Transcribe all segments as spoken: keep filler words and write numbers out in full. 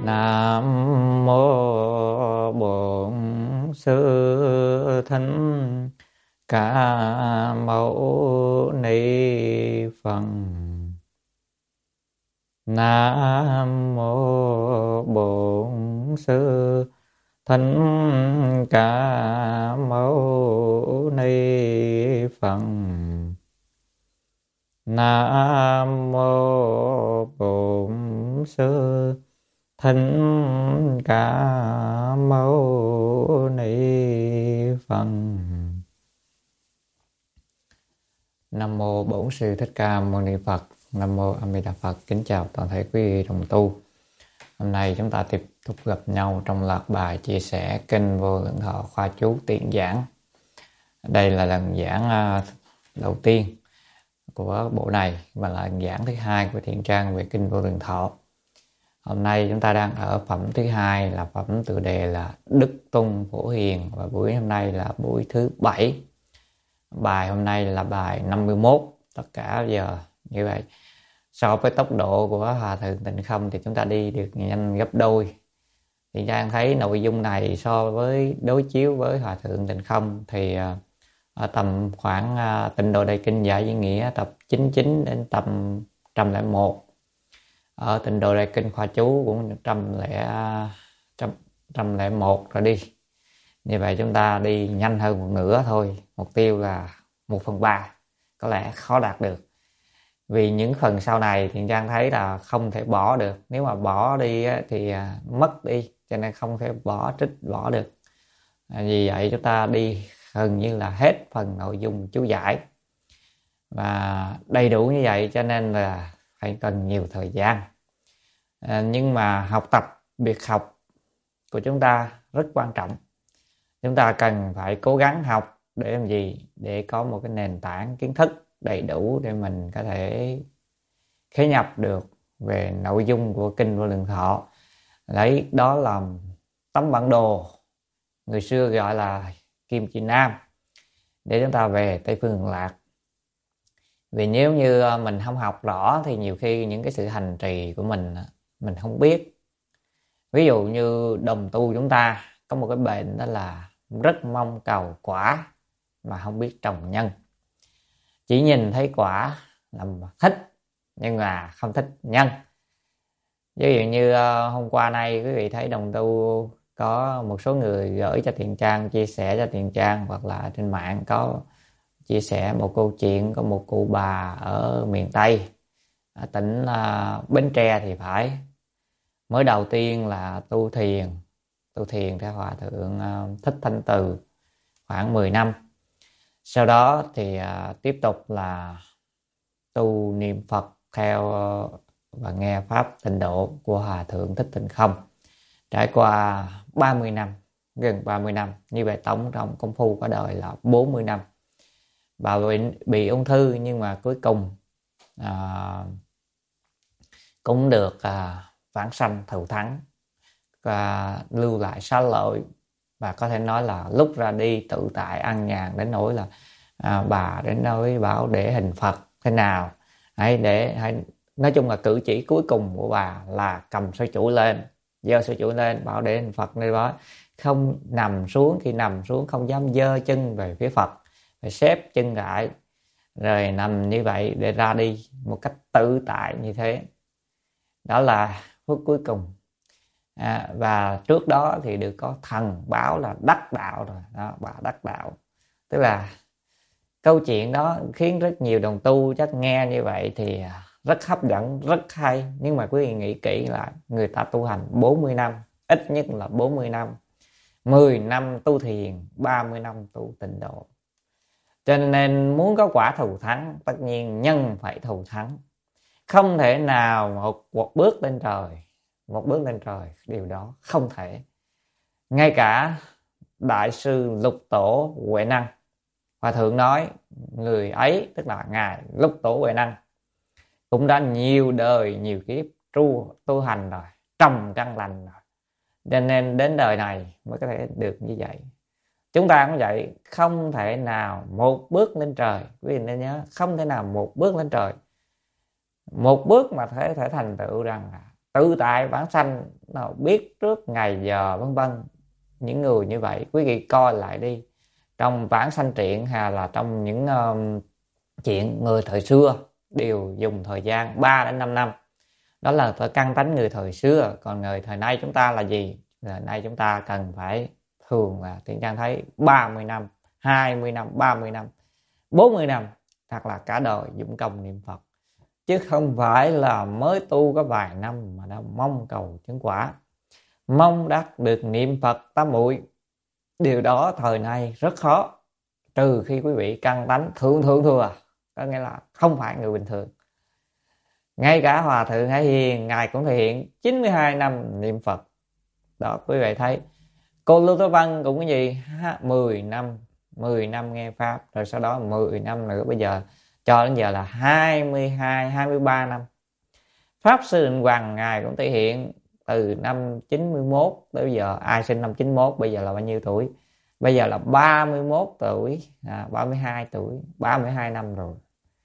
Nam mô Bổn Sư Thích Ca Mâu Ni Phật. Nam mô Bổn Sư Thích Ca Mâu Ni Phật. Nam mô Bổn Sư Thích Ca Mâu Ni Phật. Nam mô Bổn Sư Thích Ca Mâu Ni Phật. Nam mô A Di Đà Phật. Kính chào toàn thể quý vị đồng tu. Hôm nay chúng ta tiếp tục gặp nhau trong loạt bài chia sẻ kinh Vô Lượng Thọ khoa chú tiện giảng. Đây là lần giảng đầu tiên của bộ này và là lần giảng thứ hai của thiện trang về kinh Vô Lượng Thọ. Hôm nay chúng ta đang ở phẩm thứ hai là phẩm tựa đề là Đức Tung Phổ Hiền, và buổi hôm nay là buổi thứ bảy. Bài hôm nay là bài năm mươi mốt. Tất cả giờ như vậy, so với tốc độ của Hòa Thượng Tịnh Không thì chúng ta đi được nhanh gấp đôi. Thì Giang thấy nội dung này so với đối chiếu với Hòa Thượng Tịnh Không thì ở tầm khoảng Tịnh Độ Đại Kinh Giải Diễn Nghĩa tập chín mươi chín đến tập một trăm lẻ một. Ở Tịnh Độ Đại Kinh khoa chú cũng một trăm lẻ một rồi đi. Như vậy chúng ta đi nhanh hơn một nửa thôi. Mục tiêu là một phần ba. Có lẽ khó đạt được. Vì những phần sau này thì Giang thấy là không thể bỏ được. Nếu mà bỏ đi thì mất đi, cho nên không thể bỏ trích bỏ được. Vì vậy chúng ta đi gần như là hết phần nội dung chú giải. Và đầy đủ như vậy cho nên là phải cần nhiều thời gian. À, nhưng mà học tập, việc học của chúng ta rất quan trọng. Chúng ta cần phải cố gắng học để làm gì? Để có một cái nền tảng kiến thức đầy đủ để mình có thể khế nhập được về nội dung của kinh Vô Lượng Thọ. Lấy đó làm tấm bản đồ, người xưa gọi là kim chỉ nam, để chúng ta về Tây Phương Cực Lạc. Vì nếu như mình không học rõ thì nhiều khi những cái sự hành trì của mình mình không biết. Ví dụ như đồng tu chúng ta có một cái bệnh đó là rất mong cầu quả mà không biết trồng nhân. Chỉ nhìn thấy quả là thích nhưng mà không thích nhân. Ví dụ như hôm qua nay quý vị thấy đồng tu có một số người gửi cho thiện trang, chia sẻ cho thiện trang, hoặc là trên mạng có chia sẻ một câu chuyện có một cụ bà ở miền Tây, ở tỉnh uh, Bến Tre thì phải. Mới đầu tiên là tu thiền, tu thiền theo Hòa Thượng uh, Thích Thanh Từ khoảng mười năm. Sau đó thì uh, tiếp tục là tu niệm Phật theo uh, và nghe Pháp Tịnh Độ của Hòa Thượng Thích Tịnh Không. Trải qua ba mươi năm, gần ba mươi năm. Như vậy tổng trong công phu cả đời là bốn mươi năm. Bà bị, bị ung thư nhưng mà cuối cùng à, cũng được à, vãng sanh thù thắng và lưu lại xá lợi. Và có thể nói là lúc ra đi tự tại an nhàn, đến nỗi là à, bà đến nỗi bảo để hình Phật thế nào. Hãy để hãy, nói chung là cử chỉ cuối cùng của bà là cầm soi chuỗi lên, giơ soi chuỗi lên, bảo để hình Phật nơi đó. Không nằm xuống, khi nằm xuống không dám giơ chân về phía Phật, phải xếp chân lại rồi nằm như vậy để ra đi một cách tự tại như thế. Đó là phút cuối cùng. À, và trước đó thì được có thần báo là đắc đạo rồi đó, bà đắc đạo. Tức là câu chuyện đó khiến rất nhiều đồng tu chắc nghe như vậy thì rất hấp dẫn, rất hay. Nhưng mà quý vị nghĩ kỹ lại, người ta tu hành bốn mươi năm, ít nhất là bốn mươi năm, mười năm tu thiền, ba mươi năm tu tịnh độ. Cho nên muốn có quả thù thắng, tất nhiên nhân phải thù thắng. Không thể nào một, một bước lên trời, một bước lên trời, điều đó không thể. Ngay cả Đại sư Lục Tổ Huệ Năng, Hòa Thượng nói người ấy, tức là Ngài Lục Tổ Huệ Năng, cũng đã nhiều đời, nhiều kiếp tu, tu hành rồi, trồng căn lành rồi. Cho nên đến đời này mới có thể được như vậy. Chúng ta cũng vậy, không thể nào một bước lên trời. Quý vị nên nhớ, không thể nào một bước lên trời. Một bước mà thể thể thành tựu rằng là tự tại bản sanh, nó biết trước ngày giờ vân vân. Những người như vậy quý vị coi lại đi, trong Vãng Sanh Truyện hay là trong những um, chuyện người thời xưa đều dùng thời gian ba đến năm năm. Đó là căn tánh người thời xưa. Còn người thời nay chúng ta là gì? Thời nay chúng ta cần phải, thường là Thiện Trang thấy ba mươi năm, hai mươi năm, ba mươi năm, bốn mươi năm, hoặc là cả đời dụng công niệm Phật, chứ không phải là mới tu có vài năm mà đã mong cầu chứng quả, mong đắc được niệm Phật tám muội. Điều đó thời nay rất khó, trừ khi quý vị căn tánh thượng thượng thừa, có nghĩa là không phải người bình thường. Ngay cả Hòa Thượng Hải Hiền, ngài cũng thể hiện chín mươi hai năm niệm Phật. Đó, quý vị thấy cô Lưu Thế Văn cũng cái gì, mười năm, mười năm nghe Pháp, rồi sau đó mười năm nữa, bây giờ cho đến giờ là hai mươi hai, hai mươi ba năm. Pháp Sư Định Hoàng ngài cũng thể hiện từ năm chín mươi mốt tới bây giờ. Ai sinh năm chín mươi mốt bây giờ là bao nhiêu tuổi? Bây giờ là ba mươi mốt tuổi, à, ba mươi hai tuổi, ba mươi hai năm rồi.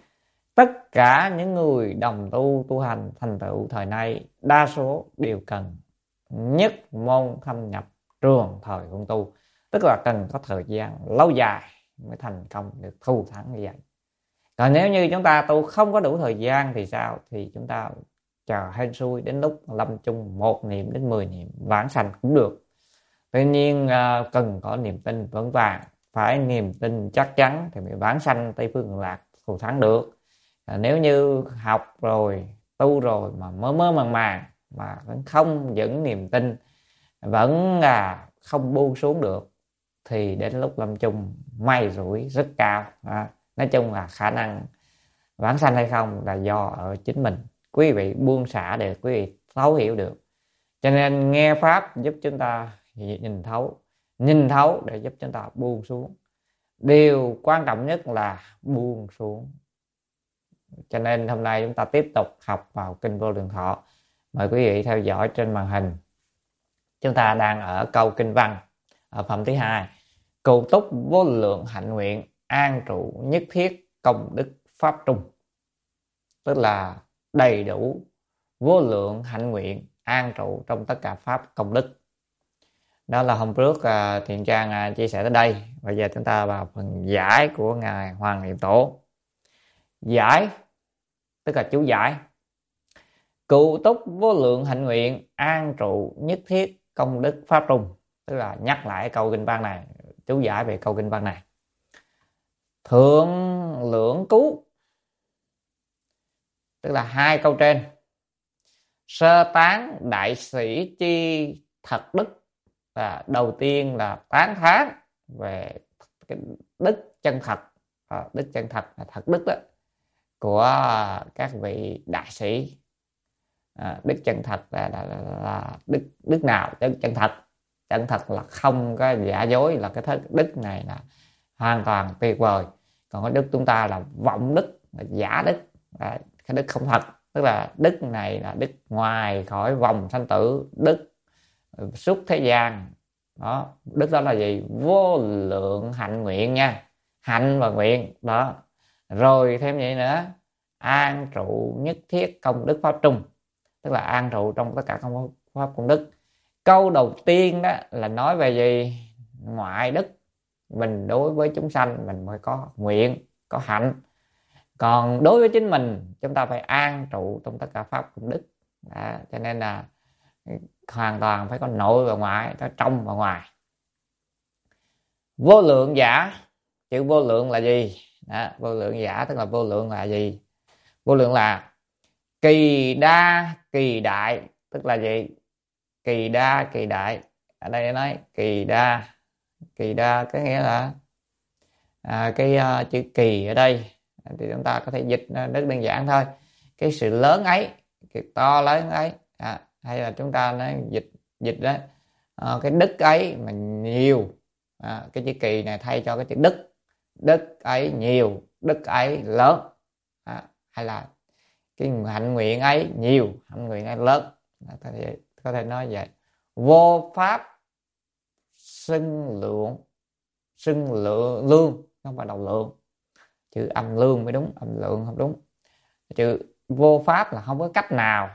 Tất cả những người đồng tu tu hành thành tựu thời nay, đa số đều cần nhất môn thâm nhập trường thời công tu, tức là cần có thời gian lâu dài mới thành công được thu thắng như vậy. Còn nếu như chúng ta tu không có đủ thời gian thì sao? Thì chúng ta chờ hên xui, đến lúc lâm chung một niệm đến mười niệm vãng sanh cũng được. Tuy nhiên cần có niềm tin vững vàng, phải niềm tin chắc chắn thì mới vãng sanh Tây Phương Cực Lạc thù thắng được. À, nếu như học rồi, tu rồi mà mơ mơ màng màng mà vẫn không vững niềm tin, vẫn là không buông xuống được, thì đến lúc lâm chung may rủi rất cao. À, nói chung là khả năng vãng sanh hay không là do ở chính mình. Quý vị buông xả được, quý vị thấu hiểu được. Cho nên nghe Pháp giúp chúng ta nhìn thấu, nhìn thấu để giúp chúng ta buông xuống. Điều quan trọng nhất là buông xuống. Cho nên hôm nay chúng ta tiếp tục học vào Kinh Vô Lượng Thọ. Mời quý vị theo dõi trên màn hình. Chúng ta đang ở câu kinh văn ở phẩm thứ hai. Cụ túc vô lượng hạnh nguyện, an trụ nhất thiết công đức pháp trung. Tức là đầy đủ vô lượng hạnh nguyện, an trụ trong tất cả pháp công đức. Đó là hôm trước uh, Thiện Trang uh, chia sẻ tới đây. Bây giờ chúng ta vào phần giải của Ngài Hoàng Niệm Tổ. Giải tức là chú giải. Cụ túc vô lượng hạnh nguyện, an trụ nhất thiết công đức pháp trung. Tức là nhắc lại câu kinh văn này, chú giải về câu kinh văn này. Thượng lưỡng cứu, tức là hai câu trên. Sơ tán đại sĩ chi thật đức. Và đầu tiên là tán thán về cái đức chân thật, à, đức chân thật là thật đức đó, của các vị đại sĩ. À, đức chân thật là, là, là, là đức đức nào? Đức chân thật, chân thật là không có giả dối, là cái thất đức này là hoàn toàn tuyệt vời. Còn cái đức chúng ta là vọng đức, là giả đức, là cái đức không thật. Tức là đức này là đức ngoài khỏi vòng sanh tử, đức xuất thế gian. Đó, đức đó là gì? Vô lượng hạnh nguyện nha, hạnh và nguyện đó. Rồi thêm vậy nữa, an trụ nhất thiết công đức pháp trung, tức là an trụ trong tất cả công pháp công đức. Câu đầu tiên đó là nói về gì? Ngoại đức. Mình đối với chúng sanh mình mới có nguyện, có hạnh. Còn đối với chính mình, chúng ta phải an trụ trong tất cả pháp công đức. Đó, cho nên là hoàn toàn phải có nội và ngoại, có trong và ngoài. Vô lượng giả, chữ vô lượng là gì? Đó, vô lượng giả tức là vô lượng là gì? Vô lượng là kỳ đa kỳ đại, tức là gì? Kỳ đa kỳ đại. Ở đây nói kỳ đa, kỳ đa có nghĩa là à, cái uh, chữ kỳ ở đây thì chúng ta có thể dịch rất đơn giản thôi. Cái sự lớn ấy, cái to lớn ấy, à, hay là chúng ta nói dịch dịch đó à, cái đức ấy mà nhiều. À, cái chữ kỳ này thay cho cái chữ đức, đức ấy nhiều, đức ấy lớn. À, hay là cái hạnh nguyện ấy nhiều, hạnh nguyện ấy lớn. À, có thể có thể nói vậy. Vô pháp xưng lượng, xưng lượng lương, không phải đầu lượng, chữ âm lương mới đúng, âm lượng không đúng. Chữ vô pháp là không có cách nào,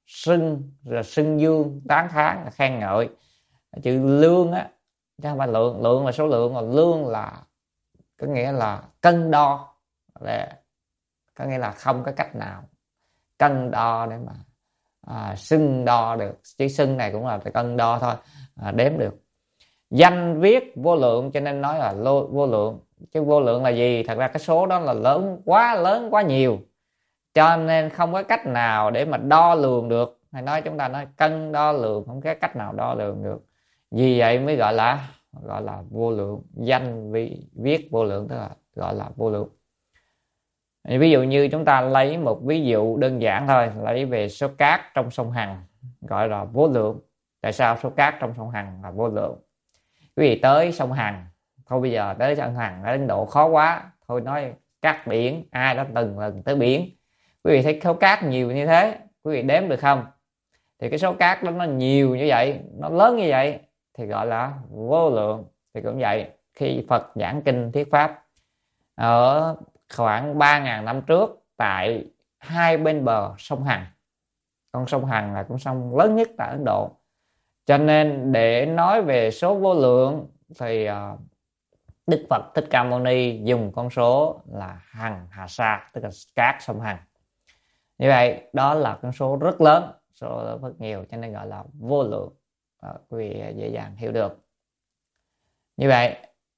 xưng, rồi xưng dương, tán thán, khen ngợi. Chữ lương á, chứ không phải lượng, lượng là số lượng, còn lương là có nghĩa là cân đo, là có nghĩa là không có cách nào cân đo để mà à, xưng đo được. Chữ xưng này cũng là cân đo thôi, à, đếm được. Danh viết vô lượng, cho nên nói là lô, vô lượng. Chứ vô lượng là gì? Thật ra cái số đó là lớn quá, lớn quá nhiều, cho nên không có cách nào để mà đo lường được. Hay nói chúng ta nói cân đo lường, không có cách nào đo lường được. Vì vậy mới gọi là gọi là vô lượng. Danh vi, viết vô lượng tức là gọi là vô lượng. Ví dụ như chúng ta lấy một ví dụ đơn giản thôi, lấy về số cát trong sông Hằng gọi là vô lượng. Tại sao số cát trong sông Hằng là vô lượng? Quý vị tới sông Hằng, thôi bây giờ tới sông Hằng ở Ấn Độ khó quá, thôi nói cát biển, ai đã từng lần tới biển, quý vị thấy số cát nhiều như thế, quý vị đếm được không? Thì cái số cát đó nó nhiều như vậy, nó lớn như vậy thì gọi là vô lượng. Thì cũng vậy, khi Phật giảng kinh thuyết pháp ở khoảng ba ngàn năm trước tại hai bên bờ sông Hằng, con sông Hằng là con sông lớn nhất tại Ấn Độ, cho nên để nói về số vô lượng thì Đức Phật Thích Ca Mâu Ni dùng con số là Hằng Hà Sa, tức là cát sông Hằng. Như vậy đó là con số rất lớn, số rất nhiều, cho nên gọi là vô lượng. Đó, quý vị dễ dàng hiểu được. Như vậy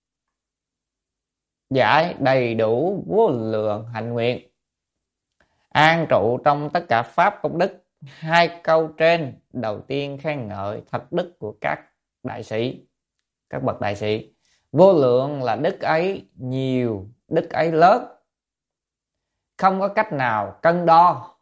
giải đầy đủ vô lượng hạnh nguyện, an trụ trong tất cả pháp công đức. Hai câu trên đầu tiên khen ngợi thật đức của các đại sĩ, các bậc đại sĩ. Vô lượng là đức ấy nhiều, đức ấy lớn, không có cách nào cân đo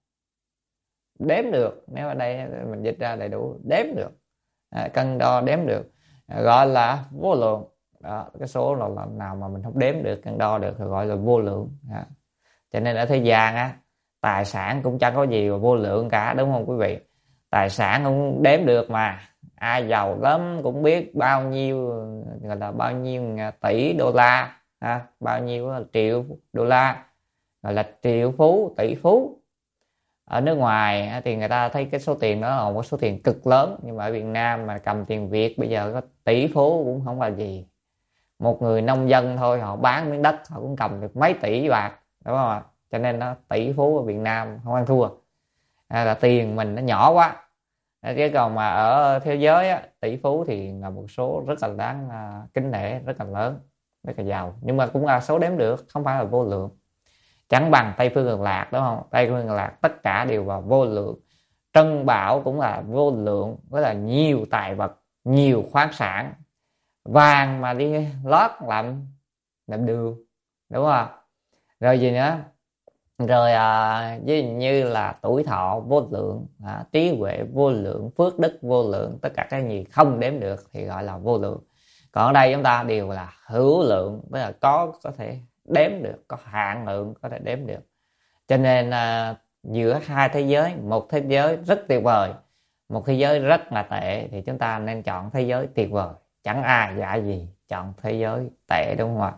đếm được. Nếu ở đây mình dịch ra đầy đủ, đếm được, à, cân đo đếm được, à, gọi là vô lượng. Đó, cái số là, là nào mà mình không đếm được, cân đo được thì gọi là vô lượng. À, cho nên ở thế gian á, tài sản cũng chẳng có gì mà vô lượng cả, đúng không quý vị? Tài sản cũng đếm được mà, ai giàu lắm cũng biết bao nhiêu, gọi là bao nhiêu tỷ đô la, ha, bao nhiêu triệu đô la, gọi là triệu phú, tỷ phú. Ở nước ngoài thì người ta thấy cái số tiền đó là một số tiền cực lớn, nhưng mà ở Việt Nam mà cầm tiền Việt bây giờ có tỷ phú cũng không là gì. Một người nông dân thôi, họ bán miếng đất họ cũng cầm được mấy tỷ bạc, đúng không ạ? Cho nên nó tỷ phú ở Việt Nam không ăn thua, à, là tiền mình nó nhỏ quá. Chứ còn mà ở thế giới á, tỷ phú thì là một số rất là đáng uh, kính nể, rất là lớn, rất là giàu, nhưng mà cũng là số đếm được, không phải là vô lượng. Chẳng bằng Tây Phương Cực Lạc, đúng không? Tây Phương Cực Lạc tất cả đều là vô lượng. Trân Bảo cũng là vô lượng, với là nhiều tài vật, nhiều khoáng sản, vàng mà đi lót làm làm đường, đúng không? Rồi gì nữa? Rồi à, ví dụ như là tuổi thọ vô lượng, à, trí huệ vô lượng, phước đức vô lượng, tất cả cái gì không đếm được thì gọi là vô lượng. Còn ở đây chúng ta đều là hữu lượng, tức là có có thể đếm được, có hạn lượng có thể đếm được. Cho nên à, giữa hai thế giới, một thế giới rất tuyệt vời, một thế giới rất là tệ, thì chúng ta nên chọn thế giới tuyệt vời. Chẳng ai dạy gì chọn thế giới tệ, đúng không ạ?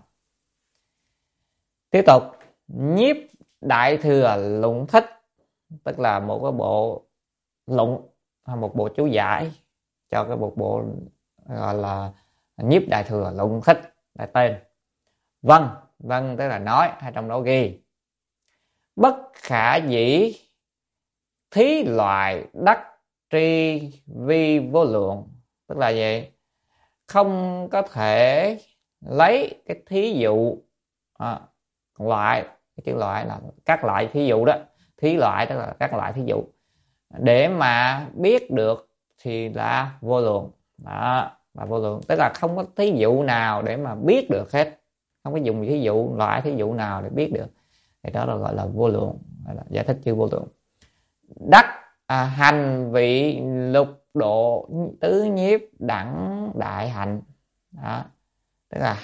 Tiếp tục, nhiếp đại thừa luận thích, tức là một cái bộ luận hay một bộ chú giải cho cái một bộ gọi là nhiếp đại thừa luận thích là tên. Vâng, vâng tức là nói, hay trong đó ghi bất khả dĩ thí loại đắc tri vi vô lượng, tức là gì? Không có thể lấy cái thí dụ à, loại, cái chữ loại là các loại thí dụ đó, thí loại tức là các loại thí dụ để mà biết được thì là vô lượng. Đó là vô lượng, tức là không có thí dụ nào để mà biết được hết, không có dùng thí dụ, loại thí dụ nào để biết được, thì đó là gọi là vô lượng, là giải thích chữ vô lượng. Đắc à, hành vị lục độ tứ nhiếp đẳng đại hạnh. Đó, tức là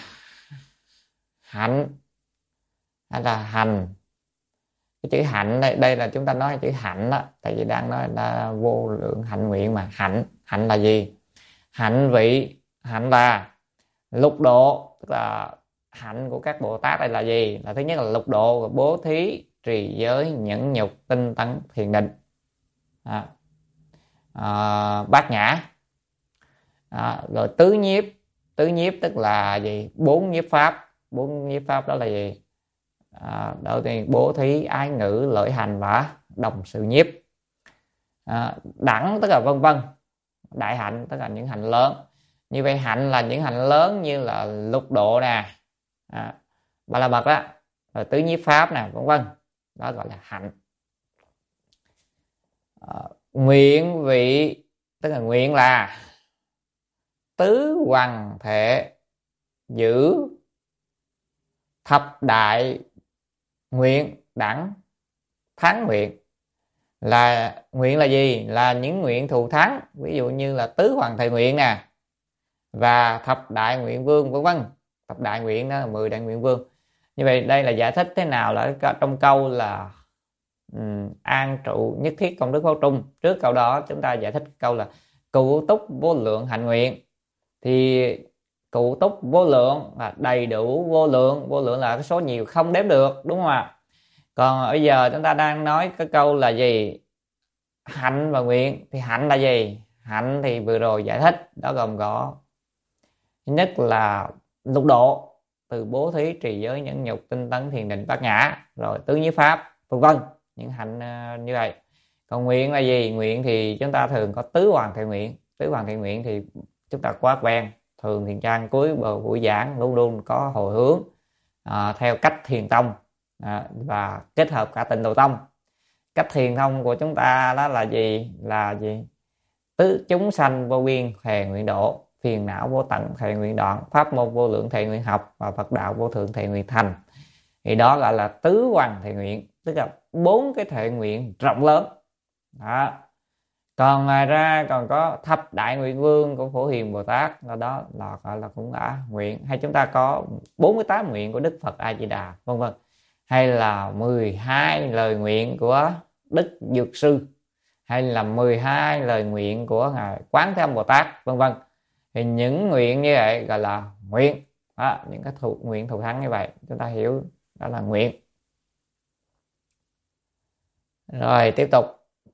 hạnh hay là hành. Cái chữ hạnh đây, đây là chúng ta nói chữ hạnh đó, tại vì đang nói là vô lượng hạnh nguyện mà. Hạnh, hạnh là gì? Hạnh vị, hạnh là lục độ, tức là hạnh của các Bồ Tát đây là gì? Là thứ nhất là lục độ, bố thí, trì giới, nhẫn nhục, tinh tấn, thiền định. à, à, bát nhã. À, rồi tứ nhiếp. Tứ nhiếp tức là gì? Bốn nhiếp pháp. Bốn nhiếp pháp đó là gì? À, đầu tiên bố thí, ái ngữ, lợi hành và đồng sự nhiếp. À, đẳng tức là vân vân. Đại hạnh tức là những hạnh lớn. Như vậy hạnh là những hạnh lớn như là lục độ nè, à, ba la mật đó, rồi tứ nhiếp pháp nè, vân vân, đó gọi là hạnh. À, nguyện vị tức là nguyện là tứ hoằng thể giữ thập đại nguyện đẳng thắng nguyện. Là nguyện là gì? Là những nguyện thù thắng, ví dụ như là tứ hoàng thệ nguyện nè, và thập đại nguyện vương, vân vân. Thập đại nguyện đó là mười đại nguyện vương. Như vậy đây là giải thích thế nào là trong câu là um, an trụ nhất thiết công đức pháp trung. Trước câu đó chúng ta giải thích câu là cụ túc vô lượng hạnh nguyện. Thì cụ túc vô lượng là đầy đủ vô lượng, vô lượng là cái số nhiều không đếm được, đúng không ạ? Còn bây giờ chúng ta đang nói cái câu là gì? Hạnh và nguyện. Thì hạnh là gì? Hạnh thì vừa rồi giải thích, đó gồm có thứ nhất là lục độ, từ bố thí, trì giới, nhẫn nhục, tinh tấn, thiền định, bát nhã, rồi tứ nhiếp pháp, vân vân, những hạnh uh, như vậy. Còn nguyện là gì? Nguyện thì chúng ta thường có tứ hoàng thệ nguyện. Tứ hoàng thệ nguyện thì chúng ta quá quen, thường thiền trang cuối bờ buổi giảng luôn luôn có hồi hướng à, theo cách thiền tông à, và kết hợp cả tịnh độ tông. Cách thiền thông của chúng ta đó là gì? Là gì? Tứ chúng sanh vô biên thề nguyện độ, phiền não vô tận thề nguyện đoạn, pháp môn vô lượng thề nguyện học, và Phật đạo vô thượng thề nguyện thành. Thì đó gọi là tứ hoàng thệ nguyện, tức là bốn cái thệ nguyện rộng lớn đó. Còn ngoài ra còn có thập đại nguyện vương của Phổ Hiền Bồ Tát, là đó là gọi là cũng đã nguyện. Hay chúng ta có bốn mươi tám nguyện của Đức Phật A Di Đà, vân vân. Hay là mười hai lời nguyện của Đức Dược Sư, hay là mười hai lời nguyện của ngài Quán Thế Âm Bồ Tát, vân vân. Thì những nguyện như vậy gọi là nguyện đó, những cái thụ, nguyện thù thắng như vậy chúng ta hiểu đó là nguyện. Rồi tiếp tục,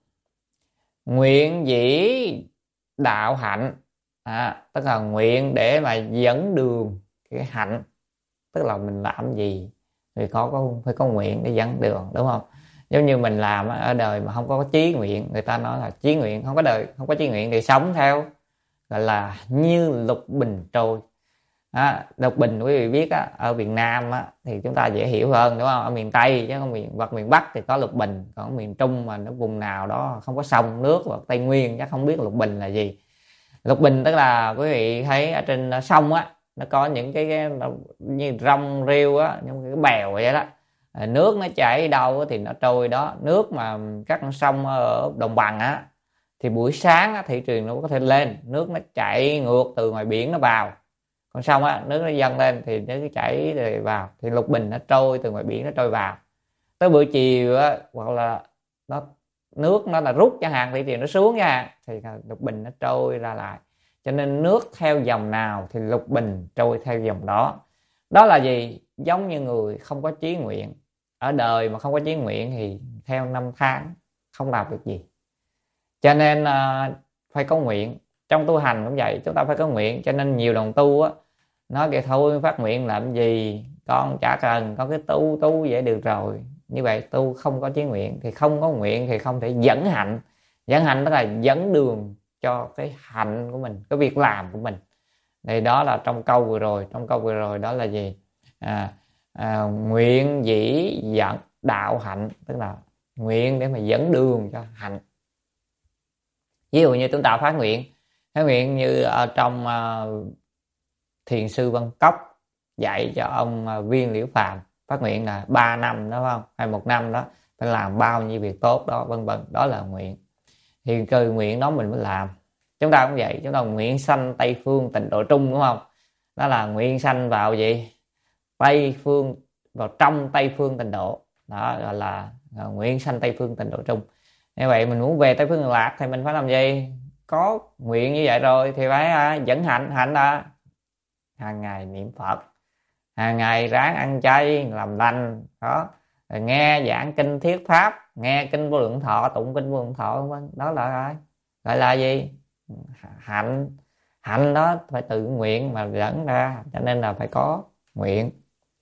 nguyện dĩ đạo hạnh, à, tức là nguyện để mà dẫn đường cái hạnh, tức là mình làm gì thì có, có phải có nguyện để dẫn đường, đúng không? Giống như mình làm ở đời mà không có chí nguyện, người ta nói là chí nguyện không có đời, không có chí nguyện thì sống theo gọi là như lục bình trôi. À, lục bình quý vị biết á, ở Việt Nam á, thì chúng ta dễ hiểu hơn, đúng không? Ở miền Tây chứ không miền hoặc miền Bắc thì có lục bình, còn ở miền Trung mà nó vùng nào đó không có sông nước, hoặc Tây Nguyên chắc không biết lục bình là gì. Lục bình tức là quý vị thấy ở trên sông á, nó có những cái, cái như rong rêu á, những cái bèo vậy đó. Nước nó chảy đâu thì nó trôi đó. Nước mà các con sông ở đồng bằng á thì buổi sáng á, thị trường nó có thể lên, nước nó chảy ngược từ ngoài biển nó vào. Còn sông á, nước nó dâng lên thì nó chảy rồi vào, thì lục bình nó trôi từ ngoài biển nó trôi vào. Tới buổi chiều á, hoặc là nó nước nó là rút chẳng hạn, thị trường nó xuống nha, thì lục bình nó trôi ra lại. Cho nên nước theo dòng nào thì lục bình trôi theo dòng đó. Đó là gì? Giống như người không có chí nguyện, ở đời mà không có chí nguyện thì theo năm tháng không làm được gì. Cho nên uh, phải có nguyện. Trong tu hành cũng vậy, chúng ta phải có nguyện. Cho nên nhiều đồng tu á nói kìa thôi phát nguyện làm gì, con chả cần, con cứ tu tu vậy được rồi. Như vậy tu không có chí nguyện, thì không có nguyện thì không thể dẫn hạnh. Dẫn hạnh tức là dẫn đường cho cái hạnh của mình, cái việc làm của mình. Thì đó là trong câu vừa rồi. Trong câu vừa rồi đó là gì? À, à, nguyện dĩ dẫn đạo hạnh, tức là nguyện để mà dẫn đường cho hạnh. Ví dụ như chúng ta phát nguyện, phát nguyện như ở trong uh, Thiền sư Văn Cốc dạy cho ông uh, Viên Liễu Phàm, phát nguyện là ba năm đó, phải không? Hay một năm đó phải làm bao nhiêu việc tốt đó, vân vân. Đó là nguyện. Thì từ nguyện đó mình mới làm. Chúng ta cũng vậy, chúng ta nguyện sanh Tây Phương Tịnh Độ Trung, đúng không? Đó là nguyện sanh vào gì? Tây Phương, vào trong Tây Phương Tịnh Độ. Đó gọi là uh, nguyện sanh Tây Phương Tịnh Độ Trung. Như vậy mình muốn về Tây Phương Cực Lạc thì mình phải làm gì? Có nguyện như vậy rồi thì phải à, dẫn hạnh. Hạnh là hàng ngày niệm Phật, hàng ngày ráng ăn chay làm lành đó, rồi nghe giảng kinh thuyết pháp, nghe kinh vô lượng thọ, tụng kinh vô lượng thọ vân vân, đó là gọi là gì? Hạnh. Hạnh đó phải tự nguyện mà dẫn ra, cho nên là phải có nguyện.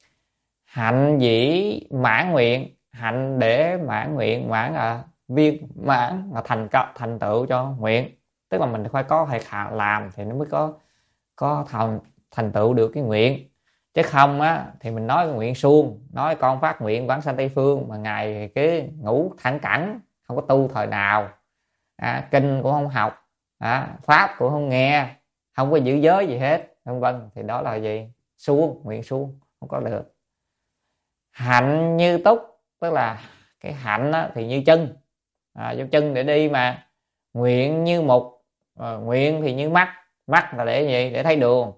Hạnh dĩ mãn nguyện, hạnh để mãn nguyện, mãn là viên mãn là thành công, thành tựu cho nguyện, tức là mình phải có hay làm thì nó mới có có thành thành tựu được cái nguyện. Chứ không á thì mình nói nguyện suông, nói con phát nguyện vãng sanh Tây Phương mà ngày cái ngủ thẳng cẳng, không có tu thời nào, à, kinh cũng không học, à, pháp cũng không nghe, không có giữ giới gì hết, vân vân, thì đó là gì? Suông, nguyện suông, không có được. Hạnh như túc, tức là cái hạnh á, thì như chân, à, dấu chân để đi mà. Nguyện như mục, à, nguyện thì như mắt, mắt là để gì? Để thấy đường.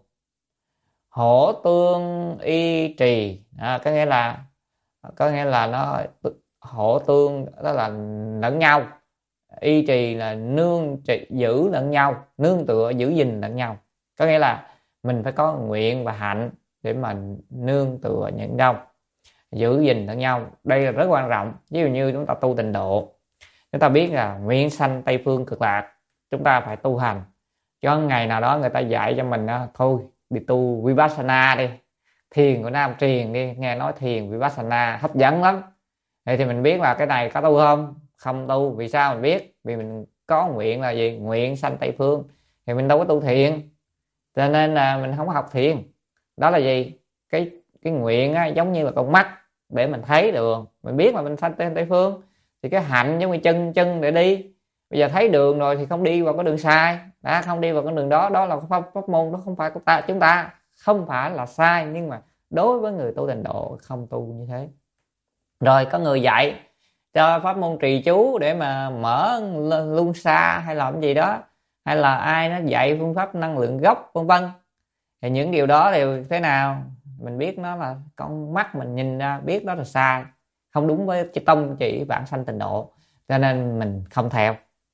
Hổ tương y trì, à, có nghĩa là có nghĩa là nó hổ tương đó là lẫn nhau, y trì là nương trì, giữ lẫn nhau, nương tựa giữ gìn lẫn nhau, có nghĩa là mình phải có nguyện và hạnh để mà nương tựa nhận đâu, giữ gìn lẫn nhau. Đây là rất quan trọng. Ví dụ như chúng ta tu tịnh độ, chúng ta biết là nguyện sanh Tây Phương Cực Lạc, chúng ta phải tu hành. Cho ngày nào đó người ta dạy cho mình thôi đi tu Vipassana đi, thiền của Nam Truyền đi, nghe nói thiền Vipassana hấp dẫn lắm, thì thì mình biết là cái này có tu không? Không tu. Vì sao mình biết? Vì mình có nguyện là gì? Nguyện sanh Tây Phương, thì mình đâu có tu thiền, cho nên là mình không có học thiền. Đó là gì? Cái cái nguyện á, giống như là con mắt để mình thấy đường, mình biết là mình sanh Tây Phương. Thì cái hạnh giống như chân, chân để đi. Bây giờ thấy đường rồi thì không đi vào cái đường sai, đã không đi vào cái đường đó, đó là pháp, pháp môn đó không phải của ta, chúng ta không phải là sai, nhưng mà đối với người tu tịnh độ không tu như thế. Rồi có người dạy cho pháp môn trì chú để mà mở luân xa hay làm gì đó, hay là ai nó dạy phương pháp năng lượng gốc vân vân, thì những điều đó thì thế nào? Mình biết nó là con mắt mình nhìn ra biết đó là sai, không đúng với cái tông chỉ vãng sanh tịnh độ, cho nên mình không theo.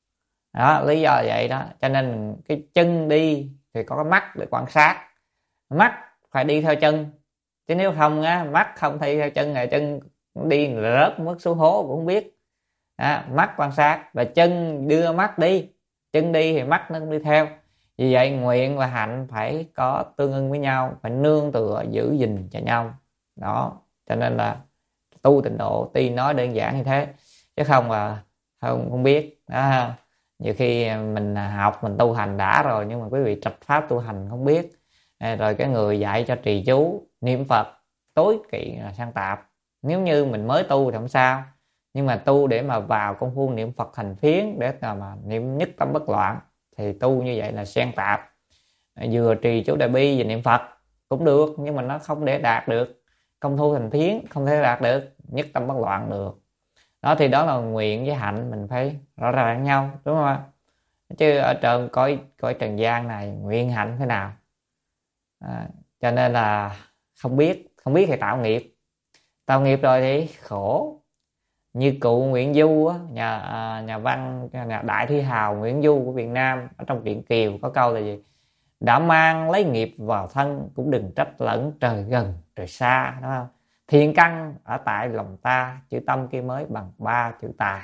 Đó, lý do vậy đó. Cho nên cái chân đi thì có cái mắt để quan sát, mắt phải đi theo chân, chứ nếu không á, mắt không đi theo chân này, chân đi rớt mất số hố cũng không biết. Đó, mắt quan sát và chân đưa mắt đi, chân đi thì mắt nó cũng đi theo. Vì vậy nguyện và hạnh phải có tương ưng với nhau, phải nương tựa giữ gìn cho nhau. Đó, cho nên là tu tịnh độ tuy nói đơn giản như thế, chứ không là không không biết đó. Nhiều khi mình học mình tu hành đã rồi, nhưng mà quý vị trạch pháp tu hành không biết, rồi cái người dạy cho trì chú niệm Phật tối kỵ là sang tạp. Nếu như mình mới tu thì không sao, nhưng mà tu để mà vào công phu niệm Phật thành phiến để mà niệm nhất tâm bất loạn thì tu như vậy là xen tạp. Vừa trì chú đại bi vừa niệm Phật cũng được, nhưng mà nó không để đạt được công phu thành phiến, không thể đạt được nhất tâm bất loạn được. Đó thì đó là nguyện với hạnh mình phải rõ ràng nhau, đúng không ạ? Chứ ở trên cõi cõi trần gian này nguyện hạnh thế nào, à, cho nên là không biết, không biết thì tạo nghiệp, tạo nghiệp rồi thì khổ. Như cụ Nguyễn Du á, nhà à, nhà văn nhà đại thi hào Nguyễn Du của Việt Nam, ở trong truyện Kiều có câu là gì? Đã mang lấy nghiệp vào thân, cũng đừng trách lẫn trời gần trời xa, đúng không? Thiên căn ở tại lòng ta, chữ tâm kia mới bằng ba chữ tài.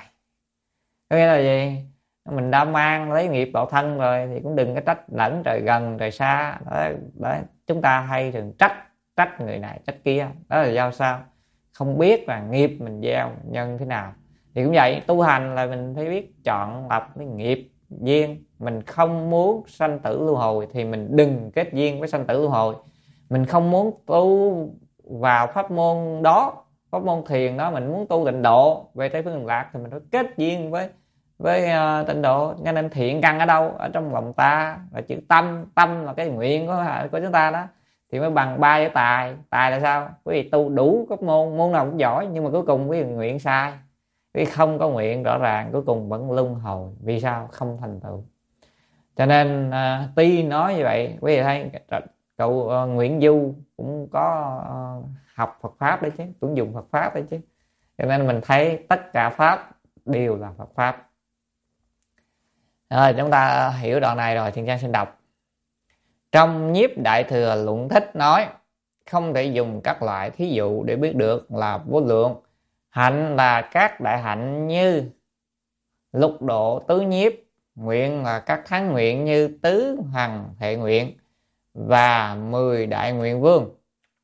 Có nghĩa là gì? Mình đã mang lấy nghiệp vào thân rồi thì cũng đừng có trách lẫn trời gần trời xa. Đấy, đấy. Chúng ta hay thường trách trách người này trách kia, đó là do sao? Không biết là nghiệp mình gieo nhân thế nào. Thì cũng vậy, tu hành là mình phải biết chọn lọc cái nghiệp duyên. Mình không muốn sanh tử luân hồi thì mình đừng kết duyên với sanh tử luân hồi. Mình không muốn tu vào pháp môn đó, pháp môn thiền đó, mình muốn tu tịnh độ về Tây Phương Cực Lạc thì mình phải kết duyên với với uh, tịnh độ. Cho nên thiện căn ở đâu? Ở trong lòng ta, là chữ tâm, tâm là cái nguyện của của chúng ta đó, thì mới bằng ba với tài. Tài là sao? Quý vị tu đủ các môn, môn nào cũng giỏi, nhưng mà cuối cùng quý vị nguyện sai, quý vị không có nguyện rõ ràng, cuối cùng vẫn luân hồi. Vì sao? Không thành tựu. Cho nên uh, tuy nói như vậy, quý vị thấy cậu uh, Nguyễn Du cũng có uh, học Phật pháp đấy chứ, cũng dùng Phật pháp đấy chứ. Cho nên mình thấy tất cả pháp đều là Phật pháp. Rồi chúng ta hiểu đoạn này rồi, Thiện Trang xin đọc. Trong Nhiếp Đại Thừa Luận Thích nói, không thể dùng các loại thí dụ để biết được là vô lượng Hạnh là các đại hạnh như lục độ tứ nhiếp. Nguyện là các thắng nguyện như tứ hằng thệ nguyện và mười đại nguyện vương.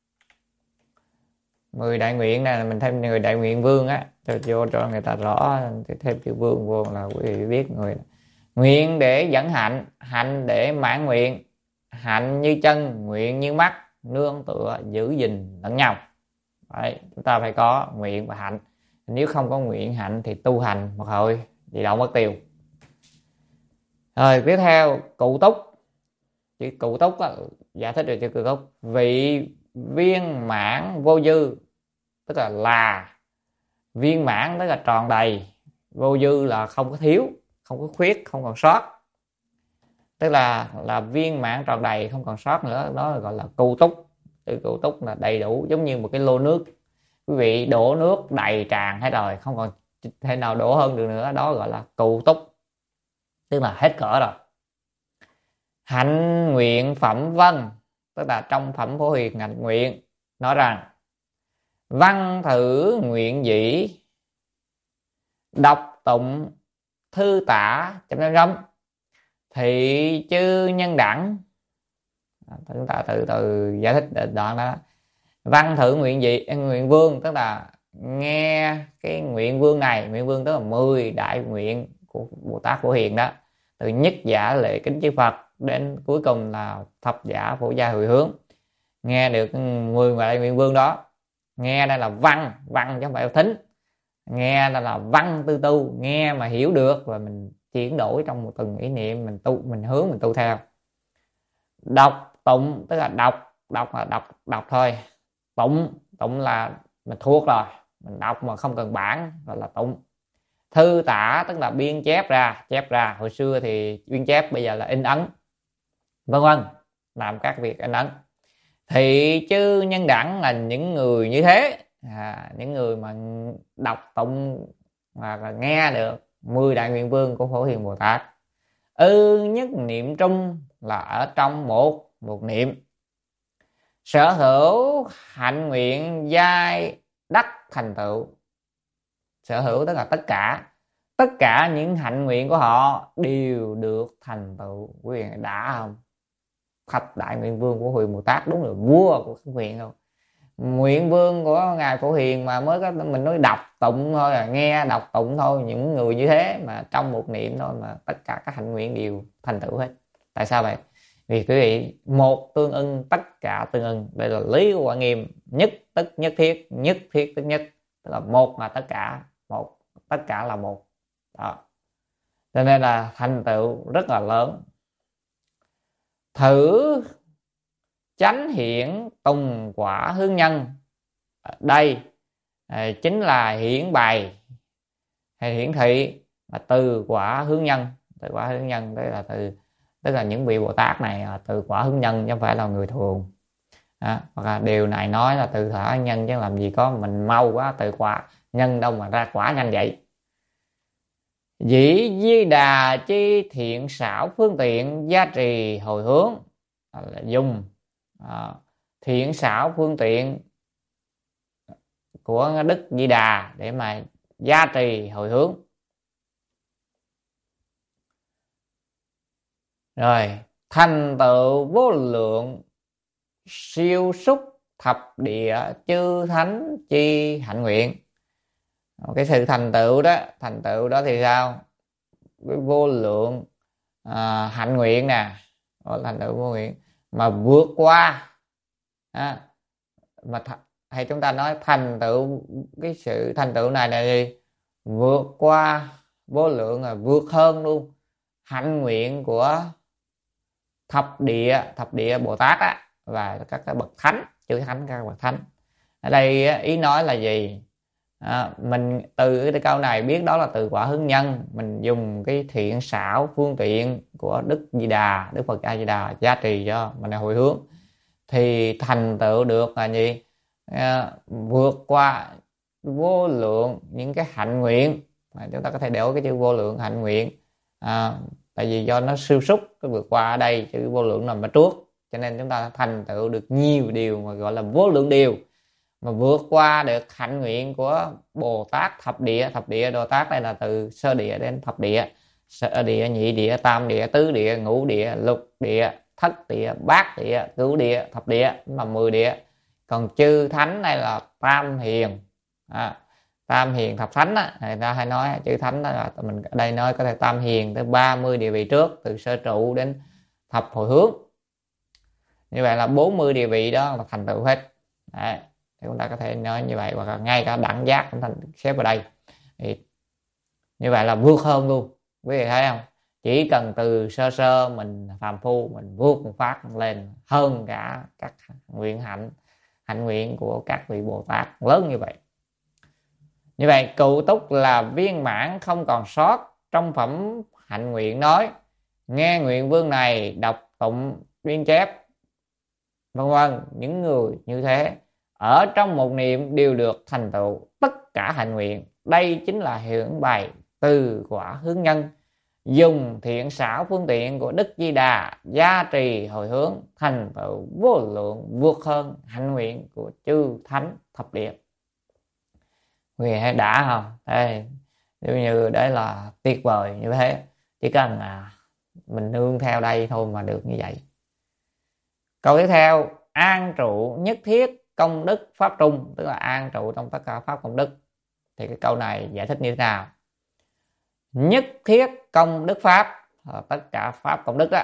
Mười đại nguyện này là mình thêm người đại nguyện vương á, cho cho cho người ta rõ, thêm chữ vương vô là quý vị biết người. Nguyện để dẫn hạnh, hạnh để mãn nguyện. Hạnh như chân, nguyện như mắt, nương tựa giữ gìn lẫn nhau. Đấy, chúng ta phải có nguyện và hạnh. Nếu không có nguyện hạnh thì tu hành một hồi gì đâu mất tiêu. Rồi tiếp theo cụ túc. Chữ cụ túc á, giải thích được chữ cụ túc. Vị viên mãn vô dư, tức là là viên mãn, tức là tròn đầy. Vô dư là không có thiếu, không có khuyết, không còn sót, tức là là viên mãn tròn đầy, không còn sót nữa. Đó là gọi là cụ túc. Từ cụ túc là đầy đủ, giống như một cái lô nước, quý vị đổ nước đầy tràn hết rồi, không còn thể nào đổ hơn được nữa, đó gọi là cụ túc, tức là hết cỡ rồi. Hạnh nguyện phẩm vân, tức là trong phẩm Phổ Hiền hạnh nguyện nói rằng văn thử nguyện dĩ, đọc tụng thư tả chấm chấm chấm thị chư nhân đẳng. Chúng ta từ từ giải thích đoạn đó. Văn thử nguyện gì? Nguyện vương tức là nghe cái nguyện vương này. Nguyện vương tức là mười đại nguyện của Bồ Tát Phổ Hiền đó, từ nhất giả lệ kính chư Phật đến cuối cùng là thập giả phổ gia hồi hướng. Nghe được mười đại nguyện vương đó. Nghe đây là văn, văn chứ không phải là thính. Nghe đây là văn tư tu, nghe mà hiểu được và mình chuyển đổi trong một từng ý niệm, mình tu, mình hướng, mình tu theo. Đọc tụng tức là đọc, đọc là đọc đọc thôi. Tụng, tụng là mình thuộc rồi, mình đọc mà không cần bản gọi là tụng. Thư tả tức là biên chép ra, chép ra. Hồi xưa thì biên chép, bây giờ là in ấn, vân vân, làm các việc in ấn. Thị chư nhân đẳng là những người như thế, à, những người mà đọc tụng và nghe được mười đại nguyện vương của Phổ Hiền Bồ Tát. Ư nhất niệm trung là ở trong một một niệm. Sở hữu hạnh nguyện giai đắc thành tựu. Sở hữu tức là tất cả, tất cả những hạnh nguyện của họ đều được thành tựu. Quý vị đã không? Thập đại nguyện vương của Phổ Hiền Bồ Tát đúng là vua của các nguyện không? Nguyện vương của ngài Phổ Hiền mà mới có, mình nói đọc tụng thôi, là nghe đọc tụng thôi, những người như thế mà trong một niệm thôi mà tất cả các hạnh nguyện đều thành tựu hết. Tại sao vậy? Vì quý vị, một tương ưng tất cả tương ưng. Đây là lý của Quả Nghiêm. Nhất tức nhất thiết, nhất thiết tức nhất, tức là một mà tất cả, một tất cả là một đó. Cho nên là thành tựu rất là lớn. Thử chánh hiển tùng quả hướng nhân. Đây à, chính là hiển bày hay hiển thị là từ quả hướng nhân. Từ quả hướng nhân đây là từ, tức là những vị Bồ Tát này là từ quả hướng nhân chứ không phải là người thường. À, hoặc là điều này nói là từ quả nhân chứ làm gì có mình mau quá, từ quả nhân đâu mà ra quả nhanh vậy. Dĩ di đà chi thiện xảo phương tiện gia trì hồi hướng, là dùng à, thiện xảo phương tiện của Đức Di Đà để mà gia trì hồi hướng. Rồi thành tựu vô lượng siêu xúc thập địa chư thánh chi hạnh nguyện. Cái sự thành tựu đó, thành tựu đó thì sao? Cái vô lượng à, hạnh nguyện nè, thành tựu vô nguyện mà vượt qua à, mà th- hay chúng ta nói thành tựu, cái sự thành tựu này là gì? Vượt qua vô lượng, là vượt hơn luôn hạnh nguyện của thập địa thập địa Bồ Tát á, và các cái bậc thánh, chư thánh, các bậc thánh. Ở đây ý nói là gì? À, mình từ cái câu này biết đó là từ quả hướng nhân. Mình dùng cái thiện xảo phương tiện của Đức Di Đà, Đức Phật A Di Đà gia trì cho mình hồi hướng thì thành tựu được là gì? À, vượt qua vô lượng những cái hạnh nguyện. À, chúng ta có thể đổi cái chữ vô lượng hạnh nguyện, à, tại vì do nó siêu xúc, cái vượt qua ở đây chữ vô lượng nằm ở trước, cho nên chúng ta thành tựu được nhiều điều mà gọi là vô lượng điều. mà vượt qua được hạnh nguyện của Bồ Tát thập địa. Thập địa Bồ Tát đây là từ sơ địa đến thập địa: sơ địa, nhị địa, tam địa, tứ địa, ngũ địa, lục địa, thất địa, bát địa, cửu địa, thập địa là mười địa. Còn chư thánh đây là tam hiền. À, tam hiền thập thánh á, người ta hay nói chư thánh đó là mình ở đây nói có thể tam hiền tới ba mươi địa vị trước, từ sơ trụ đến thập hồi hướng. Như vậy là bốn mươi địa vị đó là thành tựu hết. Đấy, thì chúng ta có thể nói như vậy, hoặc là ngay cả đẳng giác cũng thành xếp vào đây. Thì như vậy là vượt hơn luôn, quý vị thấy không? Chỉ cần từ sơ sơ mình phàm phu mình vượt một phát lên hơn cả các nguyện hạnh hạnh nguyện của các vị Bồ Tát lớn như vậy. Như vậy Cựu Túc là viên mãn không còn sót trong phẩm hạnh nguyện, nói nghe nguyện vương này đọc tụng biên chép vân vân. Những người như thế ở trong một niệm đều được thành tựu tất cả hạnh nguyện. Đây chính là hiển bày từ quả hướng nhân, dùng thiện xảo phương tiện của Đức Di Đà gia trì hồi hướng, thành tựu vô lượng vượt hơn hạnh nguyện của chư thánh thập địa. Vì hay đã không? Đây, nếu như đấy là tuyệt vời như thế, chỉ cần à, mình nương theo đây thôi mà được như vậy. Câu tiếp theo: an trụ nhất thiết công đức pháp trung, tức là an trụ trong tất cả pháp công đức. Thì cái câu này giải thích như thế nào? Nhất thiết công đức pháp, tất cả pháp công đức đó,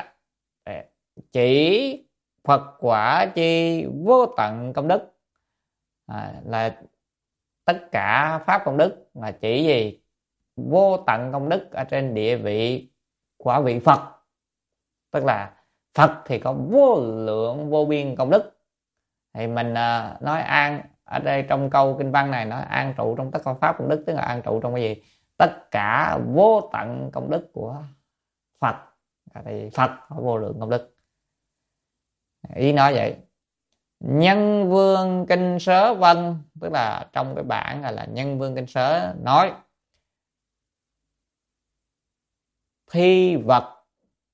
chỉ Phật quả chi vô tận công đức. À, là tất cả pháp công đức là chỉ gì? Vô tận công đức ở trên địa vị quả vị Phật. Tức là Phật thì có vô lượng vô biên công đức. Thì mình à, nói an ở đây trong câu kinh văn này nói an trụ trong tất cả pháp công đức, tức là an trụ trong cái gì? Tất cả vô tận công đức của Phật. Thì Phật có vô lượng công đức. Ý nói vậy. Nhân Vương Kinh Sớ Vân, tức là trong cái bản là, là Nhân Vương Kinh Sớ nói thi vật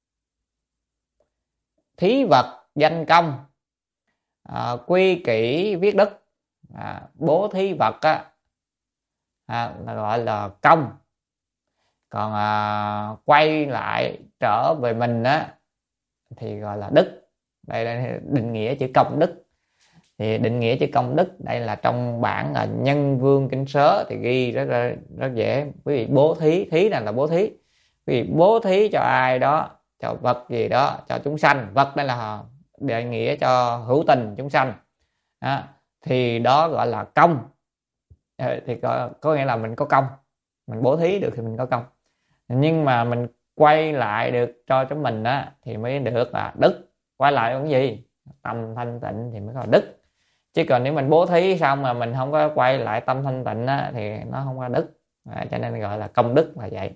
thí vật danh công, à, quy kỷ viết đức, à, bố thí vật á, à, là gọi là công. Còn à, quay lại trở về mình á thì gọi là đức. Đây là định nghĩa chữ công đức. Thì định nghĩa chữ công đức đây là trong bản là Nhân Vương Kinh Sớ thì ghi rất rất, rất dễ. Quý vị bố thí, thí là là bố thí. Quý vị bố thí cho ai đó, cho vật gì đó, cho chúng sanh. Vật đây là đề nghĩa cho hữu tình chúng sanh. Đó, thì đó gọi là công. Thì có, có nghĩa là mình có công, mình bố thí được thì mình có công. Nhưng mà mình quay lại được cho chúng mình đó thì mới được là đức. Quay lại cái gì? Tâm thanh tịnh thì mới có đức. Chứ còn nếu mình bố thí xong mà mình không có quay lại tâm thanh tịnh á, thì nó không có đức. À, cho nên gọi là công đức là vậy.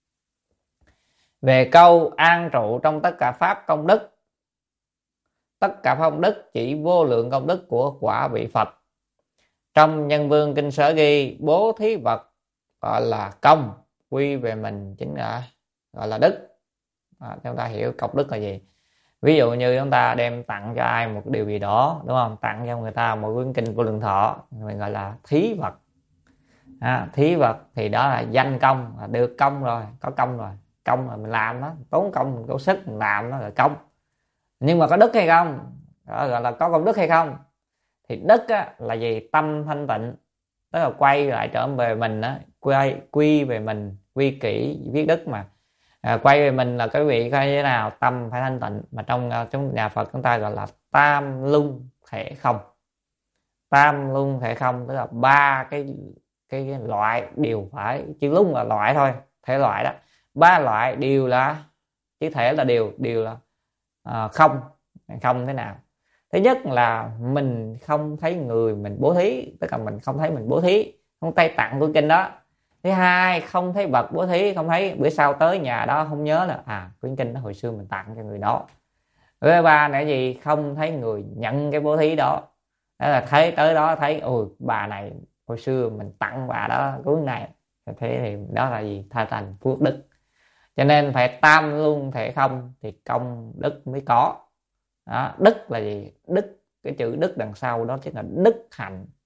Về câu an trụ trong tất cả pháp công đức, tất cả pháp công đức chỉ vô lượng công đức của quả vị Phật. Trong Nhân Vương Kinh Sở ghi bố thí vật gọi là công, quy về mình chính là gọi là đức. À, chúng ta hiểu công đức là gì? Ví dụ như chúng ta đem tặng cho ai một điều gì đó, đúng không? Tặng cho người ta một quyển kinh Vô Lượng Thọ, mình gọi là thí vật. À, thí vật thì đó là danh công, là được công rồi, có công rồi. Công là mình làm đó, tốn công, mình có sức mình làm đó là công. Nhưng mà có đức hay không? Đó gọi là có công đức hay không? Thì đức á, là gì? Tâm thanh tịnh, tức là quay lại trở về mình á, quay quy về mình, quy kỷ viết đức mà. À, quay về mình là cái vị coi như thế nào? Tâm phải thanh tịnh, mà trong trong nhà Phật chúng ta gọi là tam luân thể không. Tam luân thể không tức là ba cái, cái cái loại đều phải, chữ luân là loại thôi, thể loại đó. Ba loại đều là, chứ thể là đều đều là à, không. Không thế nào? Thứ nhất là mình không thấy người mình bố thí, tức là mình không thấy mình bố thí, không tay tặng cuốn kinh đó. Thứ hai, không thấy vật bố thí, không thấy bữa sau tới nhà đó không nhớ là à quyển kinh đó hồi xưa mình tặng cho người đó. Thứ ba là gì? Không thấy người nhận cái bố thí đó. Đó là thấy tới đó thấy ôi bà này hồi xưa mình tặng bà đó cuốn này. Thế thì đó là gì? Tha thành phước đức. Cho nên phải tam luân thể không thì công đức mới có. Đó, đức là gì? Đức, cái chữ đức đằng sau đó chính là đức hạnh.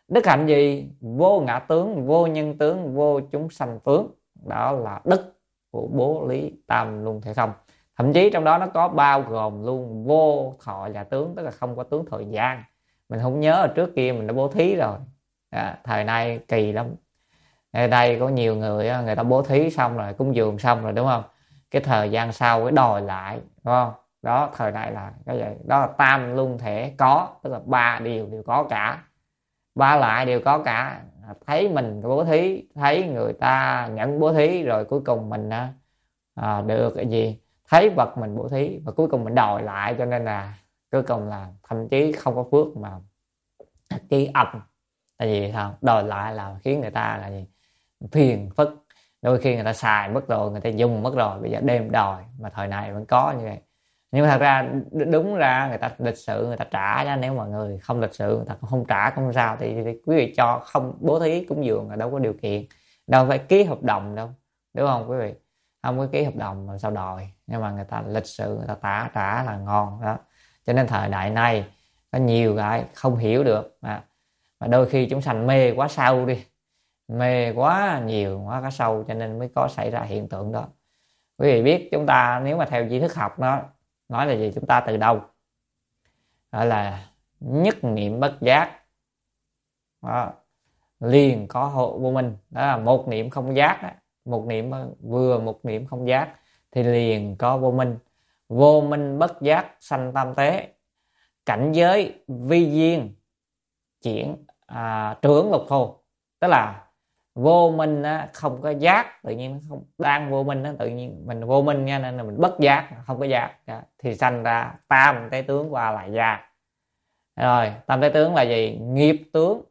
Đức hạnh gì? Vô ngã tướng, vô nhân tướng, vô chúng sanh tướng. Đó là đức của bố lý tam luân thể không. Thậm chí trong đó nó có bao gồm luôn vô thọ là tướng, tức là không có tướng thời gian. Mình không nhớ ở trước kia mình đã bố thí rồi. À, thời nay kỳ lắm. Ở đây có nhiều người người ta bố thí xong rồi, cúng dường xong rồi, đúng không? Cái thời gian sau cái đòi lại, đúng không? Đó, thời đại là cái vậy. Đó là tam luân thể có, tức là ba điều đều có cả, ba lại đều có cả. Thấy mình bố thí, thấy người ta nhận bố thí, rồi cuối cùng mình à, được cái gì, thấy vật mình bố thí và cuối cùng mình đòi lại, cho nên là cuối cùng là thậm chí không có phước mà chỉ âm. Tại vì sao? Đòi lại là khiến người ta là gì? Phiền phức. Đôi khi người ta xài mất rồi, người ta dùng mất rồi, bây giờ đem đòi. Mà thời này vẫn có như vậy. Nhưng mà thật ra đúng ra người ta lịch sự người ta trả nha. Nếu mà người không lịch sự người ta không trả không sao, thì, thì quý vị cho không bố thí cúng dường là đâu có điều kiện, đâu phải ký hợp đồng đâu, đúng không quý vị? Không có ký hợp đồng mà sao đòi. Nhưng mà người ta lịch sự người ta trả trả là ngon đó. Cho nên thời đại này có nhiều cái không hiểu được à. Mà đôi khi chúng sanh mê quá sâu đi, mê quá nhiều quá quá sâu, cho nên mới có xảy ra hiện tượng đó. Quý vị biết chúng ta nếu mà theo tri thức học nó nói là gì? Chúng ta từ đâu gọi là nhất niệm bất giác đó, liền có hộ vô minh. Đó là một niệm không giác đó. Một niệm vừa một niệm không giác thì liền có vô minh. Vô minh bất giác sanh tam tế. Cảnh giới vi duyên chuyển à, trưởng lục thô. Tức là vô minh á, không có giác, tự nhiên không đang vô minh á, tự nhiên mình vô minh nha, nên là mình bất giác, không có giác thì sanh ra tam tế tướng qua lại gia. Rồi tam tế tướng là gì? Nghiệp tướng,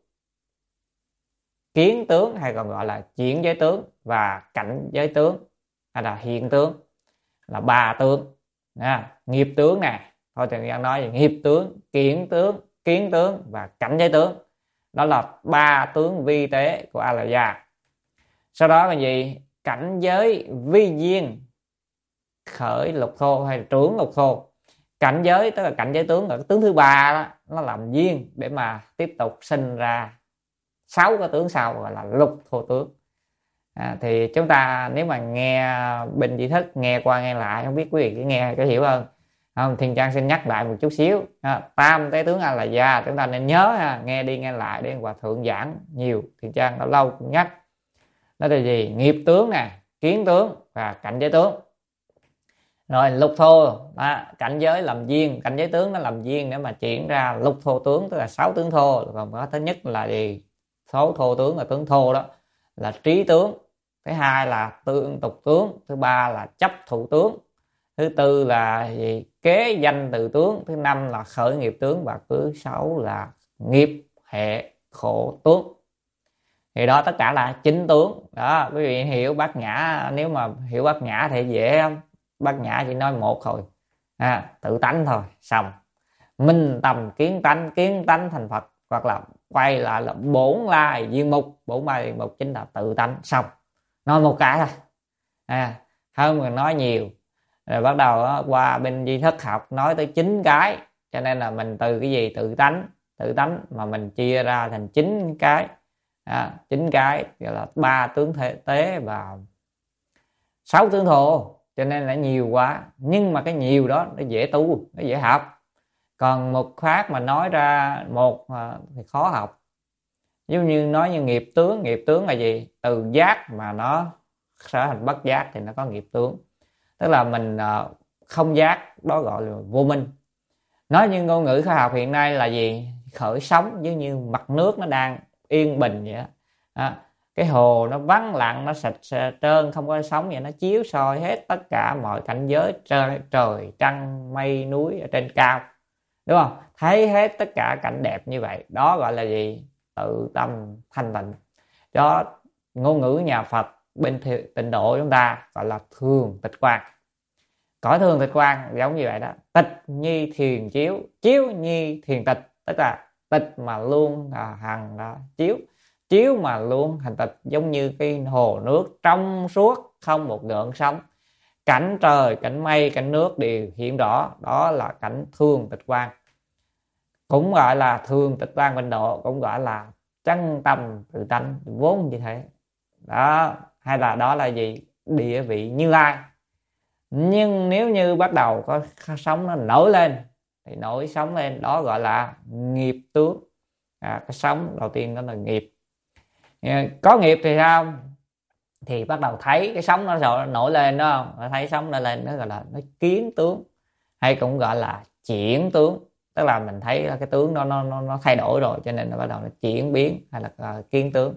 kiến tướng, hay còn gọi là chuyển giới tướng và cảnh giới tướng, hay là hiện tướng, là ba tướng nha. Nghiệp tướng nè, thôi thì đang nói về nghiệp tướng, kiến tướng, kiến tướng và cảnh giới tướng. Đó là ba tướng vi tế của A La Gia. Sau đó là gì? Cảnh giới vi duyên khởi lục thô hay trưởng lục thô. Cảnh giới tức là cảnh giới tướng, là cái tướng thứ ba đó, nó làm duyên để mà tiếp tục sinh ra sáu cái tướng sau, gọi là lục thô tướng. À, thì chúng ta nếu mà nghe bên tri thức, nghe qua nghe lại, không biết quý vị có nghe có hiểu hơn không? Thiên Trang xin nhắc lại một chút xíu. À, tam tế tướng A La Gia chúng ta nên nhớ ha, nghe đi nghe lại để Hòa Thượng giảng nhiều. Thiên Trang đã lâu cũng nhắc. Đó là gì? Nghiệp tướng nè, kiến tướng và cảnh giới tướng. Rồi lục thô đó, cảnh giới làm duyên, cảnh giới tướng nó làm duyên để mà chuyển ra lục thô tướng, tức là sáu tướng thô. Còn có thứ nhất là gì? Số thô tướng là tướng thô, đó là trí tướng. Thứ hai là tương tục tướng. Thứ ba là chấp thụ tướng. Thứ tư là gì? Kế danh từ tướng. Thứ năm là khởi nghiệp tướng. Và thứ sáu là nghiệp hệ khổ tướng. Thì đó tất cả là chín tướng đó. Quý vị hiểu Bát Nhã, nếu mà hiểu Bát Nhã thì dễ. Bát Nhã chỉ nói một thôi à, tự tánh thôi, xong. Minh tầm kiến tánh, kiến tánh thành Phật. Hoặc là quay lại là bổn lai duyên mục. Bổn lai duyên mục chính là tự tánh, xong. Nói một cái thôi à, hơn mình nói nhiều. Rồi bắt đầu đó, qua bên tri thức học nói tới chín cái, cho nên là mình từ cái gì? Tự tánh, tự tánh mà mình chia ra thành chín cái à, chín cái gọi là ba tướng thể tế và sáu tướng thô, cho nên là nhiều quá. Nhưng mà cái nhiều đó nó dễ tu, nó dễ học. Còn một khác mà nói ra một thì khó học. Giống như nói như nghiệp tướng. Nghiệp tướng là gì? Từ giác mà nó trở thành bất giác thì nó có nghiệp tướng. Tức là mình không giác, đó gọi là vô minh. Nói như ngôn ngữ khoa học hiện nay là gì? Khởi sóng, giống như mặt nước nó đang yên bình vậy đó. À, cái hồ nó vắng lặng, nó sạch trơn, không có sóng vậy, nó chiếu soi hết tất cả mọi cảnh giới trời, trời trăng mây núi ở trên cao, đúng không? Thấy hết tất cả cảnh đẹp như vậy, đó gọi là gì? Tự tâm thanh tịnh. Cho ngôn ngữ nhà Phật bên tịnh độ chúng ta gọi là thường tịch quang. Cõi thường tịch quang giống như vậy đó. Tịch nhi thiền chiếu, chiếu nhi thiền tịch. Tức là tịch mà luôn à, hằng đó, chiếu chiếu mà luôn thành tịch, giống như cái hồ nước trong suốt, không một gợn sóng. Cảnh trời, cảnh mây, cảnh nước đều hiện rõ. Đó là cảnh thường tịch quang. Cũng gọi là thường tịch quang bên độ, cũng gọi là chân tâm tự tánh vốn như thế đó. Hay là đó là gì? Địa vị Như Lai. Nhưng nếu như bắt đầu có sóng nó nổi lên thì nổi sóng lên đó gọi là nghiệp tướng. À, cái sóng đầu tiên đó là nghiệp. Có nghiệp thì sao? Thì bắt đầu thấy cái sóng nó nổi lên đó không? Thấy sóng nó lên nó gọi là nó kiến tướng, hay cũng gọi là chuyển tướng. Tức là mình thấy là cái tướng đó nó nó nó thay đổi rồi cho nên nó bắt đầu nó chuyển biến, hay là uh, kiến tướng.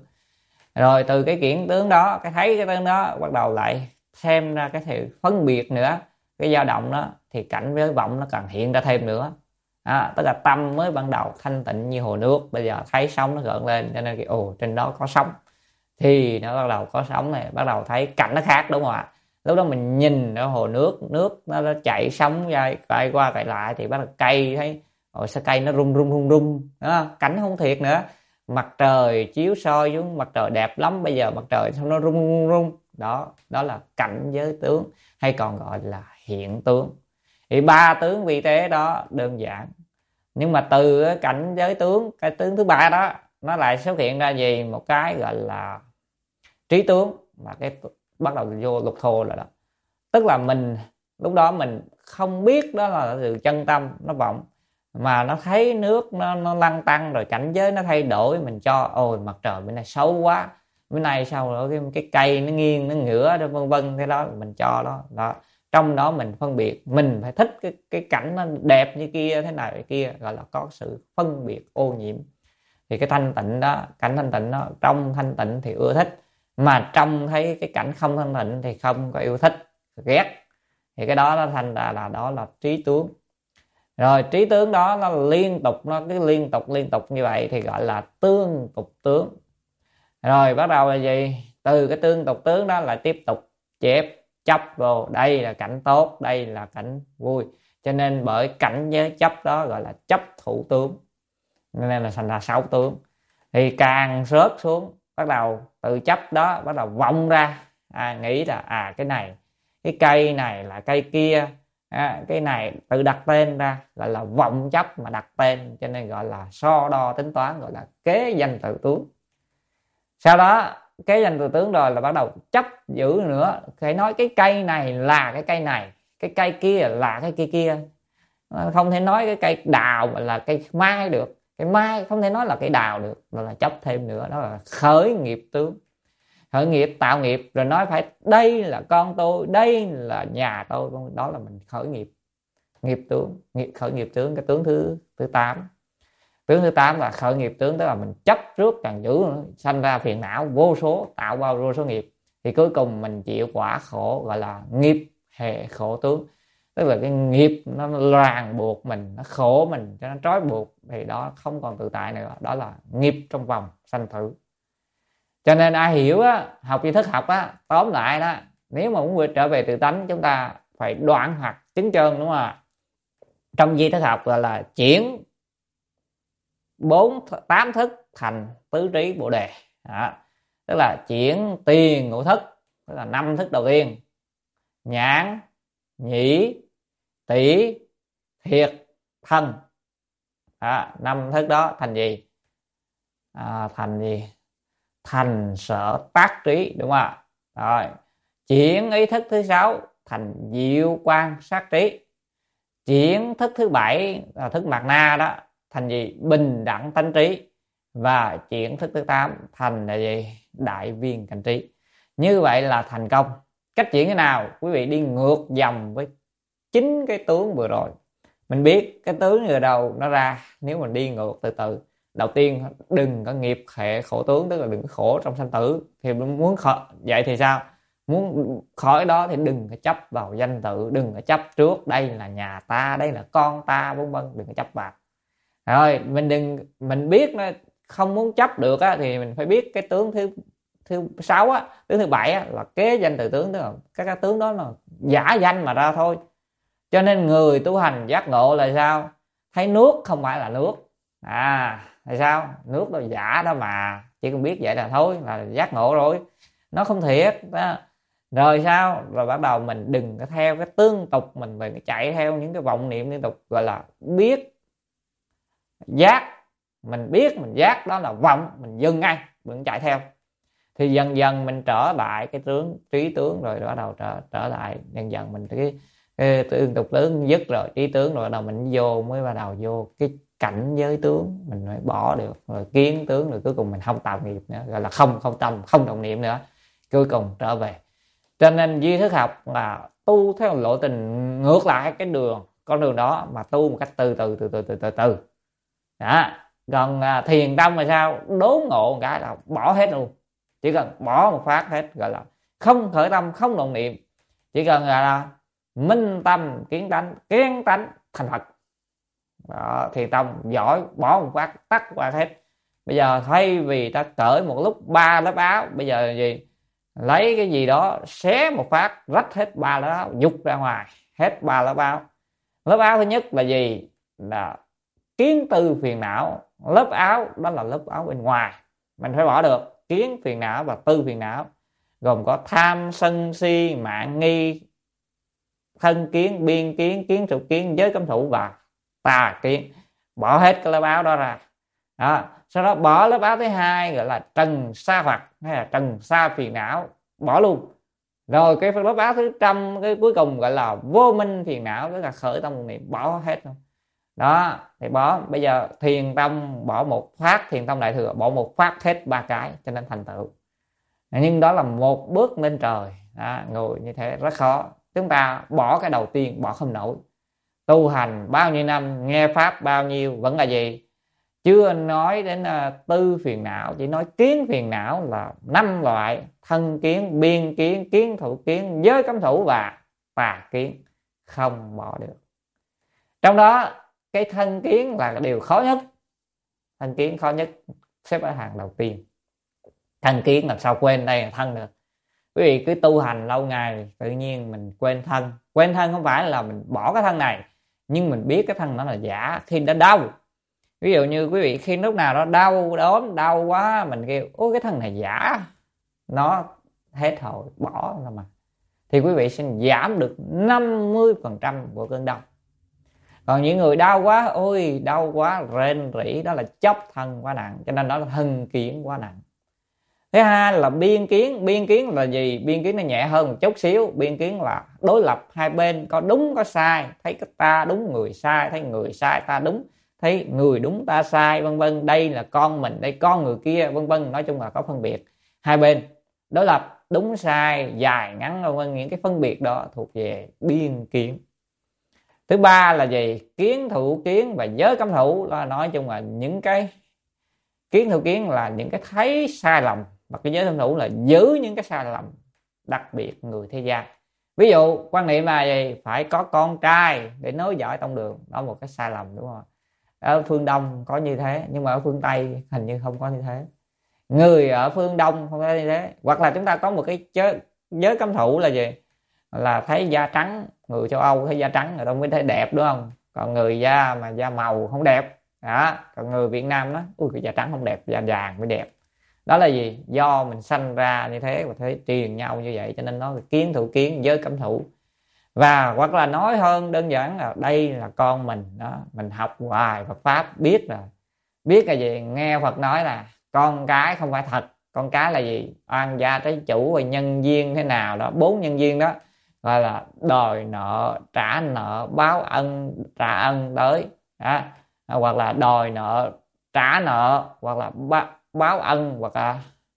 Rồi từ cái chuyển tướng đó, cái thấy cái tướng đó bắt đầu lại xem ra cái sự phân biệt nữa, cái dao động đó thì cảnh với vọng nó càng hiện ra thêm nữa. À, tức là tâm mới ban đầu thanh tịnh như hồ nước, bây giờ thấy sóng nó gợn lên cho nên cái ồ trên đó có sóng, thì nó bắt đầu có sóng này, bắt đầu thấy cảnh nó khác, đúng không ạ? Lúc đó mình nhìn ở hồ nước, nước nó, nó chạy sóng ra quay qua quay lại thì bắt đầu cây thấy rồi sao cây nó rung rung rung rung đó, cảnh không thiệt nữa. Mặt trời chiếu soi xuống, mặt trời đẹp lắm, bây giờ mặt trời sao nó rung rung rung đó, đó là cảnh giới tướng, hay còn gọi là hiện tướng. Thì ba tướng vi tế đó đơn giản, nhưng mà từ cái cảnh giới tướng, cái tướng thứ ba đó nó lại xuất hiện ra gì? Một cái gọi là trí tướng, và cái bắt đầu vô lục thô rồi đó. Tức là mình lúc đó mình không biết đó là từ chân tâm nó vọng, mà nó thấy nước nó, nó lăn tăng rồi cảnh giới nó thay đổi, mình cho ôi mặt trời bên này xấu quá, bên này sao rồi cái, cái cây nó nghiêng nó ngửa đó, vân vân, thế đó mình cho đó đó. Trong đó mình phân biệt, mình phải thích cái cái cảnh nó đẹp như kia, thế này thế kia, gọi là có sự phân biệt ô nhiễm. Thì cái thanh tịnh đó, cảnh thanh tịnh đó, trong thanh tịnh thì ưa thích, mà trong thấy cái cảnh không thanh tịnh thì không có yêu thích, ghét. Thì cái đó nó thành ra là đó là trí tướng. Rồi trí tướng đó nó liên tục, nó cứ liên tục liên tục như vậy thì gọi là tương tục tướng. Rồi bắt đầu là gì? Từ cái tương tục tướng đó là tiếp tục chép chấp vô, đây là cảnh tốt, đây là cảnh vui, cho nên bởi cảnh giới chấp đó gọi là chấp thủ tướng, nên là thành ra sáu tướng. Thì càng rớt xuống, bắt đầu từ chấp đó bắt đầu vọng ra, à, nghĩ là à cái này, cái cây này là cây kia, à, cái này tự đặt tên ra gọi là vọng chấp mà đặt tên, cho nên gọi là so đo tính toán, gọi là kế danh từ tướng. Sau đó kế danh từ tướng rồi là bắt đầu chấp giữ nữa, phải nói cái cây này là cái cây này, cái cây kia là cái kia kia. Không thể nói cái cây đào mà là cây mai được, cái mai không thể nói là cây đào được, mà là chấp thêm nữa, đó là khởi nghiệp tướng. Khởi nghiệp tạo nghiệp rồi nói phải đây là con tôi, đây là nhà tôi, đó là mình khởi nghiệp, nghiệp tướng, nghiệp khởi nghiệp tướng. Cái tướng thứ thứ tám, tướng thứ tám là khởi nghiệp tướng, tức là mình chấp trước càng dữ nữa, sanh ra phiền não vô số, tạo bao vô số nghiệp, thì cuối cùng mình chịu quả khổ, gọi là nghiệp hệ khổ tướng. Tức là cái nghiệp nó ràng buộc mình, nó khổ mình, cho nó trói buộc, thì đó không còn tự tại nữa, đó là nghiệp trong vòng sanh tử. Cho nên ai hiểu á, học tri thức học á, tóm lại đó, nếu mà muốn trở về tự tánh, chúng ta phải đoạn hoặc chứng chân, đúng không ạ? Trong tri thức học gọi là chuyển bốn tám thức thành tứ trí bồ đề đó. Tức là chuyển tiền ngũ thức, tức là năm thức đầu tiên, nhãn nhĩ tỷ thiệt thân, năm thức đó thành gì? À, thành gì? Thành sở tác trí, đúng không ạ? Rồi chuyển ý thức thứ sáu thành diệu quan sát trí, chuyển thức thứ bảy là thức mạt na đó thành gì? Bình đẳng tánh trí, và chuyển thức thứ tám thành là gì? Đại viên cảnh trí. Như vậy là thành công. Cách chuyển thế nào? Quý vị đi ngược dòng với chính cái tướng vừa rồi. Mình biết cái tướng vừa đầu nó ra, nếu mình đi ngược từ từ, đầu tiên đừng có nghiệp hệ khổ tướng, tức là đừng có khổ trong sanh tử. Thì muốn khỏi vậy thì sao? Muốn khỏi đó thì đừng có chấp vào danh tự, đừng có chấp trước đây là nhà ta, đây là con ta, vân vân, đừng có chấp vào. Rồi mình đừng mình biết nó không muốn chấp được á, thì mình phải biết cái tướng thứ thứ sáu á, tướng thứ bảy á, là kế danh từ tướng, tức là các cái tướng đó là giả danh mà ra thôi. Cho nên người tu hành giác ngộ là sao? Thấy nước không phải là nước, à là sao? Nước đó giả đó mà, chỉ cần biết vậy là thôi là giác ngộ rồi, nó không thiệt đó. Rồi sao? Rồi bắt đầu mình đừng có theo cái tương tục, mình phải chạy theo những cái vọng niệm liên tục, gọi là biết giác mình biết mình giác đó là vọng, mình dừng ngay, đừng chạy theo. Thì dần dần mình trở lại cái tướng trí tướng, rồi bắt đầu trở trở lại dần dần mình cái, cái tương tục tướng dứt rồi trí tướng, rồi bắt đầu mình vô mới bắt đầu vô cái cảnh giới tướng, mình mới bỏ được rồi kiến tướng, rồi cuối cùng mình không tạo nghiệp nữa, gọi là không không tâm không động niệm nữa, cuối cùng trở về. Cho nên duy thức học là tu theo lộ trình ngược lại cái đường con đường đó, mà tu một cách từ từ từ từ từ từ từ đó. Còn à, thiền tông là sao? Đốn ngộ một cái là bỏ hết luôn, chỉ cần bỏ một phát hết, gọi là không khởi tâm không động niệm, chỉ cần là, là minh tâm kiến tánh, kiến tánh thành Phật đó. Thiền tông giỏi, bỏ một phát tắt qua hết. Bây giờ thay vì ta cởi một lúc ba lớp áo, bây giờ là gì? Lấy cái gì đó xé một phát rách hết ba lớp áo, dục ra ngoài hết ba lớp áo. Lớp áo thứ nhất là gì? Là kiến tư phiền não. Lớp áo đó là lớp áo bên ngoài, mình phải bỏ được kiến phiền não và tư phiền não, gồm có tham sân si mạn nghi, thân kiến, biên kiến, kiến trục kiến, giới cấm thủ và tà kiến. Bỏ hết cái lớp áo đó ra đó. Sau đó bỏ lớp áo thứ hai gọi là trần sa hoặc hay là trần sa phiền não, bỏ luôn. Rồi cái lớp áo thứ trăm, cái cuối cùng gọi là vô minh phiền não, tức là khởi tâm niệm, bỏ hết luôn đó. Thì bỏ, bây giờ thiền tông bỏ một phát, thiền tông đại thừa bỏ một phát hết ba cái, cho nên thành tựu. Nhưng đó là một bước lên trời đó, ngồi như thế rất khó. Chúng ta bỏ cái đầu tiên bỏ không nổi. Tu hành bao nhiêu năm, nghe pháp bao nhiêu, vẫn là gì? Chưa nói đến uh, tư phiền não, chỉ nói kiến phiền não là năm loại: thân kiến, biên kiến, kiến thủ kiến, giới cấm thủ và tà kiến. Không bỏ được. Trong đó cái thân kiến là điều khó nhất. Thân kiến khó nhất, xếp ở hàng đầu tiên. Thân kiến làm sao quên đây là thân được? Quý vị cứ tu hành lâu ngày tự nhiên mình quên thân. Quên thân không phải là mình bỏ cái thân này, nhưng mình biết cái thân nó là giả khi nó đau. Ví dụ như quý vị khi lúc nào đó đau đớn, đau quá, mình kêu ôi cái thân này giả, nó hết rồi, bỏ ra mà, thì quý vị sẽ giảm được năm mươi phần trăm của cơn đau. Còn những người đau quá, ôi đau quá rên rỉ, đó là chóc thân quá nặng, cho nên đó là thân kiến quá nặng. Thứ hai là biên kiến. Biên kiến là gì? Biên kiến nó nhẹ hơn một chút xíu. Biên kiến là đối lập hai bên, có đúng có sai, thấy cái ta đúng người sai, thấy người sai ta đúng, thấy người đúng ta sai, vân vân. Đây là con mình, đây con người kia, vân vân. Nói chung là có phân biệt hai bên, đối lập đúng sai, dài ngắn, vân vân. Những cái phân biệt đó thuộc về biên kiến. Thứ ba là gì? Kiến thủ kiến và giới cấm thủ. Đó, nói chung là những cái kiến thủ kiến là những cái thấy sai lầm, và cái giới cấm thủ là giữ những cái sai lầm, đặc biệt người thế gian. Ví dụ quan niệm là gì? Phải có con trai để nối dõi tông đường, đó là một cái sai lầm, đúng không? Ở phương Đông có như thế, nhưng mà ở phương Tây hình như không có như thế. Người ở phương Đông không có như thế. Hoặc là chúng ta có một cái giới, giới cấm thủ là gì? Là thấy da trắng, người châu Âu thấy da trắng người ta mới thấy đẹp, đúng không? Còn người da mà da màu không đẹp đó. Còn người Việt Nam đó, ui cái da trắng không đẹp, da vàng mới đẹp. Đó là gì? Do mình sanh ra như thế và thấy truyền nhau như vậy, cho nên nó là kiến thủ kiến, giới cấm thủ. Và hoặc là nói hơn đơn giản là đây là con mình đó, mình học hoài Phật pháp biết rồi. Biết là gì? Nghe Phật nói là con cái không phải thật. Con cái là gì? Oan gia trái chủ và nhân duyên thế nào đó, bốn nhân duyên đó, gọi là đòi nợ, trả nợ, báo ân, trả ân tới đó. Hoặc là đòi nợ, trả nợ, hoặc là báo ân, hoặc là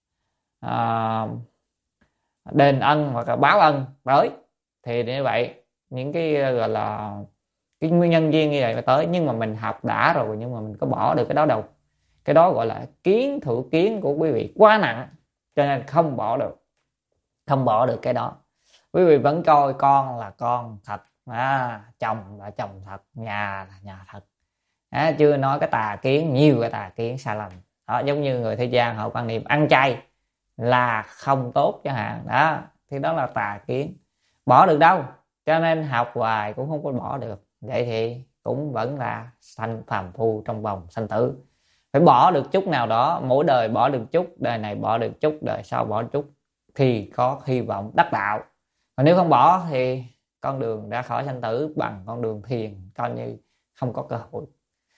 à, đền ân, hoặc là báo ân tới. Thì như vậy những cái gọi là cái nguyên nhân duyên như vậy mà tới. Nhưng mà mình học đã rồi, nhưng mà mình có bỏ được cái đó đâu. Cái đó gọi là kiến thủ kiến của quý vị quá nặng, cho nên không bỏ được. Không bỏ được cái đó. Quý vị vẫn coi con là con thật, à, chồng là chồng thật, nhà là nhà thật. À, chưa nói cái tà kiến, nhiều cái tà kiến sai lầm đó. Giống như người thế gian họ quan niệm ăn chay là không tốt chẳng hạn đó, thì đó là tà kiến. Bỏ được đâu, cho nên học hoài cũng không có bỏ được. Vậy thì cũng vẫn là sanh phàm phu trong vòng sanh tử. Phải bỏ được chút nào đó, mỗi đời bỏ được chút, đời này bỏ được chút, đời sau bỏ được chút, thì có hy vọng đắc đạo. Còn nếu không bỏ thì con đường ra khỏi sanh tử bằng con đường thiền coi như không có cơ hội.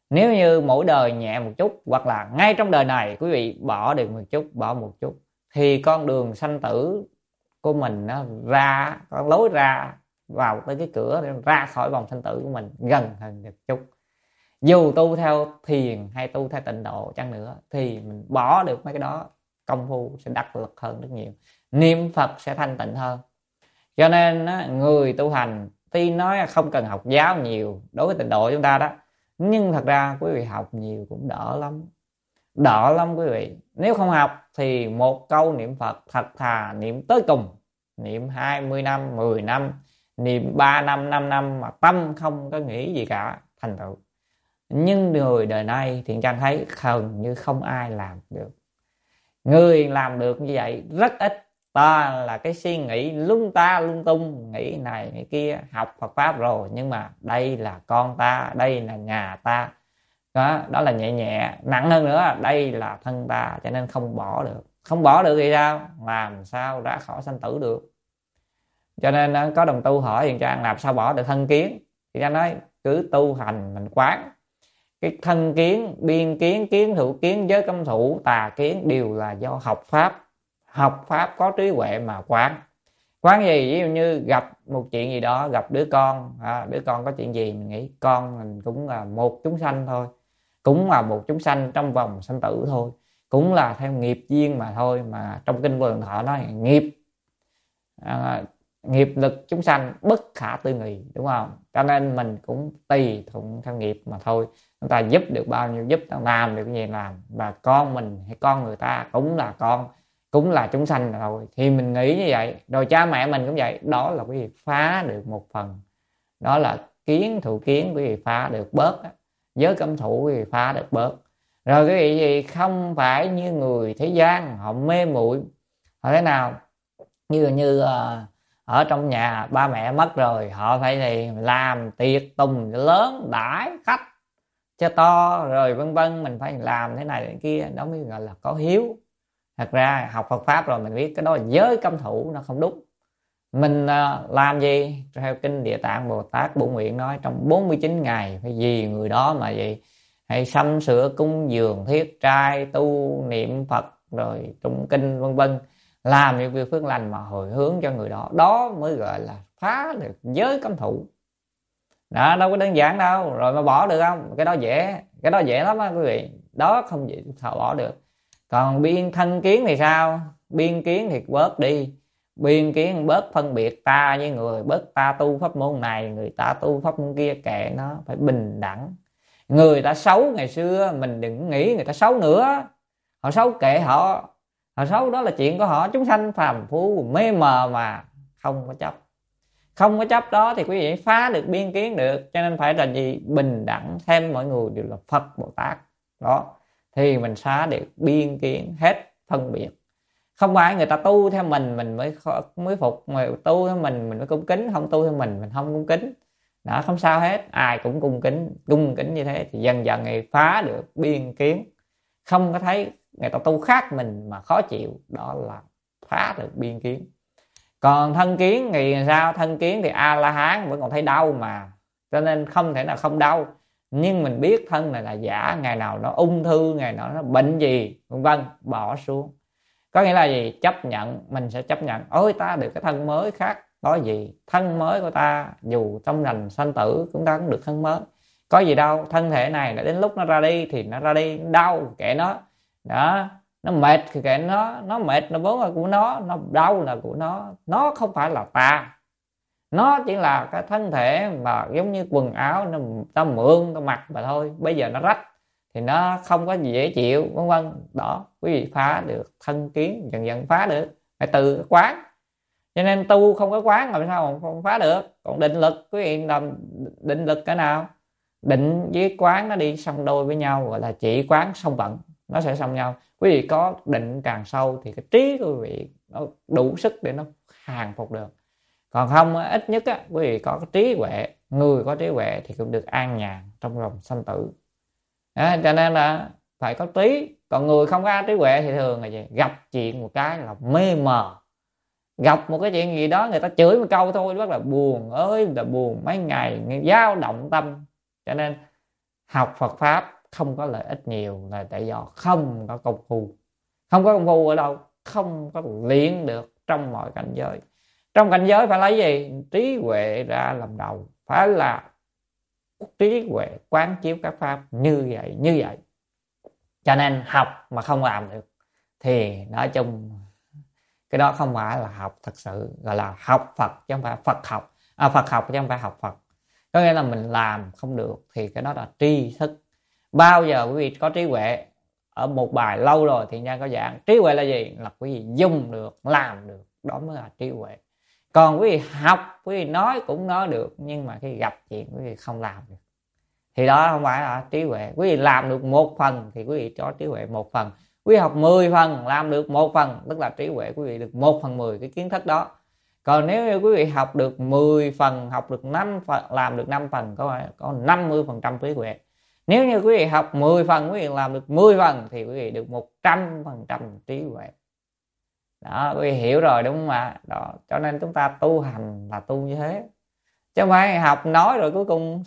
Nếu như mỗi đời nhẹ một chút, hoặc là ngay trong đời này quý vị bỏ được một chút, bỏ một chút, thì con đường sanh tử của mình nó ra, con lối ra vào tới cái cửa để ra khỏi vòng sanh tử của mình gần hơn một chút. Dù tu theo thiền hay tu theo tịnh độ chăng nữa thì mình bỏ được mấy cái đó, công phu sẽ đắc lực hơn rất nhiều, niệm Phật sẽ thanh tịnh hơn. Cho nên người tu hành tuy nói không cần học giáo nhiều đối với tịnh độ chúng ta đó, nhưng thật ra quý vị học nhiều cũng đỡ lắm, đỡ lắm quý vị. Nếu không học thì một câu niệm Phật thật thà niệm tới cùng, niệm hai mươi năm, mười năm, niệm ba năm, năm năm mà tâm không có nghĩ gì cả, thành tựu. Nhưng người đời nay Thiện Trang thấy gần như không ai làm được. Người làm được như vậy rất ít. Ta là cái suy nghĩ lung ta lung tung, nghĩ này nghĩ kia, học Phật Pháp rồi nhưng mà đây là con ta, đây là nhà ta, đó, đó là nhẹ nhẹ. Nặng hơn nữa, đây là thân ta, cho nên không bỏ được. Không bỏ được thì sao? Làm sao ra khỏi sanh tử được? Cho nên có đồng tu hỏi Thiện Trang làm sao bỏ được thân kiến. Thiện Trang nói cứ tu hành mình quán cái thân kiến, biên kiến, kiến thủ kiến, giới cấm thủ, tà kiến đều là do học Pháp. Học Pháp có trí huệ mà quán. Quán gì? Ví dụ như gặp một chuyện gì đó, gặp đứa con, à, đứa con có chuyện gì, mình nghĩ con mình cũng là một chúng sanh thôi, cũng là một chúng sanh trong vòng sanh tử thôi, cũng là theo nghiệp duyên mà thôi. Mà trong kinh Vô Lượng Thọ nói nghiệp à, nghiệp lực chúng sanh bất khả tư nghị, đúng không? Cho nên mình cũng tùy thuận theo nghiệp mà thôi. Chúng ta giúp được bao nhiêu giúp, ta làm được cái gì làm. Và con mình hay con người ta cũng là con, cũng là chúng sanh rồi, thì mình nghĩ như vậy. Rồi cha mẹ mình cũng vậy. Đó là quý vị phá được một phần. Đó là kiến thủ kiến quý vị phá được bớt, giới cấm thủ quý vị phá được bớt. Rồi cái vị gì không phải như người thế gian, họ mê muội. Họ thế nào? Như như uh, ở trong nhà ba mẹ mất rồi, họ phải thì làm tiệc tùng lớn đãi khách cho to rồi vân vân, mình phải làm thế này thế kia, đó mới gọi là có hiếu. Thật ra học Phật Pháp rồi mình biết cái đó là giới cấm thủ, nó không đúng. Mình uh, làm gì? Theo kinh Địa Tạng Bồ Tát Bổn Nguyện nói trong bốn mươi chín ngày phải vì người đó mà gì, hãy sắm sửa cúng dường thiết trai, tu niệm Phật rồi tụng kinh vân vân, làm những việc phước lành mà hồi hướng cho người đó. Đó mới gọi là phá được giới cấm thủ. Đó, đâu có đơn giản đâu. Rồi mà bỏ được không? Cái đó dễ, cái đó dễ lắm á quý vị. Đó không dễ sao bỏ được. Còn biên thân kiến thì sao? Biên kiến thì bớt đi. Biên kiến bớt phân biệt ta với người, bớt ta tu pháp môn này, người ta tu pháp môn kia, kệ nó, phải bình đẳng. Người ta xấu ngày xưa mình đừng nghĩ người ta xấu nữa. Họ xấu kệ họ. Họ xấu đó là chuyện của họ, chúng sanh phàm phu mê mờ mà không có chấp. Không có chấp đó thì quý vị phá được biên kiến được. Cho nên phải là gì? Bình đẳng, xem mọi người đều là Phật Bồ Tát. Đó, thì mình xóa được biên kiến, hết phân biệt. Không phải người ta tu theo mình mình mới mới phục, mà tu theo mình mình mới cung kính, không tu theo mình mình không cung kính. Đó, không sao hết, ai cũng cung kính, cung kính như thế thì dần dần người phá được biên kiến. Không có thấy người ta tu khác mình mà khó chịu, đó là phá được biên kiến. Còn thân kiến thì sao? Thân kiến thì A La Hán vẫn còn thấy đau mà, cho nên không thể nào không đau. Nhưng mình biết thân này là giả, ngày nào nó ung thư, ngày nào nó bệnh gì vân vân, bỏ xuống. Có nghĩa là gì? Chấp nhận, mình sẽ chấp nhận. Ôi ta được cái thân mới khác, có gì? Thân mới của ta dù trong lành sanh tử chúng ta cũng được thân mới, có gì đâu. Thân thể này là đến lúc nó ra đi thì nó ra đi, đau kệ nó. Đó, nó mệt thì kệ nó, nó mệt nó vốn là của nó, nó đau là của nó, nó không phải là ta. Nó chỉ là cái thân thể mà giống như quần áo nó ta mượn ta mặc mà thôi, bây giờ nó rách thì nó không có gì dễ chịu vân vân. Đó, quý vị phá được thân kiến, dần dần phá được, phải từ quán. Cho nên tu không có quán làm sao không phá được. Còn định lực, quý vị làm định lực cái nào? Định với quán nó đi song đôi với nhau, gọi là chỉ quán song vận, nó sẽ song nhau. Quý vị có định càng sâu thì cái trí của quý vị nó đủ sức để nó hàng phục được. Còn không, ít nhất á, quý vị có cái trí huệ, người có trí huệ thì cũng được an nhàn trong vòng sanh tử. Đó, cho nên là phải có trí. Còn người không có trí huệ thì thường là gì? Gặp chuyện một cái là mê mờ. Gặp một cái chuyện gì đó người ta chửi một câu thôi rất là buồn ơi là buồn mấy ngày, dao động tâm. Cho nên học Phật pháp không có lợi ích nhiều là tại do không có công phu. Không có công phu ở đâu? Không có luyện được trong mọi cảnh giới. Trong cảnh giới phải lấy gì? Trí huệ ra làm đầu, phải là trí huệ quán chiếu các pháp như vậy như vậy. Cho nên học mà không làm được thì nói chung cái đó không phải là học thật sự, gọi là học Phật chứ không phải Phật học. À, Phật học chứ không phải học Phật. Có nghĩa là mình làm không được thì cái đó là tri thức. Bao giờ quý vị có trí huệ, ở một bài lâu rồi thì nhân có giảng trí huệ là gì? Là quý vị dùng được, làm được, đó mới là trí huệ. Còn quý vị học, quý vị nói cũng nói được, nhưng mà khi gặp chuyện quý vị không làm được thì đó không phải là trí huệ. Quý vị làm được một phần thì quý vị có trí huệ một phần. Quý vị học mười phần làm được một phần, tức là trí huệ quý vị được một phần mười cái kiến thức đó. Còn nếu như quý vị học được mười phần, học được năm phần, làm được năm phần, có có năm mươi phần trăm trí huệ. Nếu như quý vị học mười phần, quý vị làm được mười phần thì quý vị được một trăm phần trăm trí huệ. Đó, quý vị hiểu rồi đúng không ạ? Đó, cho nên chúng ta tu hành là tu như thế. Chứ không phải học nói rồi cuối cùng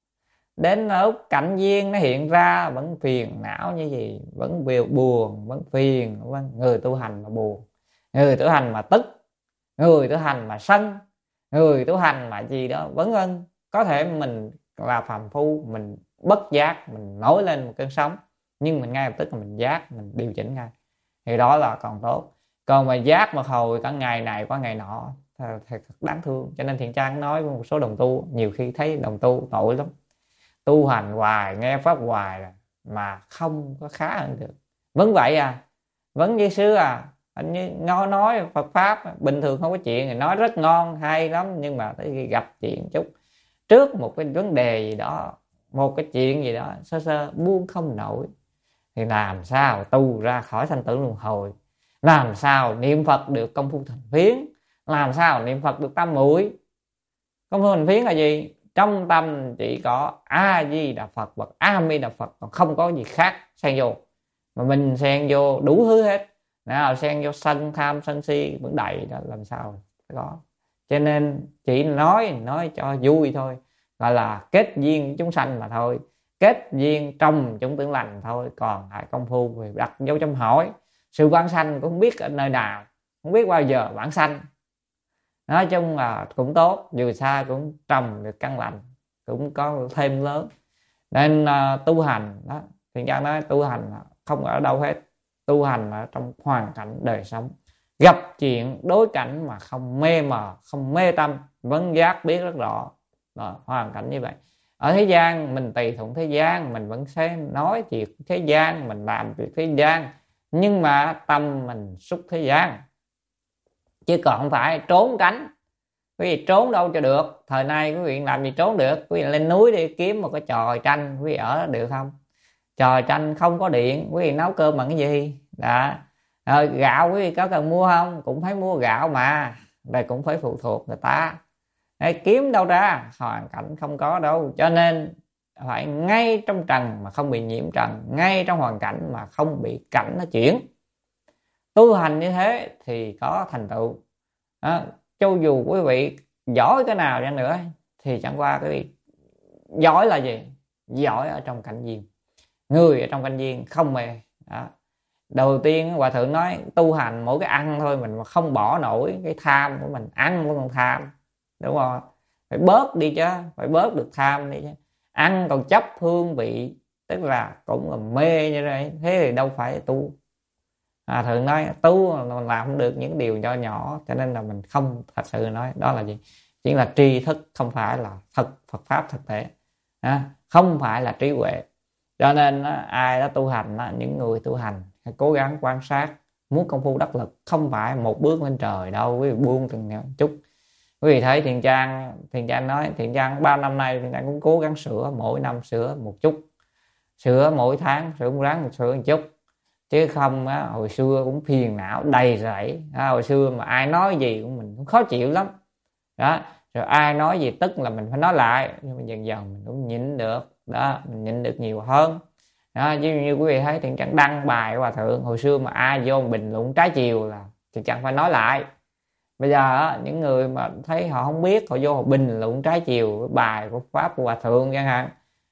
đến lúc cảnh duyên nó hiện ra vẫn phiền não như gì, vẫn buồn, vẫn phiền. Người tu hành mà buồn, người tu hành mà tức, người tu hành mà sân, người tu hành mà gì đó vân vân. Có thể mình là phàm phu, mình bất giác, mình nổi lên một cơn sóng, nhưng mình ngay lập tức là mình giác, mình điều chỉnh ngay, thì đó là còn tốt. Còn mà giác một hồi cả ngày này qua ngày nọ thì thật đáng thương. Cho nên Thiện Trang nói với một số đồng tu, nhiều khi thấy đồng tu tội lắm, tu hành hoài, nghe pháp hoài mà không có khá hơn được. Vẫn vậy à, vẫn như xưa à. Anh như nói, nói Phật pháp bình thường không có chuyện thì nói rất ngon hay lắm, nhưng mà tới khi gặp chuyện chút, trước một cái vấn đề gì đó, một cái chuyện gì đó sơ sơ buông không nổi, thì làm sao tu ra khỏi sanh tử luân hồi, làm sao niệm Phật được công phu thành phiến, làm sao niệm Phật được tam muội. Công phu thành phiến là gì? Trong tâm chỉ có A Di Đà Phật và A Mi Đà Phật, còn không có gì khác xen vô. Mà mình xen vô đủ thứ hết, nào xen vô sân tham sân si vẫn đầy đó, làm sao có. Cho nên chỉ nói nói cho vui thôi, gọi là kết duyên chúng sanh mà thôi, kết duyên trong chúng tưởng lành thôi. Còn lại công phu về đặt dấu chấm hỏi, sự vãng sanh cũng không biết ở nơi nào, không biết bao giờ vãng sanh. Nói chung là cũng tốt, dù xa cũng trồng được căn lành, cũng có thêm lớn. Nên uh, tu hành đó, Thiện Trang nói tu hành không ở đâu hết, tu hành ở trong hoàn cảnh đời sống. Gặp chuyện đối cảnh mà không mê mờ, không mê tâm, vẫn giác biết rất rõ. Đó, hoàn cảnh như vậy. Ở thế gian mình tùy thuận thế gian, mình vẫn sẽ nói chuyện thế gian, mình làm việc thế gian, nhưng mà tâm mình xúc thế gian, chứ còn không phải trốn tránh. Quý vị trốn đâu cho được. Thời nay quý vị làm gì trốn được. Quý vị lên núi đi kiếm một cái chòi tranh, quý vị ở được không? Chòi tranh không có điện, quý vị nấu cơm bằng cái gì? Đó. Rồi gạo quý vị có cần mua không? Cũng phải mua gạo mà, đây cũng phải phụ thuộc người ta. Đấy, kiếm đâu ra? Hoàn cảnh không có đâu. Cho nên phải ngay trong trần mà không bị nhiễm trần, ngay trong hoàn cảnh mà không bị cảnh nó chuyển. Tu hành như thế thì có thành tựu. Đó. Cho dù quý vị giỏi cái nào chăng nữa thì chẳng qua quý vị giỏi là gì? Giỏi ở trong cảnh duyên. Người ở trong cảnh duyên không mê. Đó. Đầu tiên Hòa Thượng nói tu hành mỗi cái ăn thôi mình mà không bỏ nổi cái tham của mình, ăn vẫn còn tham, đúng không? Phải bớt đi chứ, phải bớt được tham đi chứ. Ăn còn chấp hương vị, tức là cũng là mê như vậy, thế thì đâu phải tu. À, Thượng nói tu mà làm không được những điều nhỏ nhỏ, cho nên là mình không thật sự nói đó là gì, chỉ là tri thức, không phải là thật Phật pháp thực tế, à, không phải là trí huệ. Cho nên ai đã tu hành, những người tu hành hãy cố gắng quan sát. Muốn công phu đắc lực không phải một bước lên trời đâu, quý vị buông từng chút. Quý vị thấy Thiện Trang Thiện Trang nói Thiện Trang ba năm nay Thiện Trang cũng cố gắng sửa, mỗi năm sửa một chút, sửa mỗi tháng sửa một ráng sửa một chút, chứ không á, hồi xưa cũng phiền não đầy rẫy. À, hồi xưa mà ai nói gì cũng mình cũng khó chịu lắm đó, rồi ai nói gì tức là mình phải nói lại, nhưng mà dần dần mình cũng nhịn được đó, mình nhịn được nhiều hơn đó. Chứ như quý vị thấy Thiện Trang đăng bài của Hòa Thượng, hồi xưa mà ai vô bình luận trái chiều là Thiện Trang phải nói lại. Bây giờ á, những người mà thấy họ không biết, họ vô họ bình luận trái chiều với bài của pháp của Hòa Thượng chẳng hạn,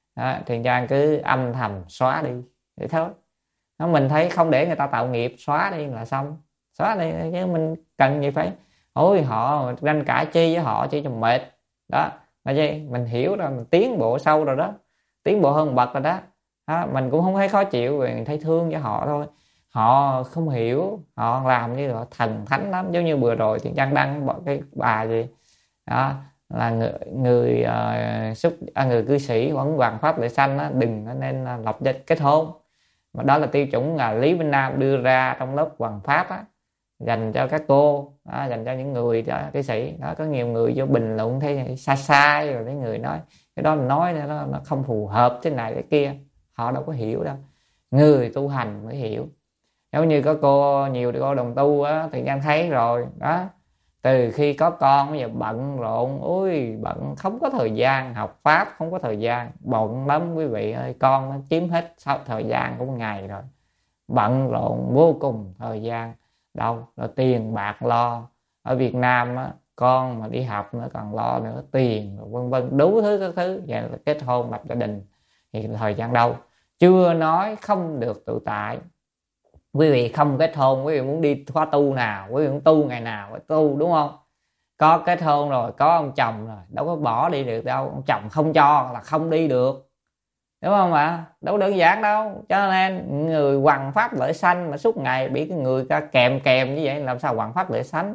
Đó, Thiện Trang cứ âm thầm xóa đi để thôi. Nó mình thấy không để người ta tạo nghiệp, xóa đi là xong, xóa đi chứ mình cần gì phải ôi họ tranh cãi chi với họ chi cho mệt. Đó là gì, mình hiểu rồi, mình tiến bộ sâu rồi đó, tiến bộ hơn bậc rồi đó. Đó, mình cũng không thấy khó chịu, mình thấy thương với họ thôi. Họ không hiểu, họ làm như là thần thánh lắm, giống như vừa rồi Thiện Trang đăng một cái bà gì đó là người người uh, xúc à, người cư sĩ vẫn hoàng pháp lễ xanh á, đừng có nên uh, lập gia kết hôn. Mà đó là tiêu chuẩn là Lý Vinh Nam đưa ra trong lớp hoàng pháp á, dành cho các cô đó, dành cho những người đó cư sĩ đó. Có nhiều người vô bình luận thấy sai sai, rồi thấy người nói cái đó nói nó, nó không phù hợp thế này thế kia. Họ đâu có hiểu đâu, người tu hành mới hiểu. Giống như có cô nhiều cô đồng tu á thì em thấy rồi đó, từ khi có con bây giờ bận rộn, ui bận không có thời gian học pháp, không có thời gian, bận lắm quý vị ơi. Con nó chiếm hết sau thời gian của một ngày rồi, bận rộn vô cùng thời gian đâu, rồi tiền bạc lo. Ở Việt Nam á, con mà đi học nữa còn lo nữa, tiền rồi vân vân đủ thứ các thứ, vậy là kết hôn lập gia đình thì thời gian đâu. Chưa nói không được tự tại. Quý vị không kết hôn, quý vị muốn đi khóa tu nào, quý vị muốn tu ngày nào phải tu, đúng không? Có kết hôn rồi, có ông chồng rồi, đâu có bỏ đi được đâu. Ông chồng không cho là không đi được, đúng không ạ? Đâu đơn giản đâu. Cho nên người hoằng pháp lợi sanh mà suốt ngày bị cái người ta kèm kèm như vậy, làm sao hoằng pháp lợi sanh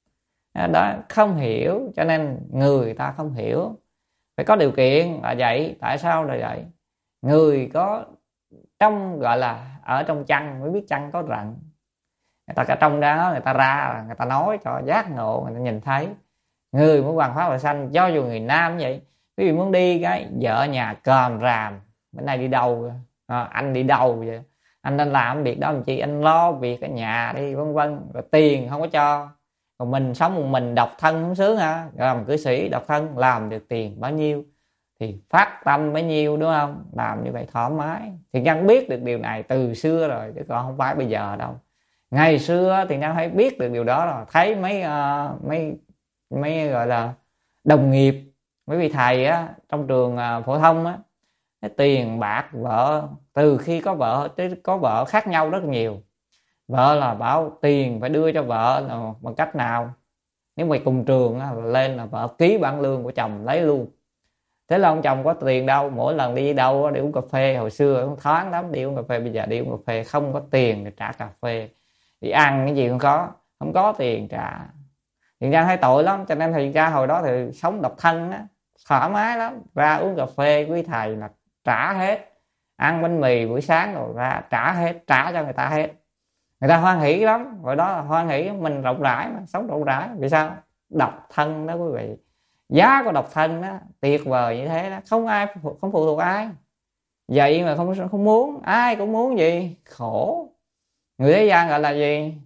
đó, không hiểu. Cho nên người ta không hiểu, phải có điều kiện là vậy. Tại sao là vậy? Người có trong gọi là ở trong chăn mới biết chăn có rận. Người ta cả trong đó người ta ra, người ta nói cho giác ngộ, người ta nhìn thấy. Người muốn hoàn pháp lợi sanh, cho dù người nam vậy. Quý vị muốn đi cái vợ nhà còm ràm, bữa nay đi đâu à, anh đi đâu vậy, anh nên làm việc đó làm chi, anh lo việc ở nhà đi vân vân, rồi tiền không có cho. Còn mình sống một mình độc thân không sướng hả? Làm cư sĩ độc thân làm được tiền bao nhiêu thì phát tâm bấy nhiêu, đúng không? Làm như vậy thoải mái. Thì Nhân biết được điều này từ xưa rồi, chứ còn không phải bây giờ đâu. Ngày xưa thì Nhân thấy biết được điều đó rồi, thấy mấy uh, mấy mấy gọi là đồng nghiệp, mấy vị thầy á trong trường uh, phổ thông á, cái tiền bạc vợ từ khi có vợ tới có vợ khác nhau rất nhiều. Vợ là bảo tiền phải đưa cho vợ là bằng cách nào, nếu mày cùng trường á, lên là vợ ký bản lương của chồng lấy luôn. Thế là ông chồng có tiền đâu, mỗi lần đi đâu đi uống cà phê, hồi xưa cũng thoáng lắm đi uống cà phê, bây giờ đi uống cà phê không có tiền để trả cà phê. Đi ăn cái gì không có, không có tiền trả. Thì ra thấy tội lắm, cho nên thì ra hồi đó thì sống độc thân á, thoải mái lắm. Ra uống cà phê với thầy là trả hết, ăn bánh mì buổi sáng rồi ra trả hết, trả cho người ta hết. Người ta hoan hỷ lắm, hồi đó là hoan hỷ. Mình rộng rãi mà, sống rộng rãi. Vì sao? Độc thân đó quý vị. Giá của độc thân đó tuyệt vời như thế đó, không ai không phụ thuộc ai. Vậy mà không không muốn, ai cũng muốn gì khổ. Người thế gian gọi là gì?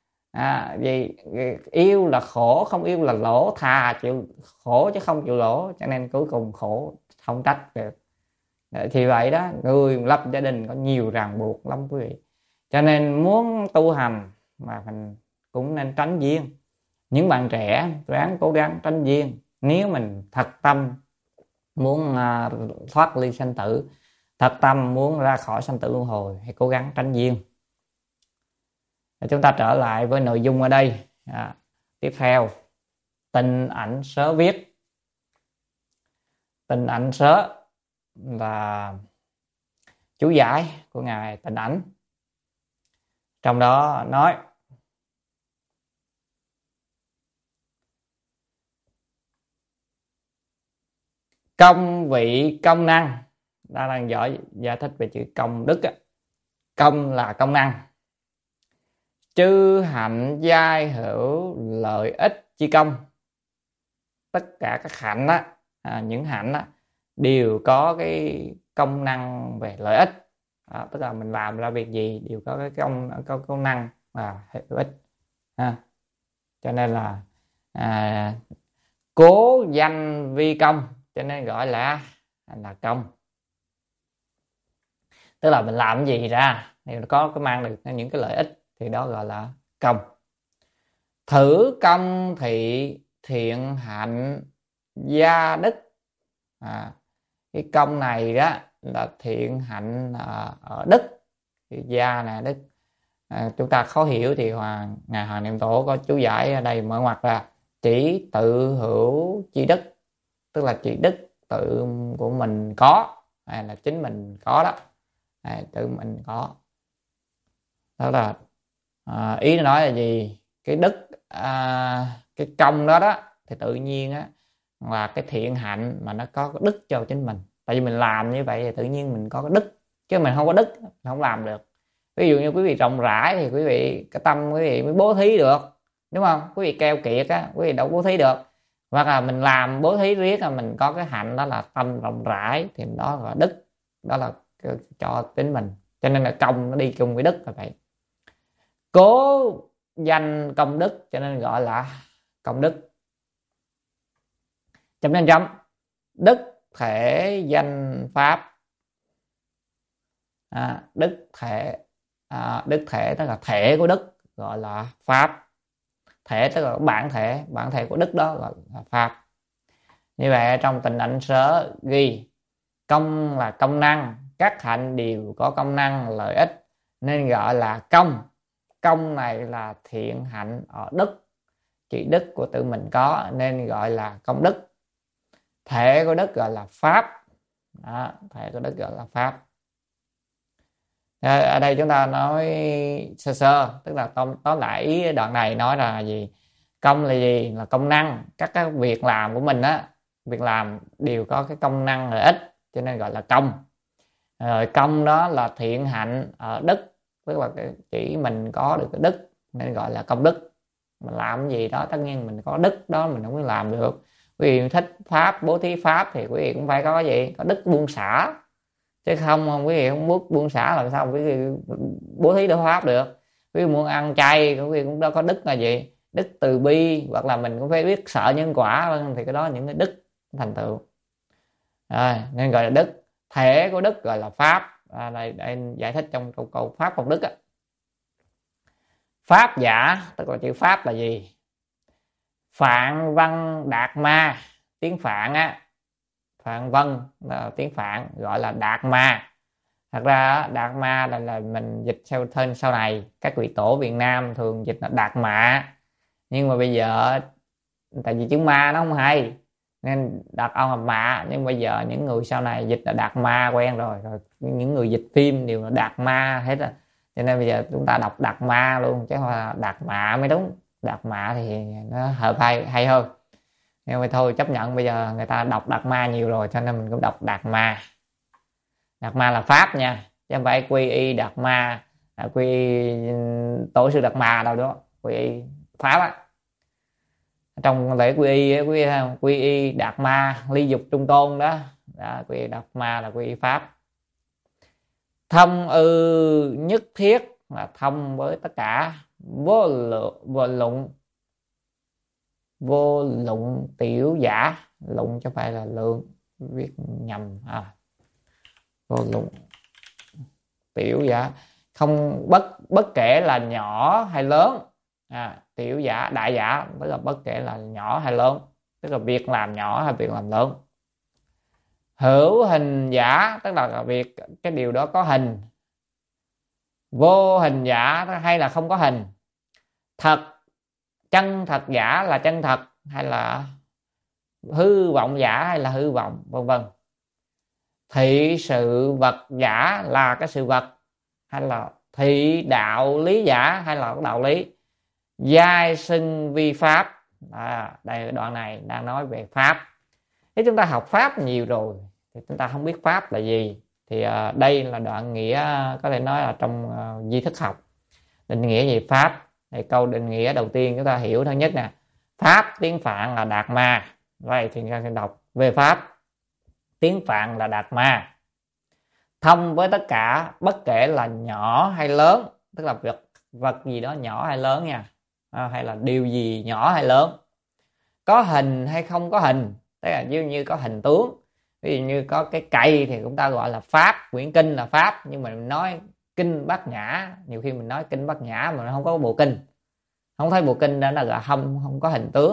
À, gì yêu là khổ, không yêu là lỗ, thà chịu khổ chứ không chịu lỗ. Cho nên cuối cùng khổ không trách được. Thì vậy đó, người lập gia đình có nhiều ràng buộc lắm quý vị. Cho nên muốn tu hành mà mình cũng nên tránh duyên. Những bạn trẻ ráng cố gắng tránh duyên. Nếu mình thật tâm muốn uh, thoát ly sanh tử, thật tâm muốn ra khỏi sanh tử luân hồi, hãy cố gắng tránh duyên. Chúng ta trở lại với nội dung ở đây. À, tiếp theo, Tịnh Ảnh Sớ viết. Tịnh Ảnh Sớ là chú giải của ngài Tịnh Ảnh. Trong đó nói: công vị công năng, ta đang giỏi giải thích về chữ công đức. Công là công năng, chư hạnh giai hữu lợi ích chi công. Tất cả các hạnh á, à, những hạnh á đều có cái công năng về lợi ích. À, tức là mình làm ra việc gì đều có cái công có công năng và lợi ích. À, cho nên là à, cố danh vi công, cho nên gọi là là công. Tức là mình làm cái gì ra thì có cái mang được những cái lợi ích thì đó gọi là công. Thử công thị thiện hạnh gia đức. À, cái công này đó là thiện hạnh ở, ở đức, gia nè đức. À, chúng ta khó hiểu thì hoàng ngài Hoàng Niệm Tổ có chú giải ở đây mở ngoặt ra: chỉ tự hữu chi đức, tức là chỉ đức tự của mình có, hay là chính mình có đó, hay tự mình có. Đó là à, ý nó nói là gì? Cái đức à, cái công đó đó thì tự nhiên á là cái thiện hạnh mà nó có cái đức cho chính mình. Tại vì mình làm như vậy thì tự nhiên mình có cái đức, chứ mình không có đức mình không làm được. Ví dụ như quý vị rộng rãi thì quý vị cái tâm quý vị mới bố thí được, đúng không? Quý vị keo kiệt á, quý vị đâu bố thí được. Hoặc là mình làm bố thí riết là mình có cái hạnh đó là tâm rộng rãi, thì đó là đức, đó là cho tính mình. Cho nên là công nó đi chung với đức là vậy. Cố danh công đức cho nên gọi là công đức. Chấm nhân chấm. Đức thể danh pháp. À, đức thể à, đức thể tức là thể của đức gọi là pháp. Thể tức là bản thể, bản thể của đức đó gọi là pháp. Như vậy trong Tịnh Ảnh Sớ ghi công là công năng, các hạnh đều có công năng lợi ích nên gọi là công. Công này là thiện hạnh ở đức, chỉ đức của tự mình có nên gọi là công đức. Thể của đức gọi là pháp. Đó, thể của đức gọi là pháp. Ở đây chúng ta nói sơ sơ, tức là tóm, tóm lại ý đoạn này nói là gì? Công là gì? Là công năng, các cái việc làm của mình á, việc làm đều có cái công năng lợi ích cho nên gọi là công. Rồi công đó là thiện hạnh ở đức, tức là chỉ mình có được cái đức nên gọi là công đức. Mình làm cái gì đó tất nhiên mình có đức đó mình không có làm được. Quý vị thích pháp, bố thí pháp thì quý vị cũng phải có cái gì? Có đức buông xả. Chứ không quý vị không muốn buông xả làm sao quý vị bố thí được pháp được. Quý vị muốn ăn chay quý vị cũng đâu có đức là gì? Đức từ bi, hoặc là mình cũng phải biết sợ nhân quả, thì cái đó những cái đức thành tựu. Rồi, nên gọi là đức. Thể của đức gọi là pháp. À, đây, đây giải thích trong câu, câu pháp công đức á. Pháp giả tức là chữ pháp là gì? Phạn văn đạt ma. Tiếng Phạn á, Phạn vân là tiếng Phạn gọi là đạt ma. Thật ra đạt ma là, là mình dịch theo thân sau này. Các vị tổ Việt Nam thường dịch là đạt mạ, nhưng mà bây giờ tại vì chữ ma nó không hay nên đặt ông làm mạ. Nhưng bây giờ những người sau này dịch là đạt ma quen rồi, rồi những người dịch phim đều là đạt ma hết rồi, cho nên bây giờ chúng ta đọc đạt ma luôn chứ không là đạt mạ mới đúng. Đạt mạ thì nó hợp hay hay hơn, nhưng mà thôi chấp nhận bây giờ người ta đọc đạt ma nhiều rồi cho nên mình cũng đọc đạt ma. Đạt ma là pháp nha, chứ không phải quy y đạt ma, quy y tổ sư đạt ma đâu đó, quy y pháp á. Trong lễ quy y quy, quy y đạt ma ly dục trung tôn đó, đó quy y đạt ma là quy y pháp. Thông ư nhất thiết là thông với tất cả. Vô lượng vô lụng vô lụng tiểu giả, lụng chứ phải là lượng, viết nhầm à. Vô lụng tiểu giả, không bất bất kể là nhỏ hay lớn. À, tiểu giả đại giả tức là bất kể là nhỏ hay lớn, tức là việc làm nhỏ hay việc làm lớn. Hữu hình giả tức là việc cái điều đó có hình. Vô hình giả hay là không có hình. Thật chân thật giả là chân thật hay là hư vọng giả hay là hư vọng, vân vân. Thị sự vật giả là cái sự vật hay là thị đạo lý giả hay là đạo lý. Giai xưng vi pháp. À, đây đoạn này đang nói về pháp. Nếu chúng ta học pháp nhiều rồi thì chúng ta không biết pháp là gì, thì uh, đây là đoạn nghĩa có thể nói là trong uh, di thức học. Định nghĩa về pháp thì câu định nghĩa đầu tiên chúng ta hiểu thứ nhất nè, pháp tiếng Phạn là đạt ma. Vậy thì chúng ta sẽ đọc về pháp. Tiếng Phạn là đạt ma, thông với tất cả bất kể là nhỏ hay lớn, tức là vật vật gì đó nhỏ hay lớn nha, à, hay là điều gì nhỏ hay lớn, có hình hay không có hình, tức là như như có hình tướng. Ví dụ như có cái cây thì chúng ta gọi là pháp, quyển kinh là pháp, nhưng mà mình nói kinh Bát Nhã, nhiều khi mình nói kinh Bát Nhã mà không có bộ kinh, không thấy bộ kinh đó là không không có hình tướng.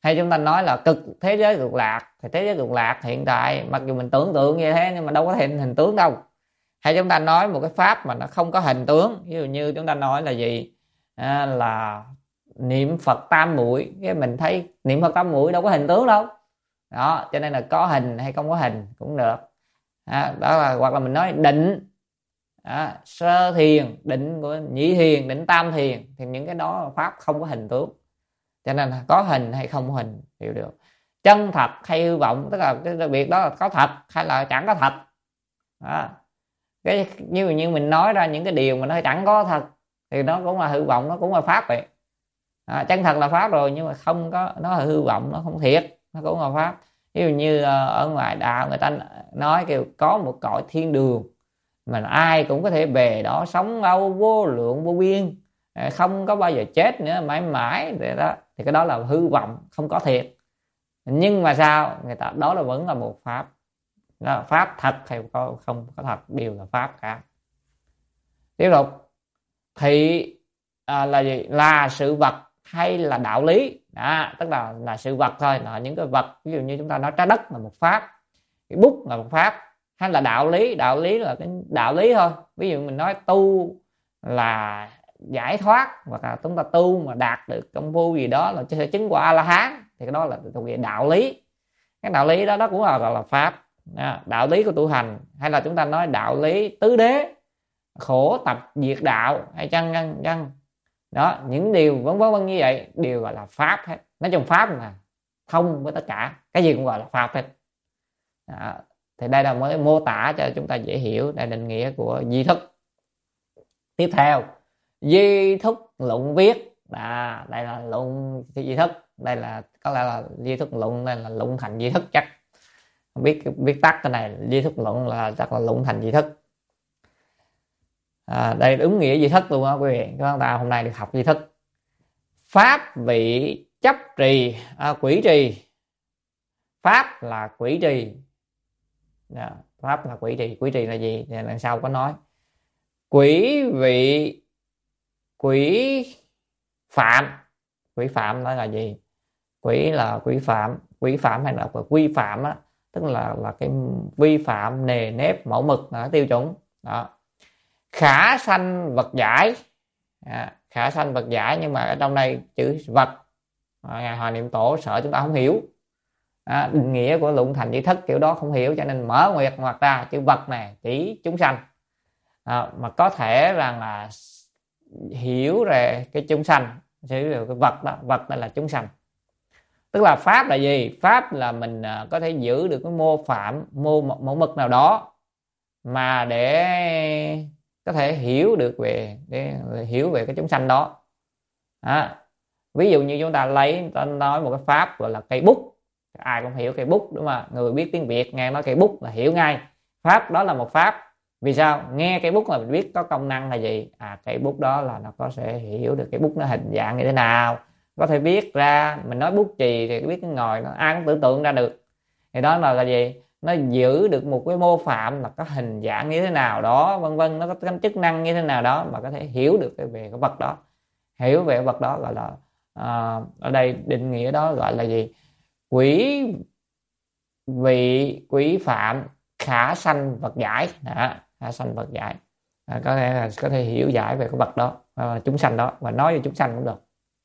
Hay chúng ta nói là cực thế giới cực lạc, thì thế giới cực lạc hiện tại mặc dù mình tưởng tượng như thế nhưng mà đâu có hình hình tướng đâu. Hay chúng ta nói một cái pháp mà nó không có hình tướng, ví dụ như chúng ta nói là gì, à, là niệm Phật tam muội, cái mình thấy niệm Phật tam muội đâu có hình tướng đâu đó, cho nên là có hình hay không có hình cũng được. À, đó là hoặc là mình nói định, à, sơ thiền, định của nhị thiền, định tam thiền, thì những cái đó là pháp không có hình tướng, cho nên là có hình hay không có hình đều được. Chân thật hay hư vọng, tức là cái việc đó là có thật hay là chẳng có thật đó. Cái như như mình nói ra những cái điều mà nó chẳng có thật thì nó cũng là hư vọng, nó cũng là pháp vậy. À, chân thật là pháp rồi, nhưng mà không có, nó là hư vọng, nó không thiệt, nó cũng là pháp. Ví dụ như ở ngoài đạo người ta nói kêu có một cõi thiên đường mà ai cũng có thể về đó sống lâu vô lượng vô biên, không có bao giờ chết nữa, mãi mãi thì đó, thì cái đó là hư vọng, không có thiệt. Nhưng mà sao người ta đó là vẫn là một pháp, đó là pháp thật hay không không có thật đều là pháp cả. Tiếp tục thị à, là gì, là sự vật hay là đạo lý đó, tức là là sự vật thôi, là những cái vật, ví dụ như chúng ta nói trái đất là một pháp, cái bút là một pháp, hay là đạo lý, đạo lý là cái đạo lý thôi. Ví dụ mình nói tu là giải thoát, hoặc là chúng ta tu mà đạt được công phu gì đó là sẽ chứng quả A La Hán, thì cái đó là thuộc về đạo lý. Cái đạo lý đó đó cũng là gọi là pháp, đạo lý của tu hành. Hay là chúng ta nói đạo lý tứ đế, khổ tập diệt đạo, hay chăng chăng chăng đó, những điều vân vân vân như vậy đều gọi là pháp hết. Nói chung pháp là thông với tất cả, cái gì cũng gọi là pháp hết đó. Thì đây là mới mô tả cho chúng ta dễ hiểu đại định nghĩa của di thức. Tiếp theo di thức luận viết, à, đây là luận di thức, đây là có lẽ là di thức luận, đây là luận thành di thức, chắc không biết viết tắt cái này di thức luận là chắc là luận thành di thức. À, đây đúng nghĩa di thức luôn á quý vị, chúng ta hôm nay được học di thức. Pháp vị chấp trì, à, quỷ trì, pháp là quỷ trì. Đó, pháp là quỷ trì, quỷ trì là gì thì lần sau có nói. Quỷ vị, quỷ phạm, quỷ phạm đó là gì? Quỷ là quỷ phạm, quỷ phạm hay là quy phạm á, tức là là cái vi phạm nề nếp mẫu mực là tiêu chuẩn đó. Khả sanh vật giải, à, khả sanh vật giải, nhưng mà ở trong đây chữ vật à, Ngài Hòa Niệm Tổ sợ chúng ta không hiểu, à, định nghĩa của luận thành di thức kiểu đó không hiểu, cho nên mở nguyệt ngoặc ra chữ vật này chỉ chúng sanh, à, mà có thể rằng là hiểu về cái chúng sanh, hiểu về cái vật đó, vật đây là chúng sanh. Tức là pháp là gì? Pháp là mình à, có thể giữ được cái mô phạm, mô mẫu mực nào đó mà để có thể hiểu được về, để hiểu về cái chúng sanh đó. À, ví dụ như chúng ta lấy, ta nói một cái pháp gọi là cây bút, ai cũng hiểu cây bút đúng không? Người biết tiếng Việt nghe nói cây bút là hiểu ngay, pháp đó là một pháp. Vì sao? Nghe cây bút là mình biết có công năng là gì, à cây bút đó là nó có thể hiểu được cái bút nó hình dạng như thế nào, có thể viết ra. Mình nói bút chì thì biết cái ngòi nó ai cũng tưởng tượng ra được, thì đó là là gì? Nó giữ được một cái mô phạm là có hình dạng như thế nào đó, vân vân, nó có cái chức năng như thế nào đó mà có thể hiểu được cái về cái vật đó, hiểu về cái vật đó gọi là à, ở đây định nghĩa đó gọi là gì? Quỷ vị, quỷ phạm, khả sanh vật giải đó, khả sanh vật giải, à, có thể là có thể hiểu giải về cái vật đó, à, chúng sanh đó, và nói về chúng sanh cũng được.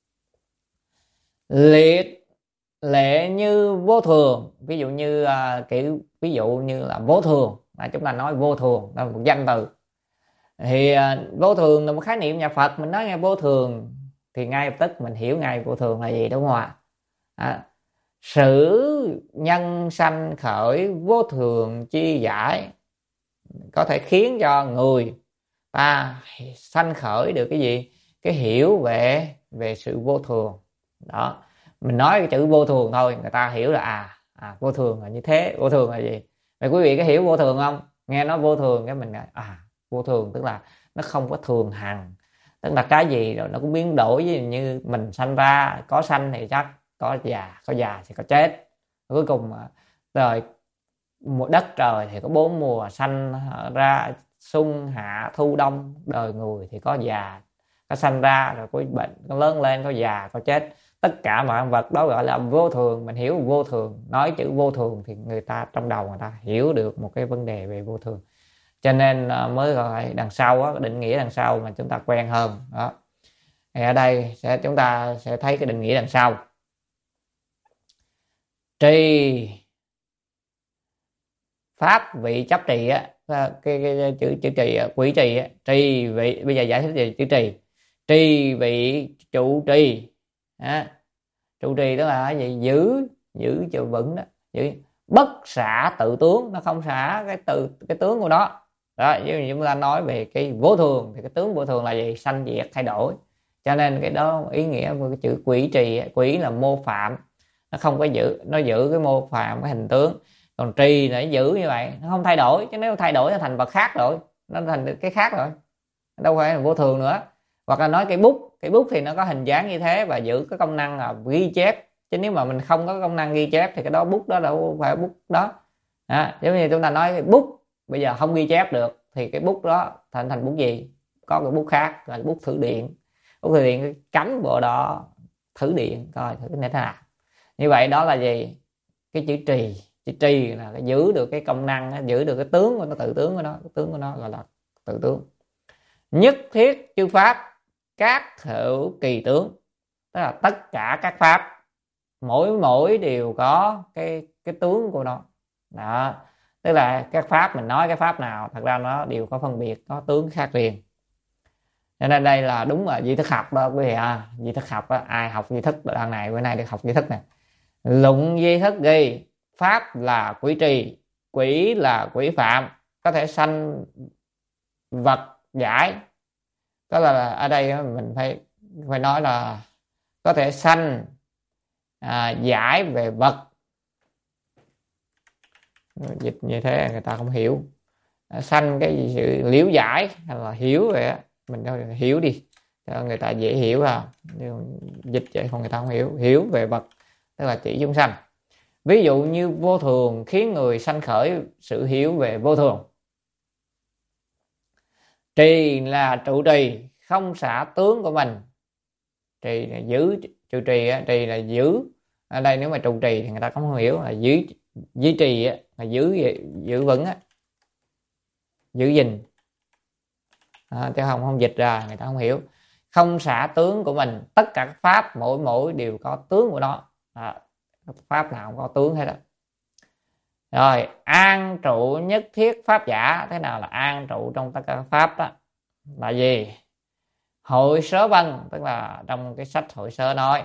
Liệt lệ như vô thường, ví dụ như à, kiểu ví dụ như là vô thường, à, chúng ta nói vô thường là một danh từ, thì à, vô thường là một khái niệm nhà Phật, mình nói nghe vô thường thì ngay lập tức mình hiểu ngay vô thường là gì, đúng không ạ? À, sự nhân sanh khởi vô thường chi giải, có thể khiến cho người ta sanh khởi được cái gì? Cái hiểu về về sự vô thường đó. Mình nói cái chữ vô thường thôi người ta hiểu là à, à vô thường là như thế. Vô thường là gì? Vậy quý vị có hiểu vô thường không? Nghe nói vô thường cái mình à vô thường tức là nó không có thường hằng, tức là cái gì rồi nó cũng biến đổi. Ví dụ như mình sanh ra, có sanh thì chắc có già, có già thì có chết, cuối cùng trời một đất trời thì có bốn mùa sanh ra, xuân hạ thu đông. Đời người thì có già, có sanh ra rồi có bệnh, có lớn lên, có già, có chết. tất cả mọi vật đó gọi là vô thường. Mình hiểu vô thường, nói chữ vô thường thì người ta trong đầu người ta hiểu được một cái vấn đề về vô thường, cho nên mới gọi đằng sau á, định nghĩa đằng sau mà chúng ta quen hơn đó. Thì ở đây sẽ chúng ta sẽ thấy cái định nghĩa đằng sau. Trì pháp vị chấp trì á, cái, cái, cái chữ chữ trì quỷ trì á, trì vị, bây giờ giải thích về chữ trì. Trì vị trụ trì à, trụ trì đó là cái gì? Giữ giữ cho vững đó, giữ bất xả tự tướng, nó không xả cái từ cái tướng của nó đó. Như chúng ta nói về cái vô thường thì cái tướng vô thường là gì? Sanh diệt thay đổi, cho nên cái đó ý nghĩa của cái chữ quỷ trì, quỷ là mô phạm, nó không có giữ, nó giữ cái mô phạm, cái hình tướng. Còn trì là giữ như vậy, nó không thay đổi, chứ nếu thay đổi nó thành vật khác rồi, nó thành cái khác rồi, đâu phải là vô thường nữa. Hoặc là nói cây bút, cây bút thì nó có hình dáng như thế và giữ cái công năng là ghi chép, chứ nếu mà mình không có công năng ghi chép thì cái đó bút đó đâu phải bút đó à, giống như chúng ta nói cái bút bây giờ không ghi chép được thì cái bút đó thành thành bút gì? Có cái bút khác là bút thử điện. Bút thử điện cắm bộ đó thử điện coi thử như thế nào. Như vậy đó là gì? Cái chữ trì, chữ trì là cái giữ được cái công năng, giữ được cái tướng của nó, tự tướng của nó, cái tướng của nó gọi là tự tướng. Nhất thiết chư pháp các hữu kỳ tướng, tức là tất cả các pháp mỗi mỗi đều có cái cái tướng của nó đó. Tức là các pháp mình nói cái pháp nào thật ra nó đều có phân biệt, có tướng khác riêng. Cho nên đây là đúng là di thức học đó quý vị à. Di thức học đó, ai học di thức đoạn này bữa nay được học di thức này. Luận di thức ghi pháp là quỷ trì, quỷ là quỷ phạm, có thể sanh vật giải. Đó là ở đây mình phải phải nói là có thể sanh à, giải về vật. Dịch như thế người ta không hiểu. À, sanh cái gì sự liễu giải hay là hiểu vậy á, mình hiểu đi cho người ta dễ hiểu à. Dịch vậy không người ta không hiểu. Hiểu về vật tức là chỉ chúng sanh. Ví dụ như vô thường khiến người sanh khởi sự hiểu về vô thường. Trì là trụ trì, không xả tướng của mình. Trì là giữ, trụ trì trì là giữ. Ở đây nếu mà trụ trì thì người ta không hiểu là giữ, duy trì là giữ giữ vững á, giữ gìn à, chứ không không dịch ra người ta không hiểu. Không xả tướng của mình, tất cả các pháp mỗi mỗi đều có tướng của nó à, pháp nào cũng có tướng hết đó. Rồi an trụ nhất thiết pháp giả. Thế nào là an trụ trong tất cả các pháp đó? Là gì? Hội sớ văn, tức là trong cái sách hội sớ nói,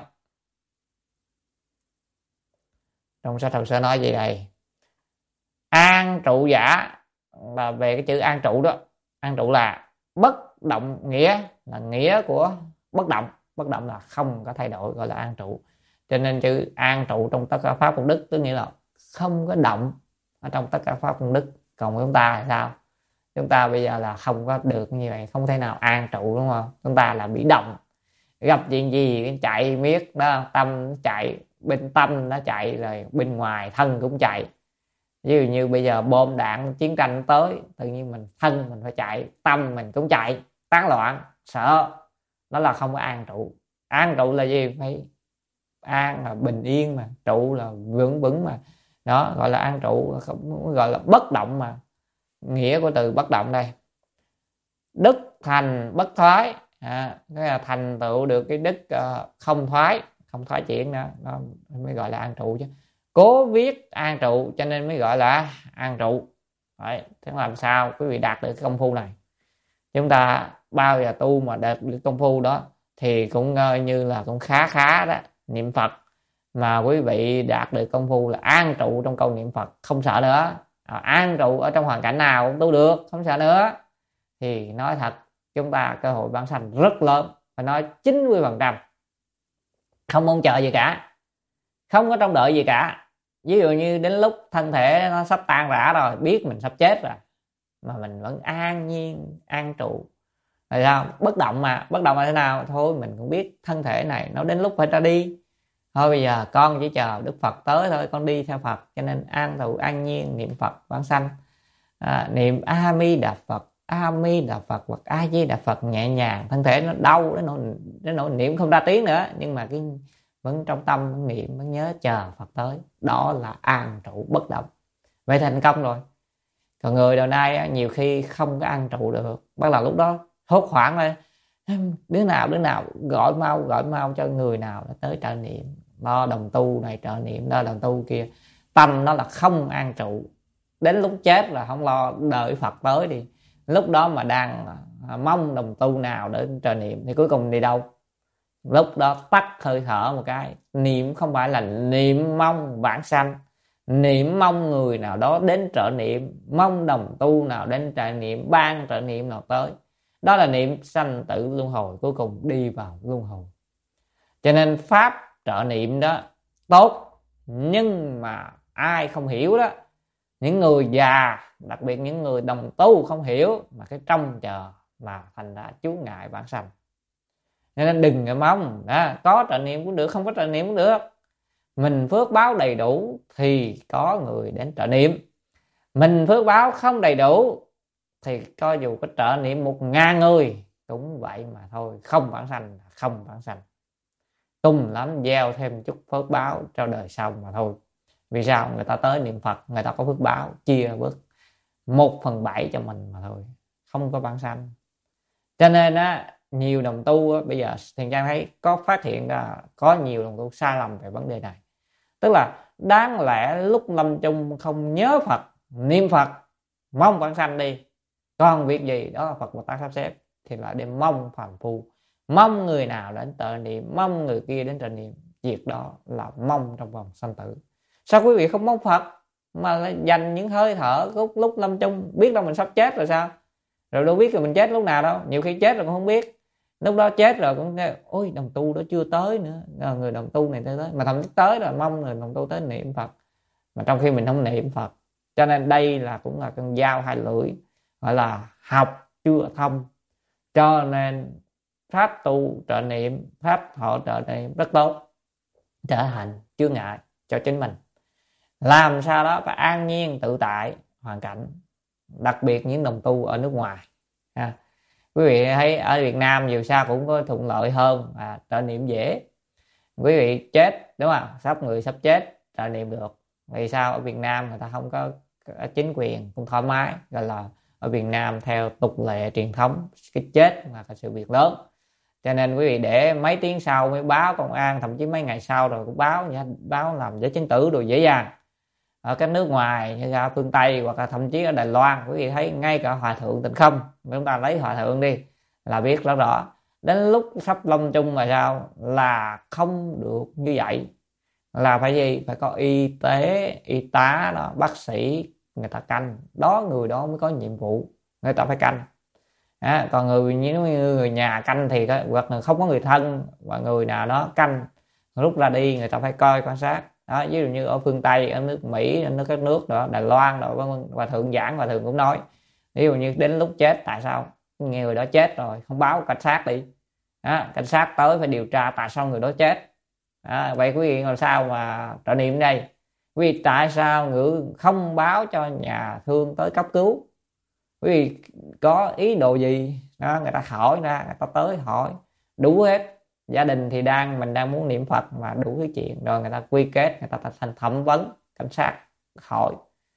trong sách hội sớ nói gì đây? An trụ giả là về cái chữ an trụ đó. An trụ là bất động nghĩa, là nghĩa của bất động. Bất động là không có thay đổi, gọi là an trụ. Cho nên chữ an trụ trong tất cả pháp công đức tức nghĩa là không có động ở trong tất cả pháp công đức. Còn chúng ta là sao? Chúng ta bây giờ là không có được như vậy, không thể nào an trụ, đúng không? Chúng ta là bị động, gặp chuyện gì chạy miết đó, tâm chạy, bên tâm nó chạy rồi bên ngoài thân cũng chạy. Ví dụ như bây giờ bom đạn chiến tranh tới, tự nhiên mình thân mình phải chạy, tâm mình cũng chạy, tán loạn, sợ. Đó là không có an trụ. An trụ là gì? Phải an là bình yên mà, trụ là vững vững mà. Đó gọi là an trụ, không gọi là bất động mà. Nghĩa của từ bất động đây. Đức thành bất thoái à, cái là thành tựu được cái đức uh, không thoái, không thoái chuyển nữa, nó mới gọi là an trụ chứ. Cố viết an trụ cho nên mới gọi là an trụ. Đấy, thế làm sao quý vị đạt được cái công phu này? Chúng ta bao giờ tu mà đạt được công phu đó thì cũng uh, như là cũng khá khá đó, niệm Phật mà quý vị đạt được công phu là an trụ trong câu niệm Phật, không sợ nữa. À, an trụ ở trong hoàn cảnh nào cũng tu được, không sợ nữa, thì nói thật chúng ta cơ hội vãng sanh rất lớn, phải nói chín mươi phần trăm. Không mong chờ gì cả, không có trông đợi gì cả. Ví dụ như đến lúc thân thể nó sắp tan rã rồi, biết mình sắp chết rồi mà mình vẫn an nhiên an trụ là sao? Bất động mà. Bất động là thế nào? Thôi mình cũng biết thân thể này nó đến lúc phải ra đi, thôi bây giờ con chỉ chờ Đức Phật tới thôi, con đi theo Phật. Cho nên an trụ an nhiên niệm Phật vãng sanh à, niệm A Di Đà Phật, A Di Đà Phật hoặc A Di Đà Phật nhẹ nhàng. Thân thể nó đau đến nỗi, đến nỗi niệm không ra tiếng nữa, nhưng mà cái vẫn trong tâm vẫn niệm vẫn nhớ chờ Phật tới, đó là an trụ bất động, vậy thành công rồi. Còn người đời nay nhiều khi không có an trụ được, bắt đầu lúc đó hốt hoảng lên, đứa nào đứa nào gọi mau gọi mau cho người nào nó tới trợ niệm, lo đồng tu này trợ niệm, lo đồng tu kia, tâm nó là không an trụ. Đến lúc chết là không lo đợi Phật tới đi, lúc đó mà đang mong đồng tu nào để trợ niệm thì cuối cùng đi đâu? Lúc đó tắt hơi thở một cái. Niệm không phải là niệm mong vãng sanh, niệm mong người nào đó đến trợ niệm, mong đồng tu nào đến trợ niệm, ban trợ niệm nào tới, đó là niệm sanh tử luân hồi, cuối cùng đi vào luân hồi. Cho nên pháp trợ niệm đó tốt, nhưng mà ai không hiểu đó, những người già, đặc biệt những người đồng tu không hiểu, mà cái trông chờ là thành ra chướng ngại vãng sanh. Nên đừng có mong đó, có trợ niệm cũng được, không có trợ niệm cũng được. Mình phước báo đầy đủ thì có người đến trợ niệm, mình phước báo không đầy đủ thì cho dù có trợ niệm một ngàn người cũng vậy mà thôi, không vãng sanh, không vãng sanh. Tung lắm gieo thêm chút phước báo cho đời sau mà thôi. Vì sao? Người ta tới niệm Phật, người ta có phước báo, chia bớt một phần bảy cho mình mà thôi, không có vãng sanh. Cho nên á, nhiều đồng tu á, bây giờ Thiền Trang thấy có phát hiện ra có nhiều đồng tu sai lầm về vấn đề này. Tức là đáng lẽ lúc lâm chung không nhớ Phật, niệm Phật, mong vãng sanh đi, còn việc gì đó là Phật mà ta sắp xếp, thì lại đem mong phàm phu, mong người nào đến trợ niệm, mong người kia đến trợ niệm. Việc đó là mong trong vòng sanh tử. Sao quý vị không mong Phật mà lại dành những hơi thở lúc, lúc lâm chung, biết đâu mình sắp chết rồi sao? Rồi đâu biết rồi mình chết lúc nào đâu, nhiều khi chết rồi cũng không biết. Lúc đó chết rồi cũng nghe ôi đồng tu đó chưa tới nữa, người đồng tu này tới, tới. Mà thậm chí tới rồi mong người đồng tu tới niệm Phật, mà trong khi mình không niệm Phật. Cho nên đây là cũng là con dao hai lưỡi, gọi là học chưa thông. Cho nên pháp tu trợ niệm, pháp họ trợ niệm rất tốt, trở thành chướng ngại cho chính mình. Làm sao đó phải an nhiên tự tại hoàn cảnh, đặc biệt những đồng tu ở nước ngoài ha. Quý vị thấy ở Việt Nam dù sao cũng có thuận lợi hơn, à, trợ niệm dễ. Quý vị chết đúng không, sắp người sắp chết trợ niệm được. Vì sao? Ở Việt Nam người ta không có chính quyền cũng thoải mái, gọi là ở Việt Nam theo tục lệ truyền thống, cái chết là cái sự việc lớn. Cho nên quý vị để mấy tiếng sau mới báo công an, thậm chí mấy ngày sau rồi cũng báo, báo làm giấy chứng tử rồi dễ dàng. Ở các nước ngoài như ra phương Tây hoặc là thậm chí ở Đài Loan, quý vị thấy ngay cả Hòa thượng Tịnh Không, chúng ta lấy Hòa thượng đi là biết rõ rõ, đến lúc sắp lâm chung mà sao là không được như vậy, là phải gì? Phải có y tế, y tá đó, bác sĩ người ta canh, đó người đó mới có nhiệm vụ, người ta phải canh. À, còn người như người nhà canh thì hoặc là không có người thân và người nào đó canh, lúc ra đi người ta phải coi quan sát. Đó, ví dụ như ở phương Tây, ở nước Mỹ, ở nước các nước đó, Đài Loan rồi, và thượng giảng và thường cũng nói, ví dụ như đến lúc chết, tại sao người đó chết rồi không báo cảnh sát đi, đó, cảnh sát tới phải điều tra tại sao người đó chết. Đó, vậy quý vị làm sao mà trợ niệm đây? Quý vị tại sao người không báo cho nhà thương tới cấp cứu? Quý vị có ý đồ gì? Đó, người ta hỏi ra, người ta tới hỏi đủ hết. Gia đình thì đang mình đang muốn niệm Phật mà đủ thứ chuyện, rồi người ta quy kết, người ta thành thẩm vấn, cảnh sát hỏi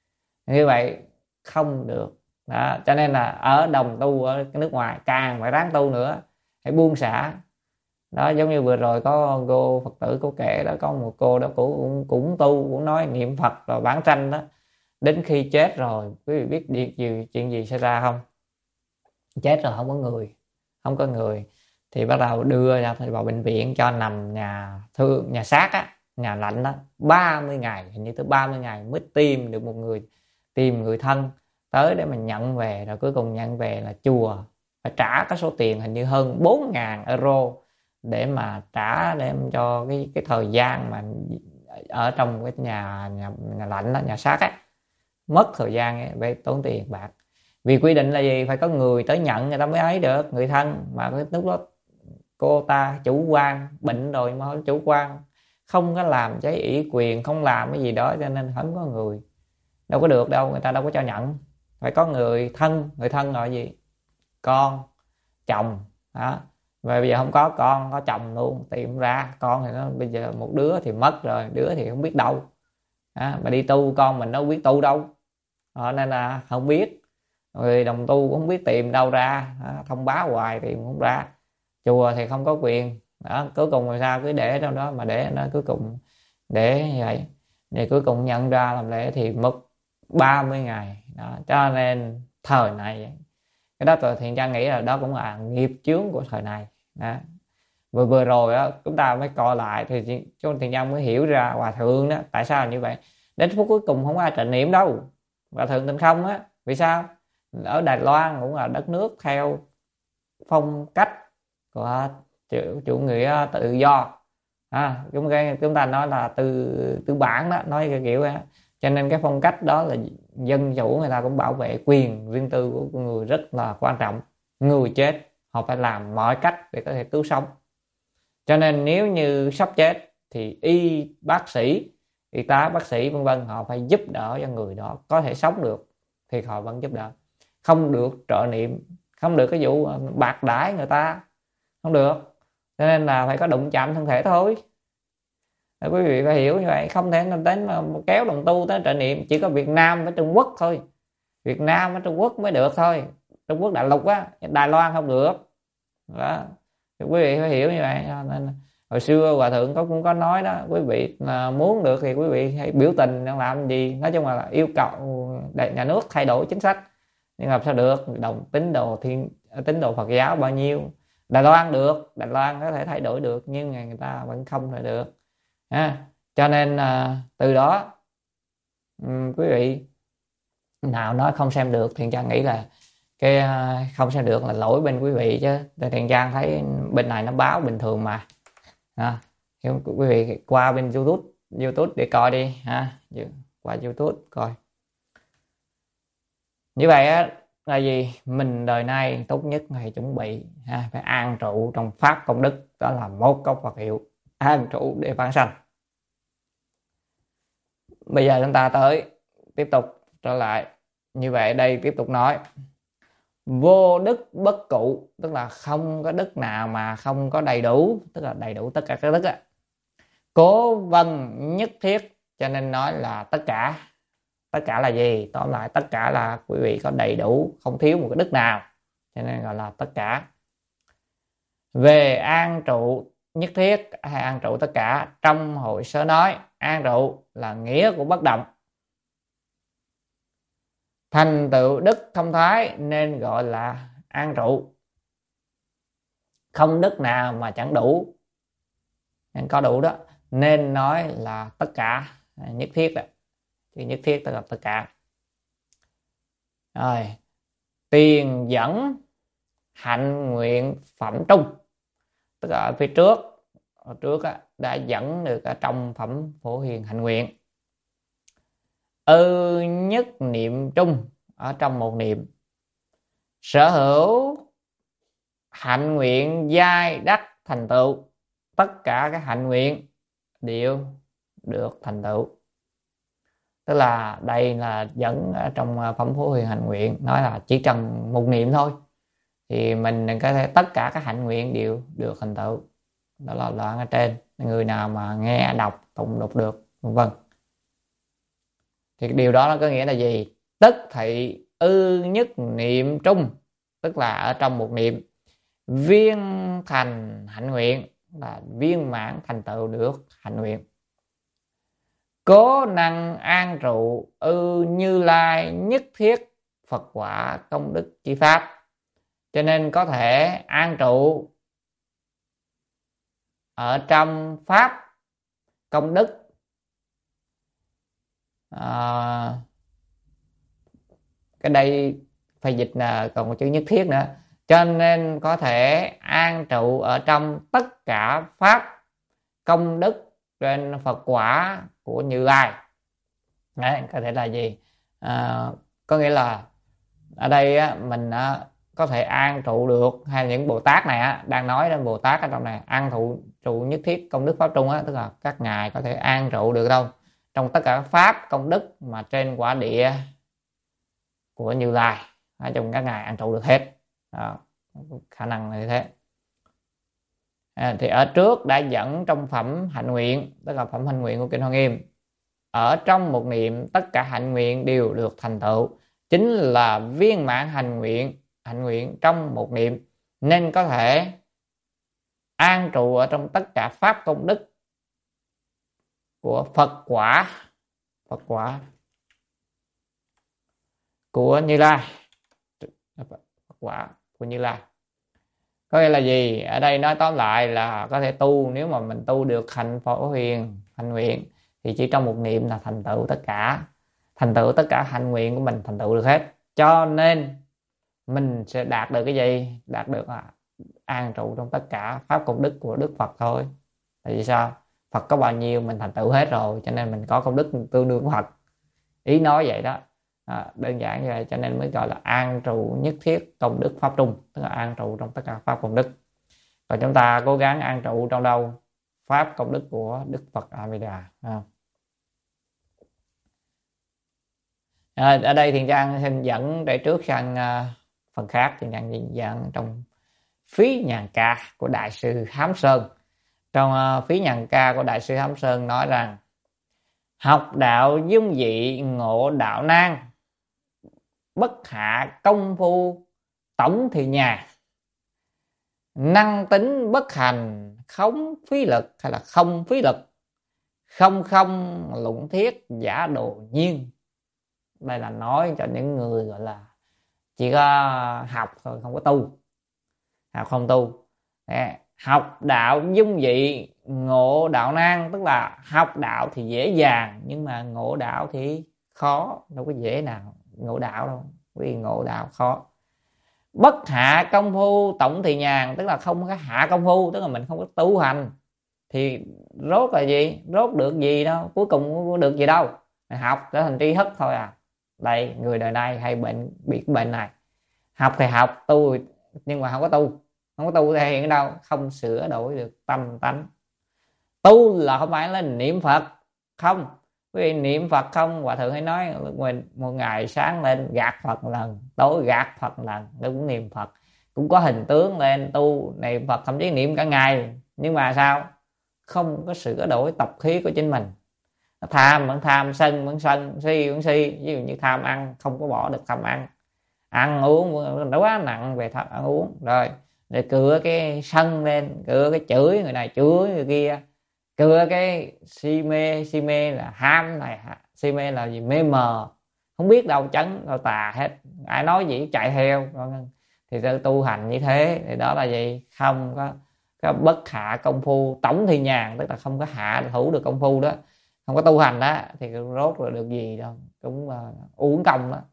như vậy không được. Đó, cho nên là ở đồng tu ở cái nước ngoài càng phải ráng tu nữa, hãy buông xả. Đó, giống như vừa rồi có cô Phật tử cô kể đó, có một cô đó cũng cũng tu, cũng nói niệm Phật rồi vãng sanh đó, đến khi chết rồi quý vị biết việc gì, chuyện gì xảy ra không? Chết rồi không có người, không có người thì bắt đầu đưa ra vào bệnh viện cho nằm nhà thương, nhà xác á, nhà lạnh đó, ba mươi ngày, hình như tới ba mươi ngày mới tìm được một người, tìm người thân tới để mình nhận về. Rồi cuối cùng nhận về là chùa phải trả cái số tiền hình như hơn bốn nghìn euro để mà trả đem cho cái cái thời gian mà ở trong cái nhà nhà, nhà lạnh đó, nhà xác á, mất thời gian ấy, phải tốn tiền bạc. Vì quy định là gì? Phải có người tới nhận người ta mới ấy được, người thân. Mà lúc đó cô ta chủ quan, bệnh rồi mà chủ quan, không có làm giấy ủy quyền, không làm cái gì đó, cho nên không có người, đâu có được đâu, người ta đâu có cho nhận. Phải có người thân, người thân là gì? Con, chồng đó, Và bây giờ không có con, có chồng luôn, tìm không ra. Con thì nó bây giờ một đứa thì mất rồi, đứa thì không biết đâu. À, mà đi tu con mình đâu biết tu đâu. Đó, nên là không biết. Người đồng tu cũng không biết tìm đâu ra. Đó, thông báo hoài tìm không ra. Chùa thì không có quyền. Đó, cuối cùng làm sao cứ để trong đó, mà để nó cuối cùng để như vậy. Thì cuối cùng nhận ra làm lễ thì mất ba mươi ngày. Đó, cho nên thời này cái đó tôi Thiện Trang nghĩ là đó cũng là nghiệp chướng của thời này. Đó. Vừa vừa rồi đó chúng ta mới coi lại thì cho Thiện Trang mới hiểu ra Hòa Thượng đó tại sao là như vậy. Đến phút cuối cùng không ai trịnh niệm đâu. Hòa Thượng Tịnh Không á, vì sao? Ở Đài Loan cũng là đất nước theo phong cách của chủ, chủ nghĩa tự do. À, chúng, chúng ta nói là tư tư bản đó, nói cái kiểu đó. Cho nên cái phong cách đó là dân chủ, người ta cũng bảo vệ quyền riêng tư của con người rất là quan trọng. Người chết họ phải làm mọi cách để có thể cứu sống. Cho nên nếu như sắp chết thì y bác sĩ, y tá bác sĩ vân vân họ phải giúp đỡ cho người đó có thể sống được thì họ vẫn giúp đỡ. Không được trợ niệm, không được cái vụ bạc đãi người ta, không được. Cho nên là phải có đụng chạm thân thể thôi. Quý vị phải hiểu như vậy. Không thể đến kéo đồng tu tới trợ niệm. Chỉ có Việt Nam với Trung Quốc thôi. Việt Nam với Trung Quốc mới được thôi. Trung Quốc đại lục á, Đài Loan không được đó. Quý vị phải hiểu như vậy. Nên hồi xưa Hòa Thượng có cũng có nói đó, quý vị muốn được thì quý vị hãy biểu tình làm gì. Nói chung là yêu cầu nhà nước thay đổi chính sách. Nhưng làm sao được? Đồng tín đồ thiên tín đồ Phật giáo bao nhiêu? Đài Loan được, Đài Loan có thể thay đổi được, nhưng người ta vẫn không thể được. À, cho nên à, từ đó um, quý vị nào nói không xem được, Thiện Trang nghĩ là cái uh, không xem được là lỗi bên quý vị, chứ Thiện Trang thấy bên này nó báo bình thường mà. À, quý vị qua bên YouTube YouTube để coi đi ha, qua YouTube coi. Như vậy á là gì? Mình đời nay tốt nhất phải chuẩn bị ha, phải an trụ trong pháp công đức, đó là một câu Phật hiệu an trụ để vãng sanh. Bây giờ chúng ta tới tiếp tục trở lại. Như vậy đây tiếp tục nói vô đức bất cụ, tức là không có đức nào mà không có đầy đủ, tức là đầy đủ tất cả các đức á. Cố vân nhất thiết, cho nên nói là tất cả. Tất cả là gì? Tóm lại tất cả là quý vị có đầy đủ, không thiếu một cái đức nào, cho nên gọi là tất cả. Về an trụ nhất thiết hay an trụ tất cả, trong hội sớ nói an trụ là nghĩa của bất động. Thành tựu đức thông thái nên gọi là an trụ. Không đức nào mà chẳng đủ, nên có đủ đó, nên nói là tất cả, nhất thiết đó. Thì nhất thiết tức là tất cả. Rồi, tiền dẫn hạnh nguyện phẩm trung, tức là ở phía trước, ở trước á, đã dẫn được ở trong phẩm Phổ Hiền hạnh nguyện. Ư nhất niệm trung, ở trong một niệm, sở hữu hạnh nguyện giai đắc thành tựu, tất cả các hạnh nguyện đều được thành tựu. Tức là đây là dẫn ở trong phẩm Phổ Hiền hạnh nguyện, nói là chỉ cần một niệm thôi thì mình có thể tất cả các hạnh nguyện đều được thành tựu. Đó là đoạn ở trên, người nào mà nghe đọc tụng đọc được vân vân. Thì điều đó có nghĩa là gì? Tức thị ư nhất niệm trung, tức là ở trong một niệm viên thành hạnh nguyện, là viên mãn thành tựu được hạnh nguyện. Cố năng an trụ ư Như Lai nhất thiết Phật quả công đức chi pháp, cho nên có thể an trụ ở trong pháp công đức. À, cái đây phải dịch là còn một chữ nhất thiết nữa, cho nên có thể an trụ ở trong tất cả pháp công đức trên Phật quả của Như Lai. Đấy, có thể là gì? À, có nghĩa là ở đây á, mình á, có thể an trụ được, hay những Bồ Tát này á, đang nói đến Bồ Tát ở trong này an trụ trụ nhất thiết công đức pháp trung á, tức là các ngài có thể an trụ được đâu trong tất cả pháp công đức mà trên quả địa của Như Lai, ở trong các ngài an trụ được hết. Đó, khả năng là như thế. À, thì ở trước đã dẫn trong phẩm hạnh nguyện, tức là phẩm hạnh nguyện của Kinh Hoa Nghiêm, ở trong một niệm tất cả hạnh nguyện đều được thành tựu, chính là viên mãn hạnh nguyện, hạnh nguyện trong một niệm, nên có thể an trụ ở trong tất cả pháp công đức của Phật quả, Phật quả của Như Lai, Phật quả của Như Lai. Có nghĩa là gì? Ở đây nói tóm lại là có thể tu, nếu mà mình tu được hạnh phổ huyền, hạnh nguyện, thì chỉ trong một niệm là thành tựu tất cả, thành tựu tất cả hạnh nguyện của mình, thành tựu được hết. Cho nên mình sẽ đạt được cái gì? Đạt được à, an trụ trong tất cả pháp công đức của Đức Phật thôi. Tại vì sao? Phật có bao nhiêu mình thành tựu hết rồi, cho nên mình có công đức tương đương của Phật. Ý nói vậy đó. À, đơn giản như vậy, cho nên mới gọi là an trụ nhất thiết công đức pháp trung, tức là an trụ trong tất cả pháp công đức. Và chúng ta cố gắng an trụ trong đâu? Pháp công đức của Đức Phật A Di Đà. À. À, ở đây Thiện Trang xin dẫn để trước sang uh, phần khác. Thiện Trang dẫn trong Phí Nhàn Ca của Đại sư Hám Sơn. Trong uh, Phí Nhàn Ca của Đại sư Hám Sơn nói rằng: học đạo dung dị ngộ đạo nan, bất hạ công phu tổng thị nhà, năng tính bất hành khống phí lực, hay là không phí lực, không không luận thiết giả đồ nhiên. Đây là nói cho những người gọi là chỉ có học thôi, không có tu, học không tu. Học đạo dung dị ngộ đạo nan, tức là học đạo thì dễ dàng, nhưng mà ngộ đạo thì khó, đâu có dễ nào ngộ đạo đâu, vì ngộ đạo khó. Bất hạ công phu tổng thị nhàn, tức là không có hạ công phu, tức là mình không có tu hành thì rốt là gì? Rốt được gì đâu, cuối cùng có được gì đâu, học trở thành tri thức thôi à. Đây, người đời nay hay bệnh bị bệnh này, học thì học, tu nhưng mà không có tu, không có tu thì hiện ở đâu? Không sửa đổi được tâm tánh. Tu là không phải là niệm Phật không, vì niệm Phật không, Hòa Thượng hay nói mình một ngày sáng lên gạt Phật một lần, tối gạt Phật một lần, nó cũng niệm Phật, cũng có hình tướng lên tu niệm Phật, thậm chí niệm cả ngày, nhưng mà sao? Không có sửa đổi tập khí của chính mình. Tham vẫn tham, sân vẫn sân, si vẫn si. Ví dụ như tham ăn, không có bỏ được tham ăn, ăn uống nó quá nặng về tham ăn uống, rồi để cựa cái sân lên, cựa cái chửi người này, chửi người kia, cưa cái si mê. Si mê là ham này, si mê là gì? Mê mờ, không biết đâu chấn đâu tà hết, ai nói gì chạy theo. Thì tu hành như thế thì đó là gì? Không có, có bất hạ công phu tổng thị nhàn, tức là không có hạ thủ được công phu đó, không có tu hành đó thì rốt rồi được gì đâu, cũng uh, uổng công đó.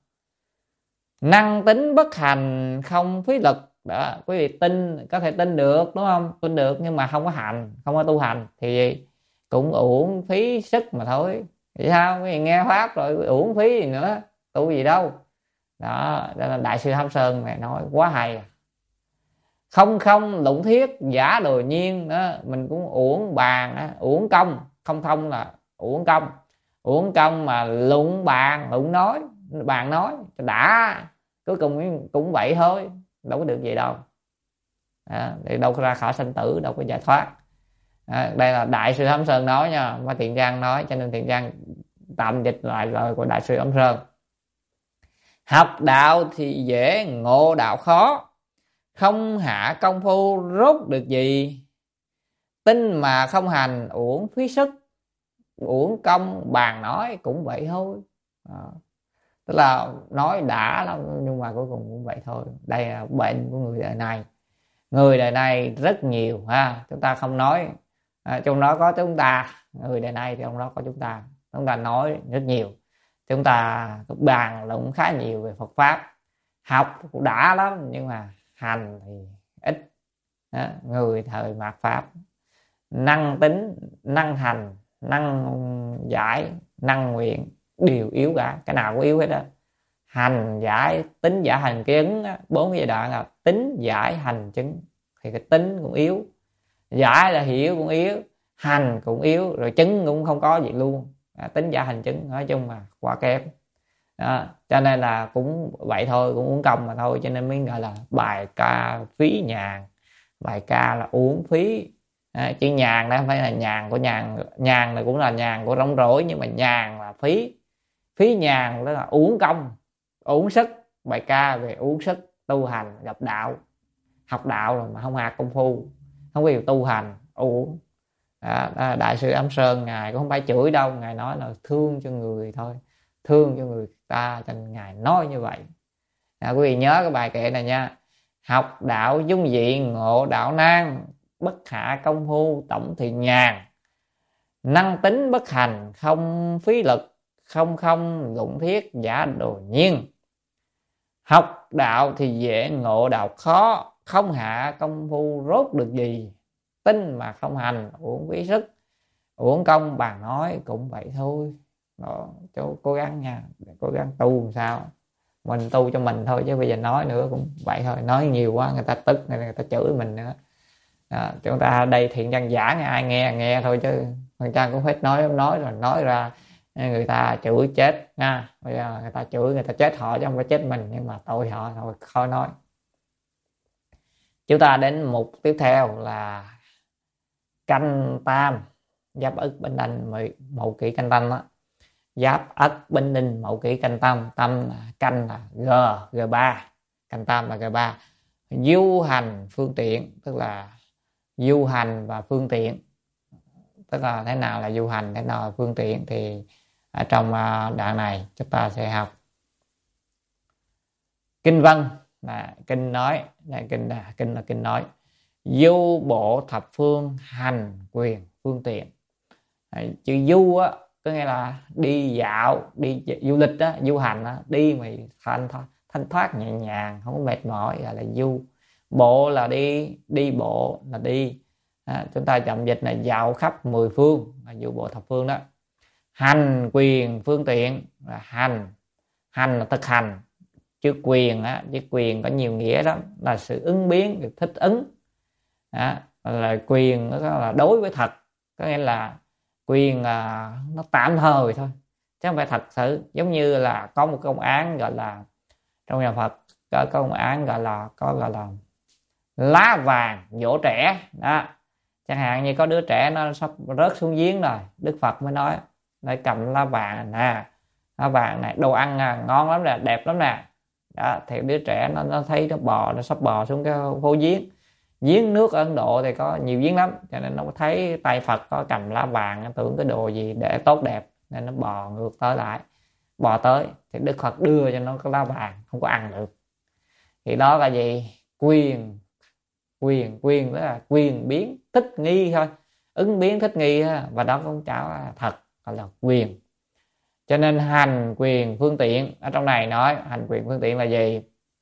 Năng tính bất hành không phí lực đó, quý vị tin có thể tin được đúng không? Tin được nhưng mà không có hành, không có tu hành thì cũng uổng phí sức mà thôi. Vậy sao? Quý vị nghe pháp rồi uổng phí gì nữa, tu gì đâu. Đó, đó là Đại sư Hám Sơn này nói quá hay. Không không luận thiết giả đồ nhiên đó, mình cũng uổng bàn đó, uổng công. Không thông là uổng công, uổng công mà luận bàn, luận nói, bàn nói đã, cuối cùng cũng vậy thôi, đâu có được gì đâu. À, thì đâu có ra khỏi sanh tử, đâu có giải thoát. À, đây là Đại sư Hám Sơn nói nha, mà Thiện Trang nói, cho nên Thiện Trang tạm dịch lại lời của Đại sư Hám Sơn. Học đạo thì dễ, ngộ đạo khó, không hạ công phu rốt được gì, tin mà không hành uổng phí sức, uổng công bàn nói cũng vậy thôi. À, tức là nói đã lắm nhưng mà cuối cùng cũng vậy thôi. Đây là bệnh của người đời này. Người đời này rất nhiều ha, chúng ta không nói à, trong đó có chúng ta, người đời này thì trong đó có chúng ta. Chúng ta nói rất nhiều, chúng ta bàn luận khá nhiều về Phật pháp, học cũng đã lắm nhưng mà hành thì ít. Đó, người thời mạt pháp năng tính, năng hành, năng giải, năng nguyện đều yếu cả, cái nào cũng yếu hết đó. Hành giải tính giải hành chứng, bốn cái giai đoạn là tính giải hành chứng, thì cái tính cũng yếu, giải là hiểu cũng yếu, hành cũng yếu, rồi chứng cũng không có gì luôn. À, tính giải hành chứng nói chung là quá kém. Đó, cho nên là cũng vậy thôi, cũng uống công mà thôi, cho nên mới gọi là bài ca phí nhàn. Bài ca là uống phí À, chữ nhàn đó không phải là nhàn của nhàn, nhàn là cũng là nhàn của rong rỗi, nhưng mà nhàn là phí, phí nhàn đó là uổng công uổng sức. Bài ca về uổng sức tu hành gặp đạo, học đạo rồi mà không học công phu, không có tu hành uổng. À, đại sư Ấm Sơn ngài cũng không phải chửi đâu, ngài nói là thương cho người thôi, thương cho người ta cho nên ngài nói như vậy. À, quý vị nhớ cái bài kệ này nha: học đạo dung dị ngộ đạo nan, bất hạ công phu tổng thì nhàn, năng tính bất hành không phí lực, không không luận thiết giả đồ nhiên. Học đạo thì dễ ngộ đạo khó, không hạ công phu rốt được gì, tin mà không hành uổng phí sức, uổng công bàn nói cũng vậy thôi. Đó, chú cố gắng nha, cố gắng tu làm sao mình tu cho mình thôi, chứ bây giờ nói nữa cũng vậy thôi, nói nhiều quá người ta tức, người ta chửi mình nữa. Đó, chúng ta đây thiện văn giả nghe, ai nghe nghe thôi, chứ người ta cũng hết nói nói rồi nói ra người ta chửi chết nha. Bây giờ người ta chửi người ta chết họ chứ không phải chết mình, nhưng mà tội họ thôi khỏi nói. Chúng ta đến mục tiếp theo là canh tam, giáp ất bính đinh mậu kỷ canh tam đó. Giáp ất bính đinh mậu kỷ canh tam, tam là canh là g g ba, canh tam là g ba. Du hành phương tiện tức là du hành và phương tiện, tức là thế nào là du hành, thế nào là phương tiện, thì ở trong đoạn này chúng ta sẽ học. Kinh văn là kinh nói, là kinh là kinh là kinh nói. Du bộ thập phương hành quyền phương tiện. Chữ du á có nghĩa là đi dạo, đi du lịch á, du hành á, đi mà thanh thoát, thanh thoát nhẹ nhàng, không có mệt mỏi, gọi là du. Bộ là đi, đi bộ là đi. À, chúng ta chậm dịch là dạo khắp mười phương, là du bộ thập phương đó. Hành quyền phương tiện là hành, hành là thực hành. Chữ quyền á, chữ quyền có nhiều nghĩa lắm, là sự ứng biến, thích ứng. À, là quyền đó là đối với thật, có nghĩa là quyền là nó tạm thời thôi chứ không phải thật sự. Giống như là có một công án gọi là trong nhà Phật có công án gọi là có gọi là lá vàng dỗ trẻ đó. Chẳng hạn như có đứa trẻ nó sắp rớt xuống giếng rồi, Đức Phật mới nói để cầm lá vàng nè, lá vàng này đồ ăn à, ngon lắm nè, đẹp lắm nè. Đó, thì đứa trẻ nó, nó thấy nó bò, nó sắp bò xuống cái hố giếng. Giếng nước ở Ấn Độ thì có nhiều giếng lắm, cho nên nó thấy tay Phật có cầm lá vàng, nó tưởng cái đồ gì để tốt đẹp nên nó bò ngược tới lại, bò tới thì Đức Phật đưa cho nó cái lá vàng, không có ăn được. Thì đó là gì? Quyền, quyền, quyền tức là quyền biến thích nghi thôi, ứng biến thích nghi thôi. Và đó cũng chả thật, gọi là quyền. Cho nên hành quyền phương tiện ở trong này nói hành quyền phương tiện là gì?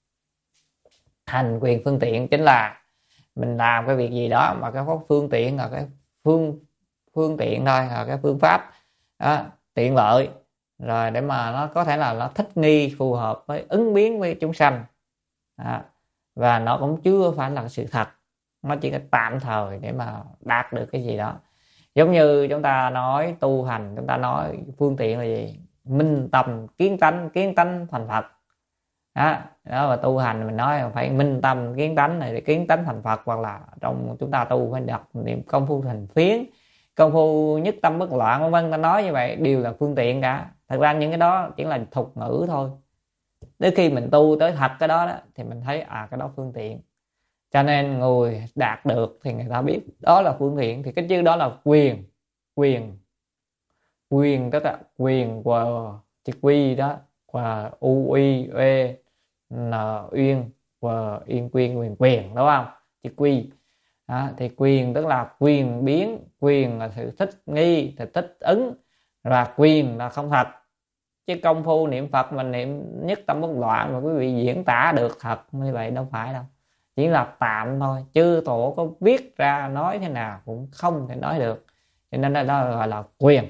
Hành quyền phương tiện chính là mình làm cái việc gì đó mà cái phương tiện là cái phương phương tiện thôi, là cái phương pháp đó, tiện lợi rồi để mà nó có thể là nó thích nghi, phù hợp với, ứng biến với chúng sanh đó. Và nó cũng chưa phải là sự thật, nó chỉ là tạm thời để mà đạt được cái gì đó. Giống như chúng ta nói tu hành, chúng ta nói phương tiện là gì? Minh tâm kiến tánh, kiến tánh thành Phật đó. Đó là tu hành, mình nói phải minh tâm kiến tánh này để kiến tánh thành Phật. Hoặc là trong chúng ta tu phải đặt niệm công phu thành phiến, công phu nhất tâm bất loạn vân vân, ta nói như vậy đều là phương tiện cả. Thật ra những cái đó chỉ là thuật ngữ thôi. Đến khi mình tu tới thật cái đó, đó thì mình thấy à cái đó phương tiện. Cho nên người đạt được thì người ta biết đó là phương tiện. Thì cái chữ đó là quyền, quyền, quyền tức là quyền của chữ quy đó, và u uy e n uyên và yên quyên quyền quyền, đúng không? Chữ quy đó, thì quyền tức là quyền biến, quyền là sự thích nghi, thì thích ứng, và quyền là không thật. Chứ công phu niệm Phật mà niệm nhất tâm bất loạn mà quý vị diễn tả được thật như vậy đâu phải đâu, chỉ là tạm thôi. Chư tổ có viết ra nói thế nào cũng không thể nói được, cho nên đó gọi là quyền.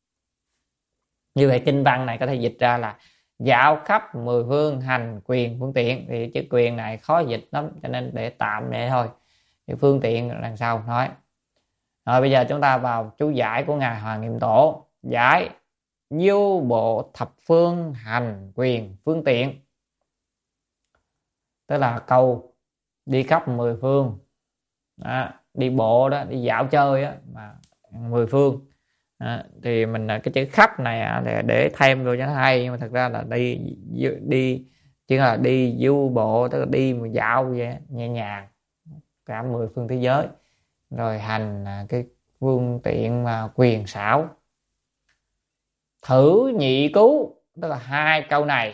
Như vậy kinh văn này có thể dịch ra là dạo khắp mười phương hành quyền phương tiện. Thì chữ quyền này khó dịch lắm, cho nên để tạm vậy thôi. Thì phương tiện lần sau nói. Rồi bây giờ chúng ta vào chú giải của ngài Hoàng Nghiêm Tổ. Giải: du bộ thập phương hành quyền phương tiện, tức là câu đi khắp mười phương đó, đi bộ đó, đi dạo chơi á, mà mười phương à, thì mình cái chữ khắp này để, để thêm vô cho nó hay, nhưng mà thật ra là đi đi chỉ là đi du bộ, tức là đi mà dạo vậy nhẹ nhàng cả mười phương thế giới, rồi hành cái phương tiện mà quyền xảo. Thử nhị cứu, tức là hai câu này.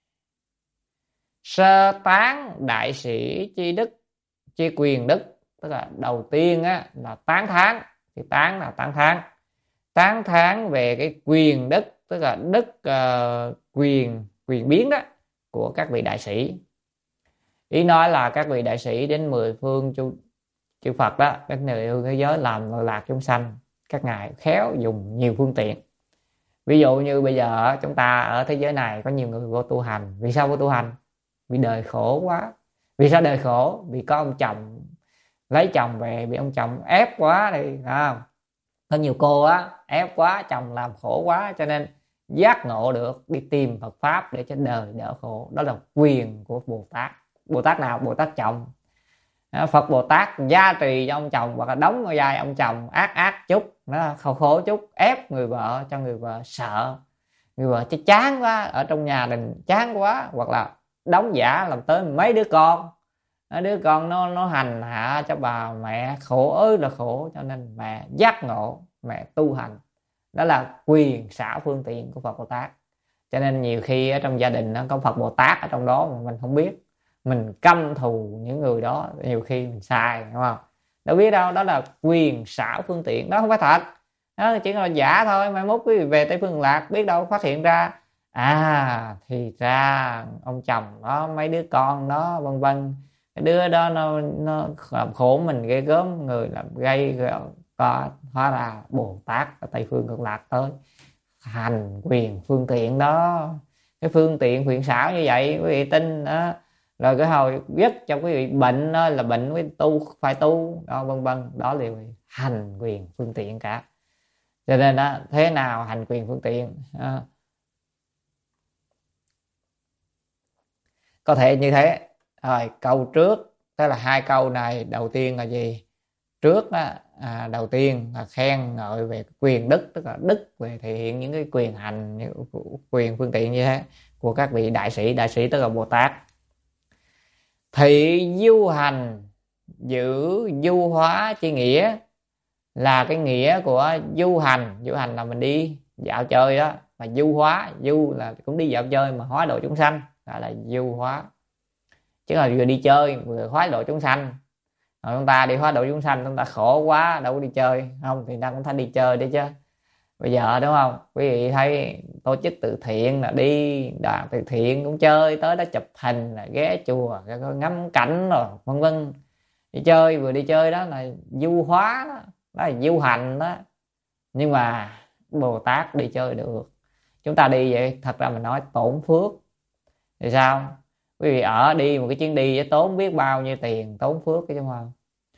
Sơ tán đại sĩ chi đức chi quyền đức, tức là đầu tiên á là tán thán, thì tán là tán thán tán thán về cái quyền đức, tức là đức uh, quyền quyền biến đó của các vị đại sĩ. Ý nói là các vị đại sĩ đến mười phương chư, chư Phật đó, các nơi hương thế giới làm lợi lạc chúng sanh, các ngài khéo dùng nhiều phương tiện. Ví dụ như bây giờ chúng ta ở thế giới này có nhiều người vô tu hành. Vì sao vô tu hành? Vì đời khổ quá. Vì sao đời khổ? Vì có ông chồng lấy chồng về, bị ông chồng ép quá đi, không? Có nhiều cô á ép quá, chồng làm khổ quá, cho nên giác ngộ được đi tìm Phật pháp để cho đời đỡ khổ. Đó là quyền của Bồ Tát. Bồ Tát nào? Bồ Tát chồng. Phật Bồ Tát gia trì cho ông chồng, hoặc là đóng vào vai ông chồng ác ác chút, nó khổ khổ chút, ép người vợ cho người vợ sợ, người vợ chứ chán quá, ở trong nhà đình chán quá, hoặc là đóng giả làm tới mấy đứa con, đứa con nó nó hành hạ cho bà mẹ khổ ơi là khổ, cho nên mẹ giác ngộ, mẹ tu hành. Đó là quyền xảo phương tiện của Phật Bồ Tát. Cho nên nhiều khi ở trong gia đình nó có Phật Bồ Tát ở trong đó mà mình không biết, mình căm thù những người đó, nhiều khi mình sai, đúng không? Đâu biết đâu, đó là quyền xảo phương tiện, đó không phải thật, đó chỉ là giả thôi. Mai mốt quý vị về Tây Phương Lạc biết đâu phát hiện ra à thì ra ông chồng đó, mấy đứa con đó, vân vân, cái đứa đó nó nó làm khổ mình ghê gớm, người làm gây có hóa ra Bồ Tát ở Tây Phương Cực Lạc tới hành quyền phương tiện đó. Cái phương tiện quyền xảo như vậy quý vị tin đó, rồi cái hồi rất cho quý vị bệnh đó, là bệnh với tu phải tu đó, vân vân, đó là hành quyền phương tiện cả. Cho nên đó, thế nào hành quyền phương tiện đó. Có thể như thế. Rồi câu trước, tức là hai câu này, đầu tiên là gì? Trước đó, à, đầu tiên là khen ngợi về quyền đức, tức là đức về thể hiện những cái quyền hành, những quyền phương tiện như thế của các vị đại sĩ. Đại sĩ tức là Bồ Tát. Thị du hành giữ du hóa chi nghĩa, là cái nghĩa của du hành. Du hành là mình đi dạo chơi đó, mà du hóa, du là cũng đi dạo chơi mà hóa độ chúng sanh, gọi là du hóa, chứ là vừa đi chơi vừa hóa độ chúng sanh. Rồi chúng ta đi hóa độ chúng sanh, chúng ta khổ quá đâu có đi chơi không, thì ta cũng phải đi chơi đi chứ. Bây giờ đúng không, quý vị thấy tổ chức từ thiện là đi đoàn từ thiện cũng chơi, tới đó chụp hình, là ghé chùa ngắm cảnh rồi vân vân, đi chơi vừa đi chơi, đó là du hóa đó, đó là du hành đó. Nhưng mà Bồ Tát đi chơi được, chúng ta đi vậy thật ra mình nói tổn phước. Thì sao? Quý vị ở đi một cái chuyến đi tốn biết bao nhiêu tiền, tốn phước cái, đúng không?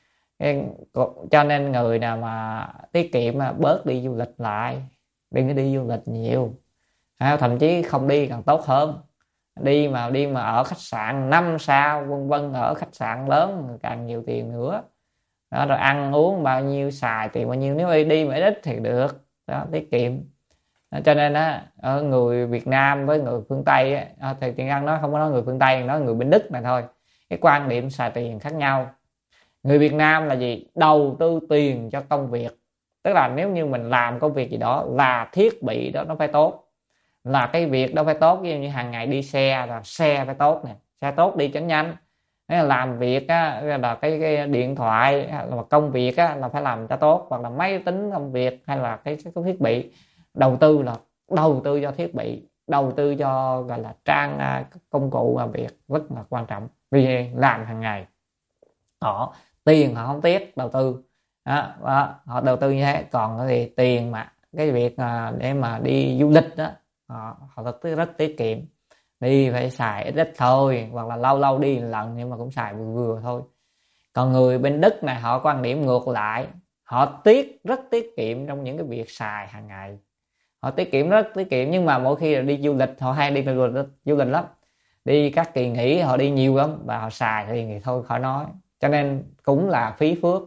Cho nên người nào mà tiết kiệm mà bớt đi du lịch lại, đừng có đi du lịch nhiều, thậm chí không đi càng tốt hơn. Đi mà đi mà ở khách sạn năm sao vân vân, ở khách sạn lớn càng nhiều tiền nữa đó, rồi ăn uống bao nhiêu xài tiền bao nhiêu. Nếu đi mà ít thì được đó, tiết kiệm. Cho nên á, ở người Việt Nam với người phương Tây á, thì tiền ăn nó không có nói người phương Tây, nói người bên Đức này thôi, cái quan điểm xài tiền khác nhau. Người Việt Nam là gì? Đầu tư tiền cho công việc, tức là nếu như mình làm công việc gì đó là thiết bị đó nó phải tốt, là cái việc đó phải tốt. Ví dụ như hàng ngày đi xe là xe phải tốt nè, xe tốt đi cho nhanh. Nếu là làm việc á, là cái, cái điện thoại là công việc á, là phải làm cho tốt, hoặc là máy tính công việc, hay là cái, cái thiết bị. Đầu tư là đầu tư cho thiết bị, đầu tư cho gọi là trang công cụ làm việc rất là quan trọng, vì làm hàng ngày họ tiền họ không tiếc đầu tư đó, đó, họ đầu tư như thế. Còn thì tiền mà cái việc để mà đi du lịch đó, họ, họ rất, rất tiết kiệm, đi phải xài ít ít thôi, hoặc là lâu lâu đi một lần nhưng mà cũng xài vừa vừa thôi. Còn người bên Đức này họ quan điểm ngược lại, họ tiết rất tiết kiệm trong những cái việc xài hàng ngày, họ tiết kiệm rất tiết kiệm. Nhưng mà mỗi khi đi du lịch họ hay đi du lịch, du lịch lắm, đi các kỳ nghỉ họ đi nhiều lắm, và họ xài thì, thì thôi khỏi nói. Cho nên cũng là phí phước,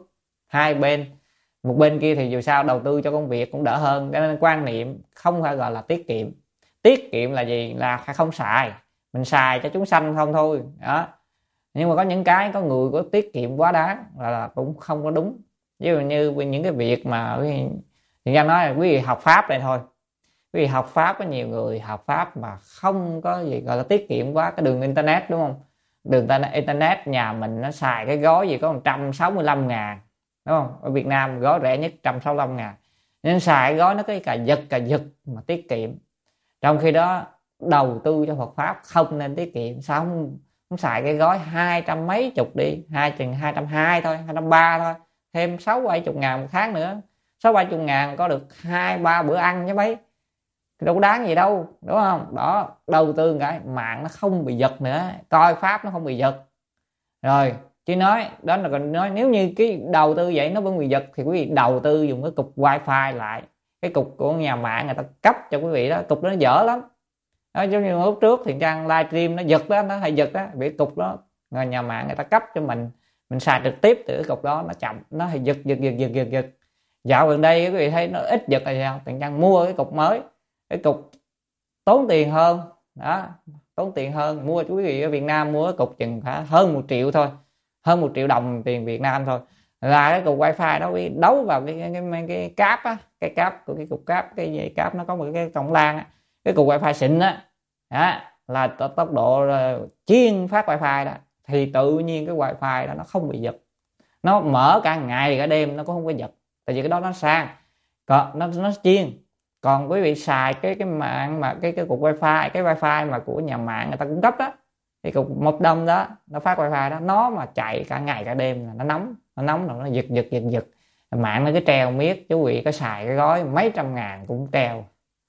hai bên, một bên kia thì dù sao đầu tư cho công việc cũng đỡ hơn, cho nên quan niệm không phải gọi là tiết kiệm. Tiết kiệm là gì? Là phải không xài, mình xài cho chúng sanh không thôi đó. Nhưng mà có những cái có người có tiết kiệm quá đáng là, là cũng không có đúng. Ví dụ như những cái việc mà thì ra nói là quý vị học pháp này thôi, quý vị học pháp có nhiều người học pháp mà không có gì gọi là tiết kiệm quá. Cái đường internet đúng không, đường internet nhà mình nó xài cái gói gì có một trăm sáu mươi lăm ngàn đúng không, ở Việt Nam gói rẻ nhất một trăm sáu mươi lăm ngàn, nên xài cái gói nó cái cà giật cà giật mà tiết kiệm. Trong khi đó đầu tư cho Phật pháp không nên tiết kiệm. Sao không, không xài cái gói hai trăm mấy chục đi, hai chừng hai trăm hai thôi, hai trăm ba thôi, thêm sáu bảy chục ngàn một tháng nữa, sáu bảy chục ngàn có được hai ba bữa ăn chứ mấy, đâu có đáng gì đâu đúng không. Đó, đầu tư cái mạng nó không bị giật nữa, coi pháp nó không bị giật rồi. Chứ nói đó là còn nói nếu như cái đầu tư vậy nó vẫn bị giật thì quý vị đầu tư dùng cái cục wifi lại, cái cục của nhà mạng người ta cấp cho quý vị đó, cục đó nó dở lắm đó. Giống như lúc trước thì trang livestream nó giật đó, nó hay giật đó, bị cục đó người nhà mạng người ta cấp cho mình mình xài trực tiếp từ cái cục đó, nó chậm, nó hay giật giật giật giật giật giật. Dạo gần đây quý vị thấy nó ít giật là sao? Tiền trang mua cái cục mới, cái cục tốn tiền hơn đó, tốn tiền hơn. Mua quý vị ở Việt Nam mua cái cục chừng phải hơn một triệu thôi, hơn một triệu đồng tiền Việt Nam thôi, là cái cục wifi đó quý đấu vào cái cái, cái, cái cáp á, cái cáp của cái cục cáp, cái dây cáp nó có một cái cổng lan á, cái cục wifi xịn á đó, là tốc độ chuyên phát wifi đó, thì tự nhiên cái wifi đó nó không bị giật, nó mở cả ngày cả đêm nó cũng không có giật, tại vì cái đó nó sang, còn nó nó chuyên. Còn quý vị xài cái cái mạng mà cái cái cục wifi, cái wifi mà của nhà mạng người ta cung cấp đó, cái cục một đồng đó nó phát wifi đó, nó mà chạy cả ngày cả đêm là nó nóng, nó nóng là nó giật giật giật giật, mạng nó cứ treo miết. Chú vị có xài cái gói mấy trăm ngàn cũng treo.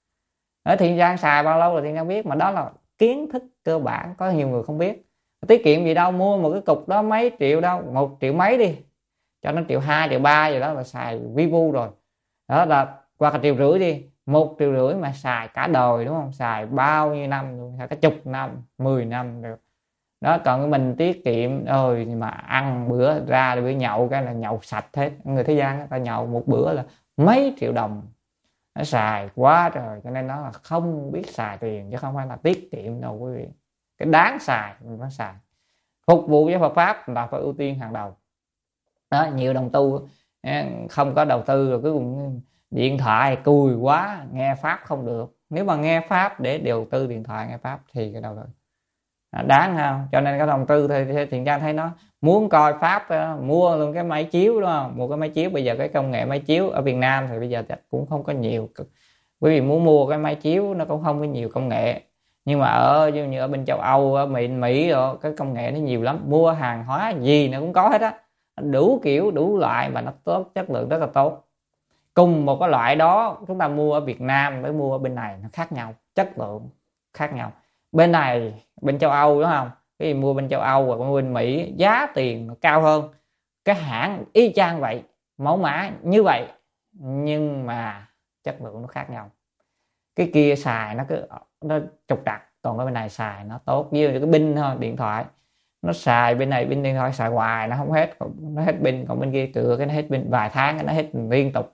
Ở Thiên Giang xài bao lâu rồi Thiên Giang biết, mà đó là kiến thức cơ bản, có nhiều người không biết. Tiết kiệm gì đâu, mua một cái cục đó mấy triệu đâu, một triệu mấy đi cho nó triệu hai triệu ba gì đó là xài vi vu rồi đó, là qua cả triệu rưỡi đi, một triệu rưỡi mà xài cả đời đúng không, xài bao nhiêu năm luôn, xài cả chục năm, mười năm được đó. Còn mình tiết kiệm ơi mà ăn bữa ra bữa nhậu cái là nhậu sạch hết. Người thế gian ta nhậu một bữa là mấy triệu đồng, nó xài quá trời, cho nên nó là không biết xài tiền chứ không phải là tiết kiệm đâu quý vị. Cái đáng xài mình phải xài, phục vụ cho Phật pháp là phải ưu tiên hàng đầu đó. Nhiều đồng tu không có đầu tư rồi cứ cùng điện thoại cùi quá, nghe pháp không được. Nếu mà nghe pháp để đầu tư điện thoại nghe pháp thì cái đầu tư đáng không. Cho nên cái đồng tư thì Thiện Trang thấy nó muốn coi pháp mua luôn cái máy chiếu đúng không, mua cái máy chiếu. Bây giờ cái công nghệ máy chiếu ở Việt Nam thì bây giờ cũng không có nhiều, quý vị muốn mua cái máy chiếu nó cũng không có nhiều công nghệ. Nhưng mà ở như ở bên châu Âu, ở Mỹ, Mỹ rồi cái công nghệ nó nhiều lắm, mua hàng hóa gì nó cũng có hết á, đủ kiểu đủ loại mà nó tốt, chất lượng rất là tốt. Cùng một cái loại đó chúng ta mua ở Việt Nam với mua ở bên này nó khác nhau, chất lượng khác nhau. Bên này bên châu Âu đúng không, cái gì mua bên châu Âu hoặc bên Mỹ giá tiền nó cao hơn, cái hãng y chang vậy, mẫu mã như vậy nhưng mà chất lượng nó khác nhau. Cái kia xài nó cứ nó trục trặc, còn cái bên này xài nó tốt. Như cái pin thôi, điện thoại nó xài bên này pin điện thoại xài hoài nó không hết, nó hết pin, còn bên kia cựa cái nó hết pin vài tháng nó hết liên tục.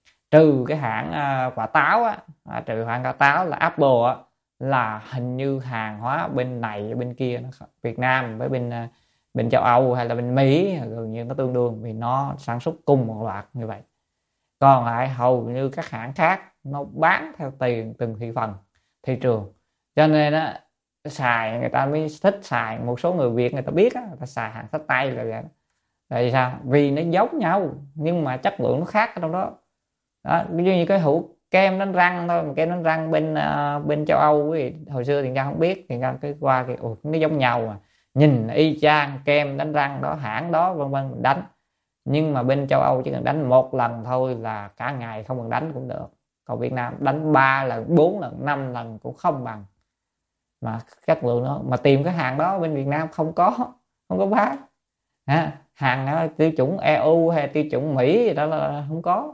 Trừ cái hãng uh, quả táo á, à, trừ hãng quả táo là Apple á, là hình như hàng hóa bên này bên kia nó Việt Nam với bên uh, bên châu Âu hay là bên Mỹ gần như nó tương đương, vì nó sản xuất cùng một loạt như vậy. Còn lại hầu như các hãng khác nó bán theo tiền từng thị phần thị trường, cho nên á xài người ta mới thích xài. Một số người Việt người ta biết á, người ta xài hàng sách tay là vậy. Tại vì sao? Vì nó giống nhau nhưng mà chất lượng nó khác ở trong đó. Đó, ví dụ như cái hũ kem đánh răng thôi, mà kem đánh răng bên uh, bên châu Âu ấy, hồi xưa thì ra không biết, thì ra cái qua cái ồ, nó giống nhau mà, nhìn y chang kem đánh răng đó, hãng đó vân vân đánh. Nhưng mà bên châu Âu chỉ cần đánh một lần thôi là cả ngày không cần đánh cũng được. Còn Việt Nam đánh ba lần, bốn lần, năm lần cũng không bằng. Mà chất lượng đó, mà tìm cái hàng đó bên Việt Nam không có, không có bán. À, hàng đó, tiêu chuẩn e u hay tiêu chuẩn Mỹ gì đó là không có.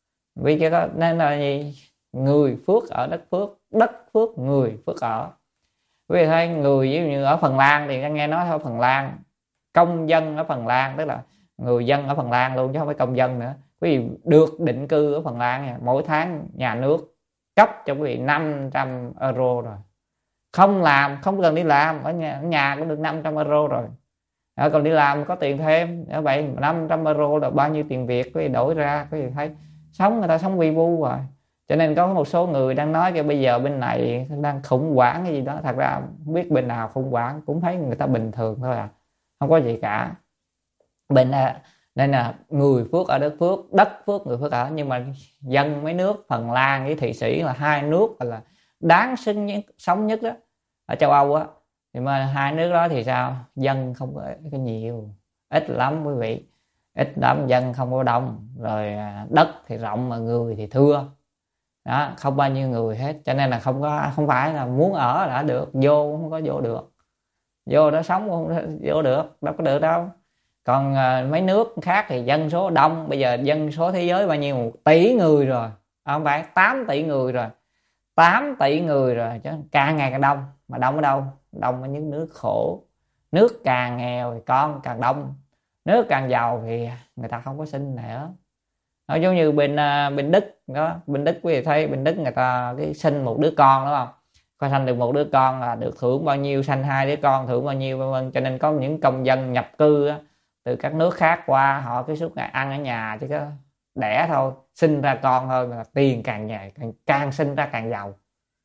Vì cái đó nên là gì? Người phước ở đất phước, đất phước người phước ở. Quý vị thấy người ví dụ như ở Phần Lan thì nghe nói ở Phần Lan, công dân ở Phần Lan tức là người dân ở Phần Lan luôn chứ không phải công dân nữa. Quý vị được định cư ở Phần Lan nha, mỗi tháng nhà nước cấp cho quý vị năm trăm euro rồi, không làm, không cần đi làm, ở nhà, ở nhà cũng được năm trăm euro rồi. Ở còn đi làm có tiền thêm. Ở vậy năm trăm euro là bao nhiêu tiền Việt quý vị đổi ra, quý vị thấy sống người ta sống vi vu rồi. Cho nên có một số người đang nói cái bây giờ bên này đang khủng hoảng cái gì đó, thật ra không biết bên nào khủng hoảng, cũng thấy người ta bình thường thôi à, không có gì cả. Bên nên là người Phước ở đất Phước, đất Phước người Phước ở, nhưng mà dân mấy nước Phần Lan với Thụy Sĩ là hai nước là đáng sinh nhất, sống nhất đó ở châu Âu á. Nhưng mà hai nước đó thì sao, dân không có cái nhiều, ít lắm quý vị, ít lắm, dân không có đông, rồi đất thì rộng mà người thì thưa đó, không bao nhiêu người hết. Cho nên là không có, không phải là muốn ở đã được, vô không có vô được, vô đó sống không vô được, đâu có được đâu. Còn à, mấy nước khác thì dân số đông, bây giờ dân số thế giới bao nhiêu, một tỷ người rồi, không phải tám tỷ người rồi, tám tỷ người rồi, chứ càng ngày càng đông. Mà đông ở đâu? Đông ở những nước khổ. Nước càng nghèo thì con càng đông, nước càng giàu thì người ta không có sinh nữa. Nó giống như bên bên Đức đó, bên Đức quý vị thấy bên Đức người ta cái sinh một đứa con đúng không, coi sanh được một đứa con là được thưởng bao nhiêu, sanh hai đứa con thưởng bao nhiêu, vân vân. Cho nên có những công dân nhập cư á, từ các nước khác qua, họ cứ suốt ngày ăn ở nhà chứ có đẻ thôi, sinh ra con thôi, mà tiền càng nhẹ, càng, càng sinh ra càng giàu.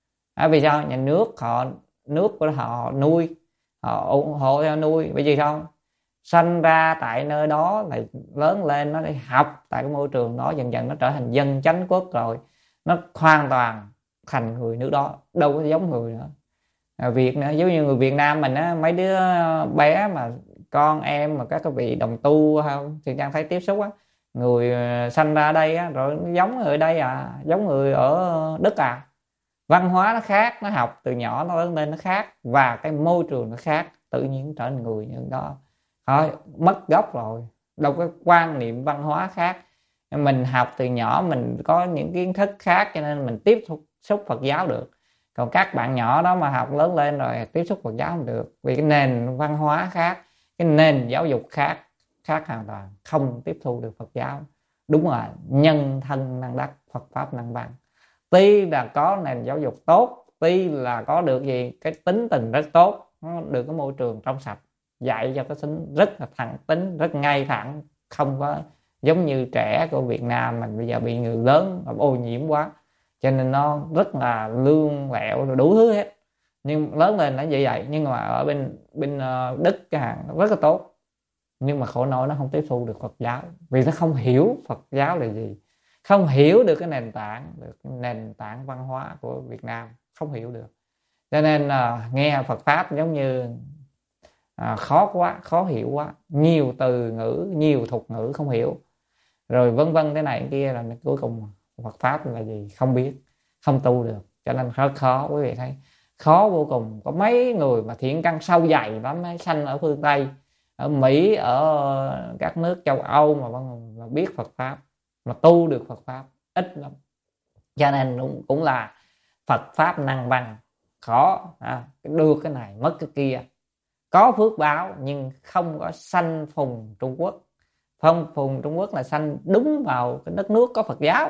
À, vì sao? Nhà nước họ, nước của họ nuôi, họ ủng hộ theo nuôi. Bởi vì sao? Sanh ra tại nơi đó là lớn lên, nó đi học tại cái môi trường đó, dần dần nó trở thành dân chánh quốc rồi, nó hoàn toàn thành người nước đó, đâu có giống người nữa. À, Việt nữa, giống như người Việt Nam mình á, mấy đứa bé mà con em mà các cái vị đồng tu không thì Trang thấy tiếp xúc á, người sanh ra ở đây á, rồi nó giống người ở đây à, giống người ở Đức à. Văn hóa nó khác, nó học từ nhỏ nó lớn lên nó khác, và cái môi trường nó khác, tự nhiên trở thành người như đó thôi, mất gốc rồi, đâu có quan niệm văn hóa khác. Mình học từ nhỏ mình có những kiến thức khác, cho nên mình tiếp xúc Phật giáo được. Còn các bạn nhỏ đó mà học lớn lên rồi tiếp xúc Phật giáo không được, vì cái nền văn hóa khác, cái nền giáo dục khác, khác hoàn toàn, không tiếp thu được Phật giáo. Đúng rồi, nhân thân năng đắc, Phật pháp năng văn. Tuy là có nền giáo dục tốt, tuy là có được gì cái tính tình rất tốt, nó được cái môi trường trong sạch, dạy cho cái tính rất là thẳng tính, rất ngay thẳng, không có giống như trẻ của Việt Nam mình bây giờ bị người lớn ô nhiễm quá, cho nên nó rất là lương lẹo rồi đủ thứ hết. Nhưng lớn lên là như vậy. Nhưng mà ở bên bên Đức cái hàng rất là tốt, nhưng mà khổ nỗi nó không tiếp thu được Phật giáo, vì nó không hiểu Phật giáo là gì, không hiểu được cái nền tảng, được cái nền tảng văn hóa của Việt Nam, không hiểu được. Cho nên là nghe Phật pháp giống như à, khó quá, khó hiểu quá, nhiều từ ngữ, nhiều thuật ngữ không hiểu, rồi vân vân thế này kia, là cuối cùng Phật pháp là gì không biết, không tu được. Cho nên rất khó, quý vị thấy khó vô cùng. Có mấy người mà thiện căn sâu dày lắm, sanh ở phương Tây, ở Mỹ, ở các nước châu Âu mà, mà biết Phật pháp, mà tu được Phật pháp ít lắm. Cho nên cũng là Phật pháp năng văn khó à, được cái này mất cái kia, có phước báo nhưng không có sanh phùng Trung Quốc. Phong phùng Trung Quốc là sanh đúng vào cái đất nước có Phật giáo.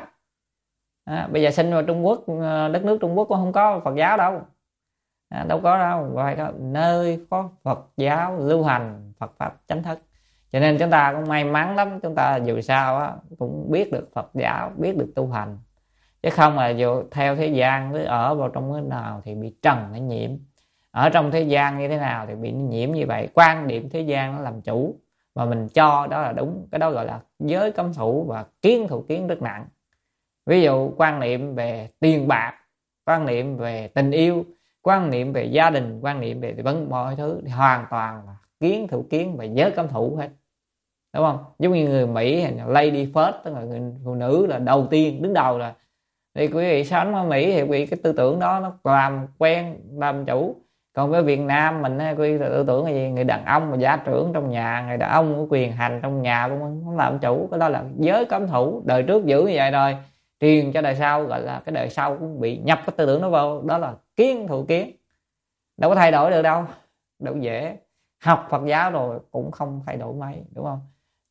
À, bây giờ sinh vào Trung Quốc, đất nước Trung Quốc cũng không có Phật giáo đâu, à, đâu có đâu. Vậy đó, nơi có Phật giáo lưu hành Phật pháp chánh thức. Cho nên chúng ta cũng may mắn lắm, chúng ta dù sao á, cũng biết được Phật giáo, biết được tu hành, chứ không là dù theo thế gian cứ ở vào trong cái nào thì bị trần nó nhiễm, ở trong thế gian như thế nào thì bị nhiễm như vậy. Quan điểm thế gian nó làm chủ mà mình cho đó là đúng, cái đó gọi là giới cấm thủ và kiến thủ kiến rất nặng. Ví dụ quan niệm về tiền bạc, quan niệm về tình yêu, quan niệm về gia đình, quan niệm về vấn mọi thứ thì hoàn toàn là kiến thủ kiến và giới cấm thủ hết, đúng không? Giống như người Mỹ lady first, tức là người phụ nữ là đầu tiên, đứng đầu. Là thì quý vị sống ở Mỹ thì quý cái tư tưởng đó nó làm quen, làm chủ. Còn với Việt Nam mình quý vị tư tưởng là gì? Người đàn ông mà gia trưởng trong nhà, người đàn ông có quyền hành trong nhà cũng không làm chủ, cái đó là giới cấm thủ. Đời trước giữ như vậy rồi, truyền cho đời sau, gọi là cái đời sau cũng bị nhập cái tư tưởng đó vào, đó là kiến thủ kiến, đâu có thay đổi được đâu, đâu dễ. Học Phật giáo rồi cũng không thay đổi mấy, đúng không?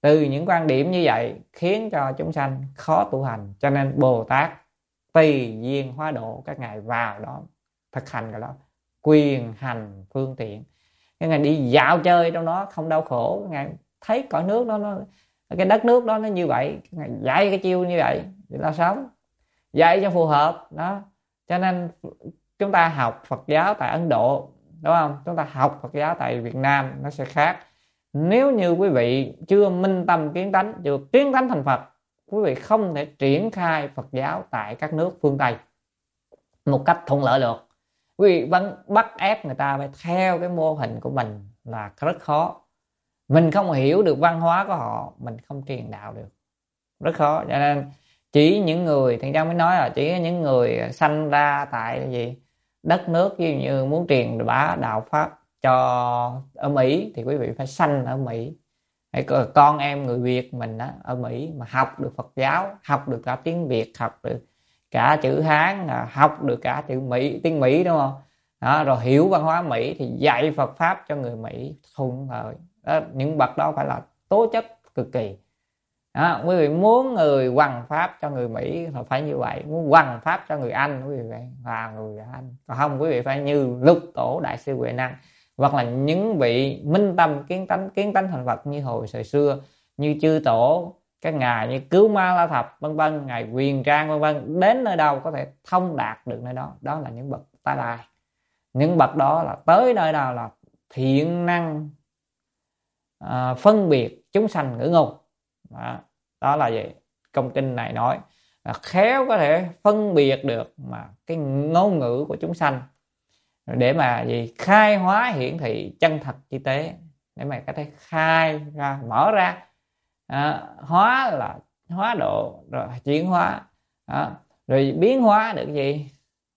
Từ những quan điểm như vậy khiến cho chúng sanh khó tu hành, cho nên Bồ Tát tùy duyên hóa độ, các ngài vào đó thực hành cái đó, quyền hành phương tiện. Các ngài đi dạo chơi trong đó không đau khổ, các ngài thấy cõi nước đó, nó cái đất nước đó nó như vậy, các ngài dạy cái chiêu như vậy để ta sống, dạy cho phù hợp đó. Cho nên chúng ta học Phật giáo tại Ấn Độ, đúng không? Chúng ta học Phật giáo tại Việt Nam nó sẽ khác. Nếu như quý vị chưa minh tâm kiến tánh, chưa kiến tánh thành Phật, quý vị không thể triển khai Phật giáo tại các nước phương Tây một cách thuận lợi được. Quý vị vẫn bắt ép người ta phải theo cái mô hình của mình là rất khó. Mình không hiểu được văn hóa của họ, mình không truyền đạo được, rất khó. Cho nên chỉ những người, Thiện Trang mới nói là chỉ những người sanh ra tại cái gì đất nước, ví dụ như muốn truyền bá đạo pháp cho ở Mỹ thì quý vị phải sanh ở Mỹ. Hay con em người Việt mình á, ở Mỹ mà học được Phật giáo, học được cả tiếng Việt, học được cả chữ Hán, học được cả chữ Mỹ, tiếng Mỹ, đúng không? Đó, rồi hiểu văn hóa Mỹ thì dạy Phật pháp cho người Mỹ thuận lợi. Đó, những bậc đó phải là tố chất cực kỳ. Đó, quý vị muốn người hoằng pháp cho người Mỹ thì phải như vậy, muốn hoằng pháp cho người Anh quý vị phải là người Anh, còn không quý vị phải như Lục Tổ Đại sư Huệ Năng, hoặc là những vị minh tâm kiến tánh kiến tánh thành Phật như hồi thời xưa, như chư tổ, các ngài như Cứu Ma La Thập vân vân, ngài Quyền Trang vân vân, đến nơi đâu có thể thông đạt được nơi đó. Đó là những bậc tái lai. Những bậc đó là tới nơi nào là thiện năng à, phân biệt chúng sanh ngữ ngôn. Đó, đó là gì? Công kinh này nói là khéo có thể phân biệt được mà cái ngôn ngữ của chúng sanh để mà gì khai hóa hiển thị chân thật chi tế, để mà có thể khai ra, mở ra. À, hóa là hóa độ, rồi chuyển hóa, à, rồi biến hóa được gì,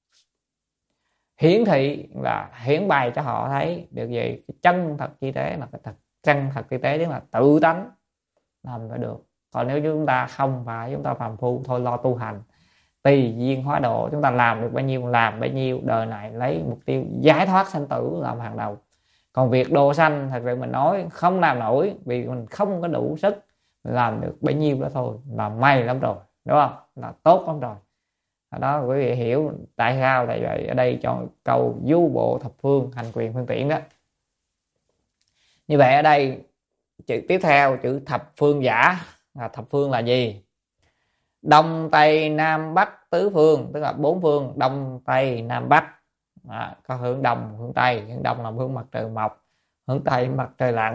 hiển thị và hiển bày cho họ thấy được gì chân thật chi tế. Mà cái thật chân thật chi tế tức là tự tánh làm phải được. Còn nếu chúng ta không phải, chúng ta phàm phu thôi, lo tu hành tùy duyên hóa độ, chúng ta làm được bao nhiêu làm bấy nhiêu, đời này lấy mục tiêu giải thoát sanh tử làm hàng đầu. Còn việc độ sanh thật sự mình nói không làm nổi, vì mình không có đủ sức, mình làm được bấy nhiêu đó thôi là may lắm rồi, đúng không? Là tốt lắm rồi. Đó, quý vị hiểu tại sao tại vậy ở đây chọn câu du bộ thập phương hành quyền phương tiện đó. Như vậy ở đây chữ tiếp theo chữ thập phương giả. À, thập phương là gì? Đông Tây Nam Bắc tứ phương, tức là bốn phương Đông Tây Nam Bắc. À, có hướng Đông hướng Tây, hướng Đông là hướng mặt trời mọc, hướng Tây mặt trời lặn.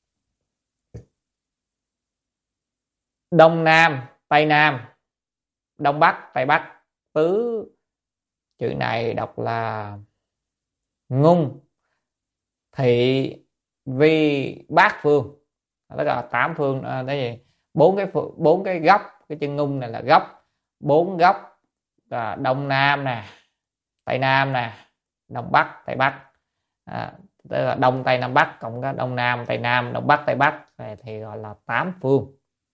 Đông Nam Tây Nam, Đông Bắc Tây Bắc. Tứ chữ này đọc là ngung thị vi bát phương, tức là tám phương. À, đấy gì bốn cái bốn cái góc, cái chân ngung này là góc, bốn góc là Đông Nam nè, Tây Nam nè, Đông Bắc Tây Bắc. À, tức là Đông Tây Nam Bắc cộng cái Đông Nam Tây Nam, Đông Bắc Tây Bắc thì gọi là tám phương.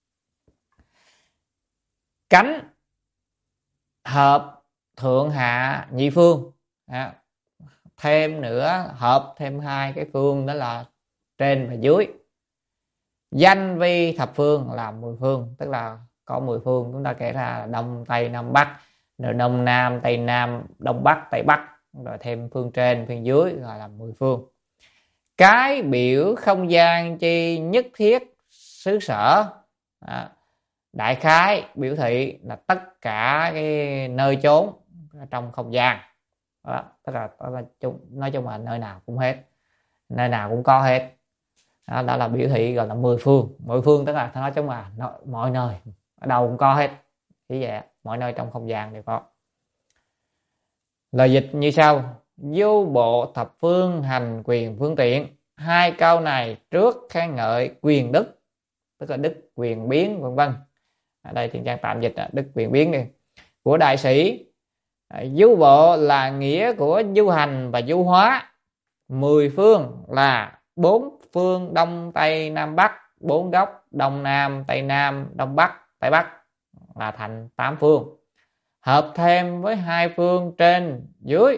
Cánh hợp thượng hạ nhị phương. À, thêm nữa hợp thêm hai cái phương đó là trên và dưới. Danh vi thập phương là mười phương, tức là có mười phương, chúng ta kể ra là Đông Tây Nam Bắc, rồi Đông Nam Tây Nam, Đông Bắc Tây Bắc, rồi thêm phương trên phương dưới gọi là mười phương. Cái biểu không gian chi nhất thiết xứ sở. À, đại khái biểu thị là tất cả cái nơi chốn trong không gian. Đó, tức là, tức là chung, nói chung là nơi nào cũng hết, nơi nào cũng có hết. Đó, đó là biểu thị gọi là mười phương. Mười phương tức là nói chung là mọi nơi, ở đâu cũng có hết. Ý vậy, mọi nơi trong không gian đều có. Lời dịch như sau: vô bộ thập phương hành quyền phương tiện. Hai câu này trước khen ngợi quyền đức, tức là đức quyền biến vân vân. Ở đây Thiện Trang tạm dịch là đức quyền biến đi, của đại sĩ. Du bộ là nghĩa của du hành và du hóa. Mười phương là bốn phương Đông Tây Nam Bắc, bốn góc Đông Nam Tây Nam, Đông Bắc Tây Bắc là thành tám phương. Hợp thêm với hai phương trên dưới,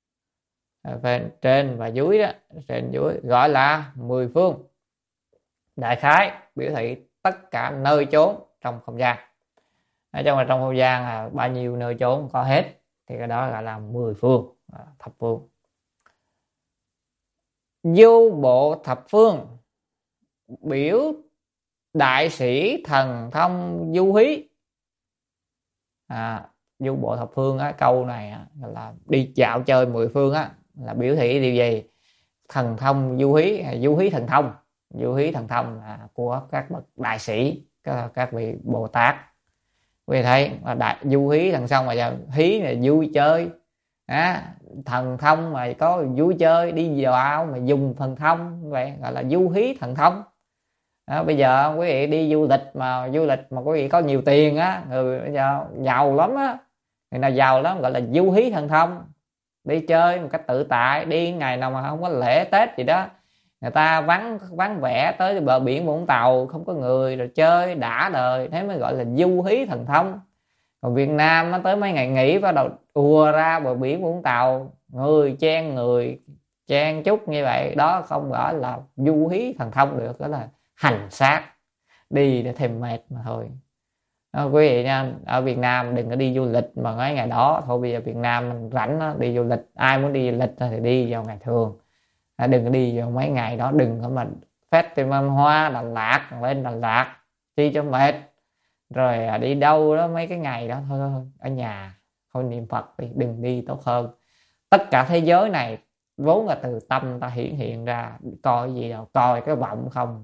trên và dưới đó, trên dưới gọi là mười phương. đại khái biểu thị tất cả nơi chốn trong không gian. Nói chung là trong không gian là bao nhiêu nơi chốn có hết, thì cái đó gọi là mười phương, thập phương. Du bộ thập phương biểu đại sĩ thần thông du hí. à, Du bộ thập phương á, câu này á, là đi dạo chơi mười phương á, là biểu thị điều gì? Thần thông du hí, du hí thần thông. Du hí thần thông là của các bậc đại sĩ, các, các vị Bồ Tát. Quý vị thấy là đại du hí thần thông, mà giờ hí là vui chơi, à, thần thông mà có vui chơi, đi vào mà dùng thần thông, vậy gọi là du hí thần thông. À, bây giờ quý vị đi du lịch mà du lịch mà quý vị có nhiều tiền á, người bây giờ giàu lắm á, người nào giàu lắm gọi là du hí thần thông, đi chơi một cách tự tại, đi ngày nào mà không có lễ Tết gì đó, người ta vắng vắng vẻ tới bờ biển Vũng Tàu không có người, rồi chơi đã đời, thế mới gọi là du hí thần thông. Còn Việt Nam nó tới mấy ngày nghỉ bắt đầu ùa ra bờ biển Vũng Tàu, người chen người chen chúc như vậy, đó không gọi là du hí thần thông được, đó là hành xác, đi để thêm mệt mà thôi. Đó, quý vị nha, ở Việt Nam đừng có đi du lịch mà mấy ngày đó thôi. Bây giờ Việt Nam mình rảnh đó, đi du lịch, ai muốn đi du lịch thì đi vào ngày thường, à, đừng có đi vào mấy ngày đó. Đừng có mà festival hoa Đà Lạt, lên Đà Lạt đi cho mệt, rồi à, đi đâu đó mấy cái ngày đó thôi, thôi ở nhà thôi niệm Phật đi, đừng đi tốt hơn. Tất cả thế giới này vốn là từ tâm ta hiển hiện ra, coi cái gì đâu, coi cái vọng không.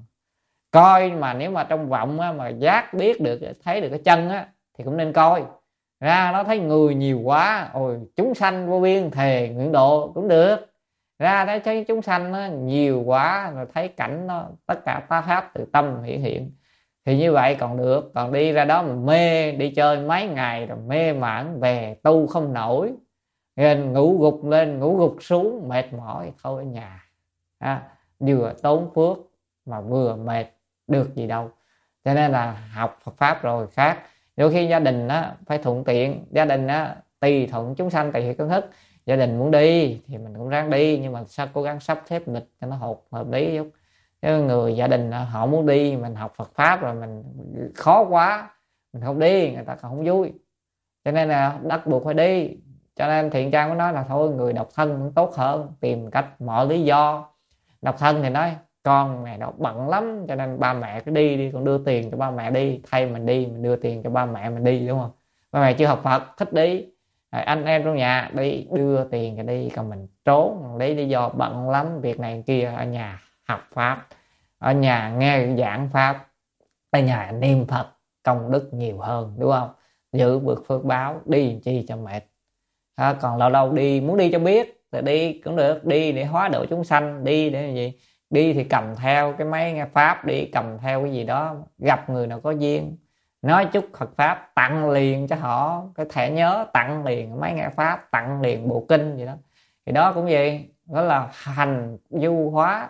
Coi mà nếu mà trong vọng á, mà giác biết được, thấy được cái chân á, thì cũng nên coi. Ra nó thấy người nhiều quá, ôi chúng sanh vô biên thề nguyện độ cũng được. Ra đấy thấy chúng sanh nó nhiều quá, rồi thấy cảnh nó tất cả tá pháp từ tâm hiển hiện, thì như vậy còn được. Còn đi ra đó mà mê, đi chơi mấy ngày rồi mê mẩn về tu không nổi, nên ngủ gục lên ngủ gục xuống mệt mỏi, thôi ở nhà, à, vừa tốn phước mà vừa mệt được gì đâu. Cho nên là học Phật pháp rồi khác. Đôi khi gia đình á phải thuận tiện, gia đình á tùy thuận chúng sanh tùy công thức. Gia đình muốn đi thì mình cũng ráng đi, nhưng mà sao cố gắng sắp xếp lịch cho nó hợp hợp lý chút. Nếu người gia đình họ muốn đi, mình học Phật pháp rồi mình khó quá mình không đi, người ta còn không vui, cho nên là bắt buộc phải đi. Cho nên Thiện Trang mới nói là thôi người độc thân cũng tốt hơn, tìm cách mọi lý do. Độc thân thì nói con này nó bận lắm, cho nên ba mẹ cứ đi đi, con đưa tiền cho ba mẹ đi, thay mình đi mình đưa tiền cho ba mẹ mình đi, đúng không? Ba mẹ chưa học Phật thích đi, rồi anh em trong nhà đi đưa tiền cho đi, còn mình trốn lấy lý do bận lắm việc này kia. Ở nhà học pháp, ở nhà nghe giảng pháp, ở nhà niệm Phật công đức nhiều hơn, đúng không? Giữ được phước báo, đi chi cho mệt. À, còn lâu lâu đi muốn đi cho biết thì đi cũng được, đi để hóa độ chúng sanh, đi để gì? Đi thì cầm theo cái máy nghe pháp, đi cầm theo cái gì đó, gặp người nào có duyên nói chút Phật pháp tặng liền cho họ cái thẻ nhớ, tặng liền máy nghe pháp, tặng liền bộ kinh gì đó, thì đó cũng vậy, đó là hành du hóa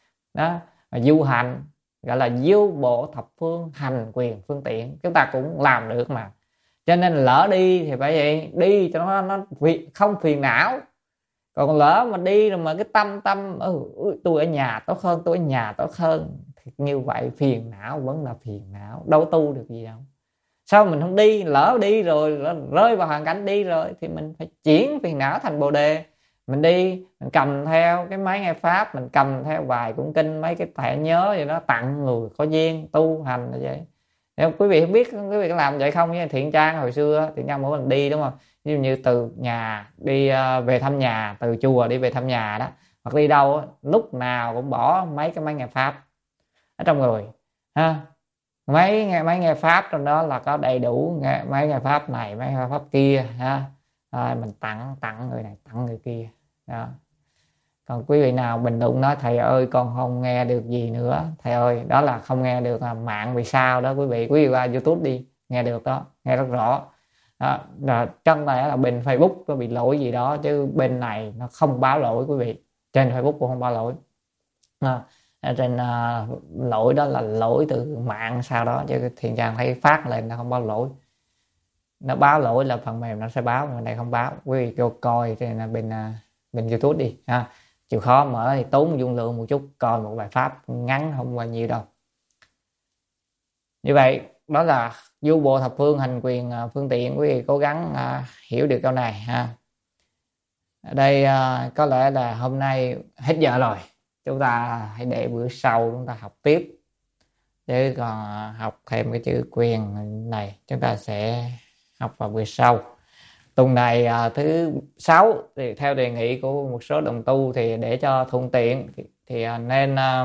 đó, du hành gọi là du bộ thập phương, hành quyền phương tiện, chúng ta cũng làm được mà. Cho nên lỡ đi thì phải vậy, đi cho nó nó không phiền não. Còn lỡ mà đi rồi mà cái tâm tâm ừ, tôi ở nhà tốt hơn, tôi ở nhà tốt hơn, thì như vậy phiền não vẫn là phiền não, đâu tu được gì đâu. Sao mình không đi? Lỡ đi rồi, rơi vào hoàn cảnh đi rồi thì mình phải chuyển phiền não thành bồ đề. Mình đi, mình cầm theo cái máy nghe pháp, mình cầm theo vài cuốn kinh, mấy cái thẻ nhớ gì đó, tặng người có duyên tu hành là vậy. Nếu quý vị không biết quý vị có làm vậy không? Như Thiện Trang hồi xưa, Thiện Trang mỗi lần đi đúng không, như như từ nhà đi uh, về thăm nhà, từ chùa đi về thăm nhà đó, hoặc đi đâu lúc nào cũng bỏ mấy cái máy nghe pháp ở trong người ha. Mấy nghe máy nghe pháp trong đó là có đầy đủ nghe, máy nghe pháp này, máy nghe pháp kia ha. À, mình tặng tặng người này, tặng người kia đó. Còn quý vị nào bình luận nói thầy ơi con không nghe được gì nữa, thầy ơi đó là không nghe được, là mạng vì sao đó quý vị. Quý vị qua YouTube đi, nghe được đó, nghe rất rõ đó. Là chân này là bên Facebook có bị lỗi gì đó, chứ bên này nó không báo lỗi quý vị, trên Facebook cũng không báo lỗi à, trên uh, lỗi đó là lỗi từ mạng sao đó, chứ Thiện Trang thấy phát lên nó không báo lỗi. Nó báo lỗi là phần mềm nó sẽ báo, mà này không báo. Quý vị kêu coi trên là bên uh, bên YouTube đi ha. Chịu khó mở thì tốn dung lượng một chút, coi một bài pháp ngắn không bao nhiêu đâu. Như vậy đó là du bộ thập phương hành quyền à, phương tiện. Quý vị cố gắng à, hiểu được câu này ha. Ở đây à, có lẽ là hôm nay hết giờ rồi, chúng ta hãy để bữa sau chúng ta học tiếp, chứ còn à, học thêm cái chữ quyền này chúng ta sẽ học vào bữa sau. Tuần này à, thứ sáu thì theo đề nghị của một số đồng tu thì để cho thuận tiện thì, thì à, nên à,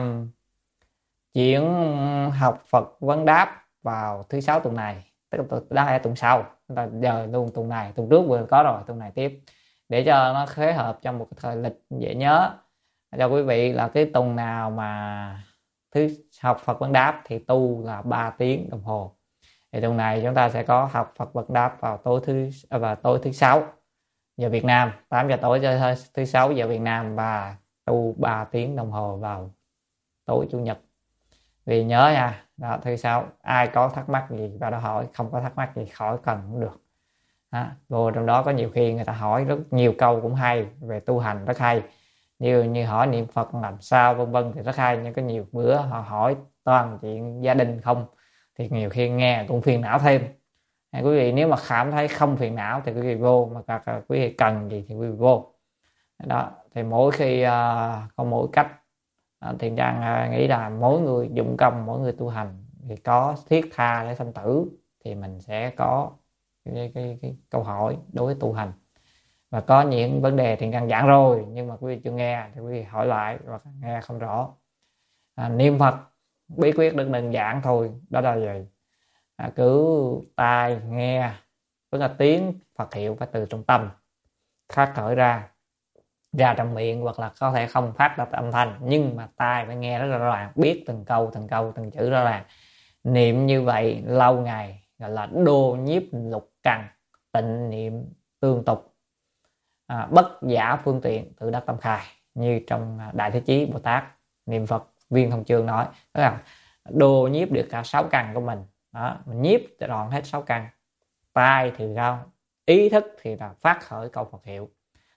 chuyển học Phật vấn đáp vào thứ sáu tuần này, tức là đó là tuần sau, chúng ta giờ luôn tuần này, tuần trước vừa có rồi, tuần này tiếp để cho nó khế hợp trong một cái thời lịch dễ nhớ cho quý vị. Là cái tuần nào mà thứ học Phật vấn đáp thì tu là ba tiếng đồng hồ, thì tuần này chúng ta sẽ có học Phật vấn đáp vào tối thứ vào tối thứ sáu giờ Việt Nam, tám giờ tối cho thứ sáu giờ Việt Nam, và tu ba tiếng đồng hồ vào tối chủ nhật. Vì nhớ nha, đó, thứ sáu ai có thắc mắc gì vào đó hỏi, không có thắc mắc gì khỏi cần cũng được. Đó, vô trong đó có nhiều khi người ta hỏi rất nhiều câu cũng hay về tu hành, rất hay, như như hỏi niệm Phật làm sao vân vân thì rất hay. Nhưng có nhiều bữa họ hỏi toàn chuyện gia đình không thì nhiều khi nghe cũng phiền não thêm. Hay quý vị nếu mà cảm thấy không phiền não thì quý vị vô, mà cả, cả quý vị cần gì thì quý vị vô. Đó thì mỗi khi uh, có mỗi cách. uh, Thiện Trang uh, nghĩ là mỗi người dụng công, mỗi người tu hành thì có thiết tha để sanh tử, thì mình sẽ có cái, cái, cái câu hỏi đối với tu hành. Và có những vấn đề Thiện Trang giảng rồi nhưng mà quý vị chưa nghe thì quý vị hỏi lại, hoặc nghe không rõ. à, niệm Phật bí quyết rất đơn giản thôi, đó là gì? À, cứ tai nghe, tức là tiếng Phật hiệu phải từ trong tâm phát khởi ra ra trong miệng, hoặc là có thể không phát ra âm thanh nhưng mà tai phải nghe rất là rõ ràng, biết từng câu từng câu từng chữ rõ ràng. Niệm như vậy lâu ngày gọi là đô nhiếp lục căn, tịnh niệm tương tục, à, bất giả phương tiện tự đắc tâm khai, như trong Đại Thế Chí Bồ Tát niệm Phật Viên Thông Chương nói, tức là đô nhiếp được cả sáu căn của mình. Đó, mình nhiếp trọn hết sáu căn. Tai thì sao? Ý thức thì là phát khởi câu Phật hiệu.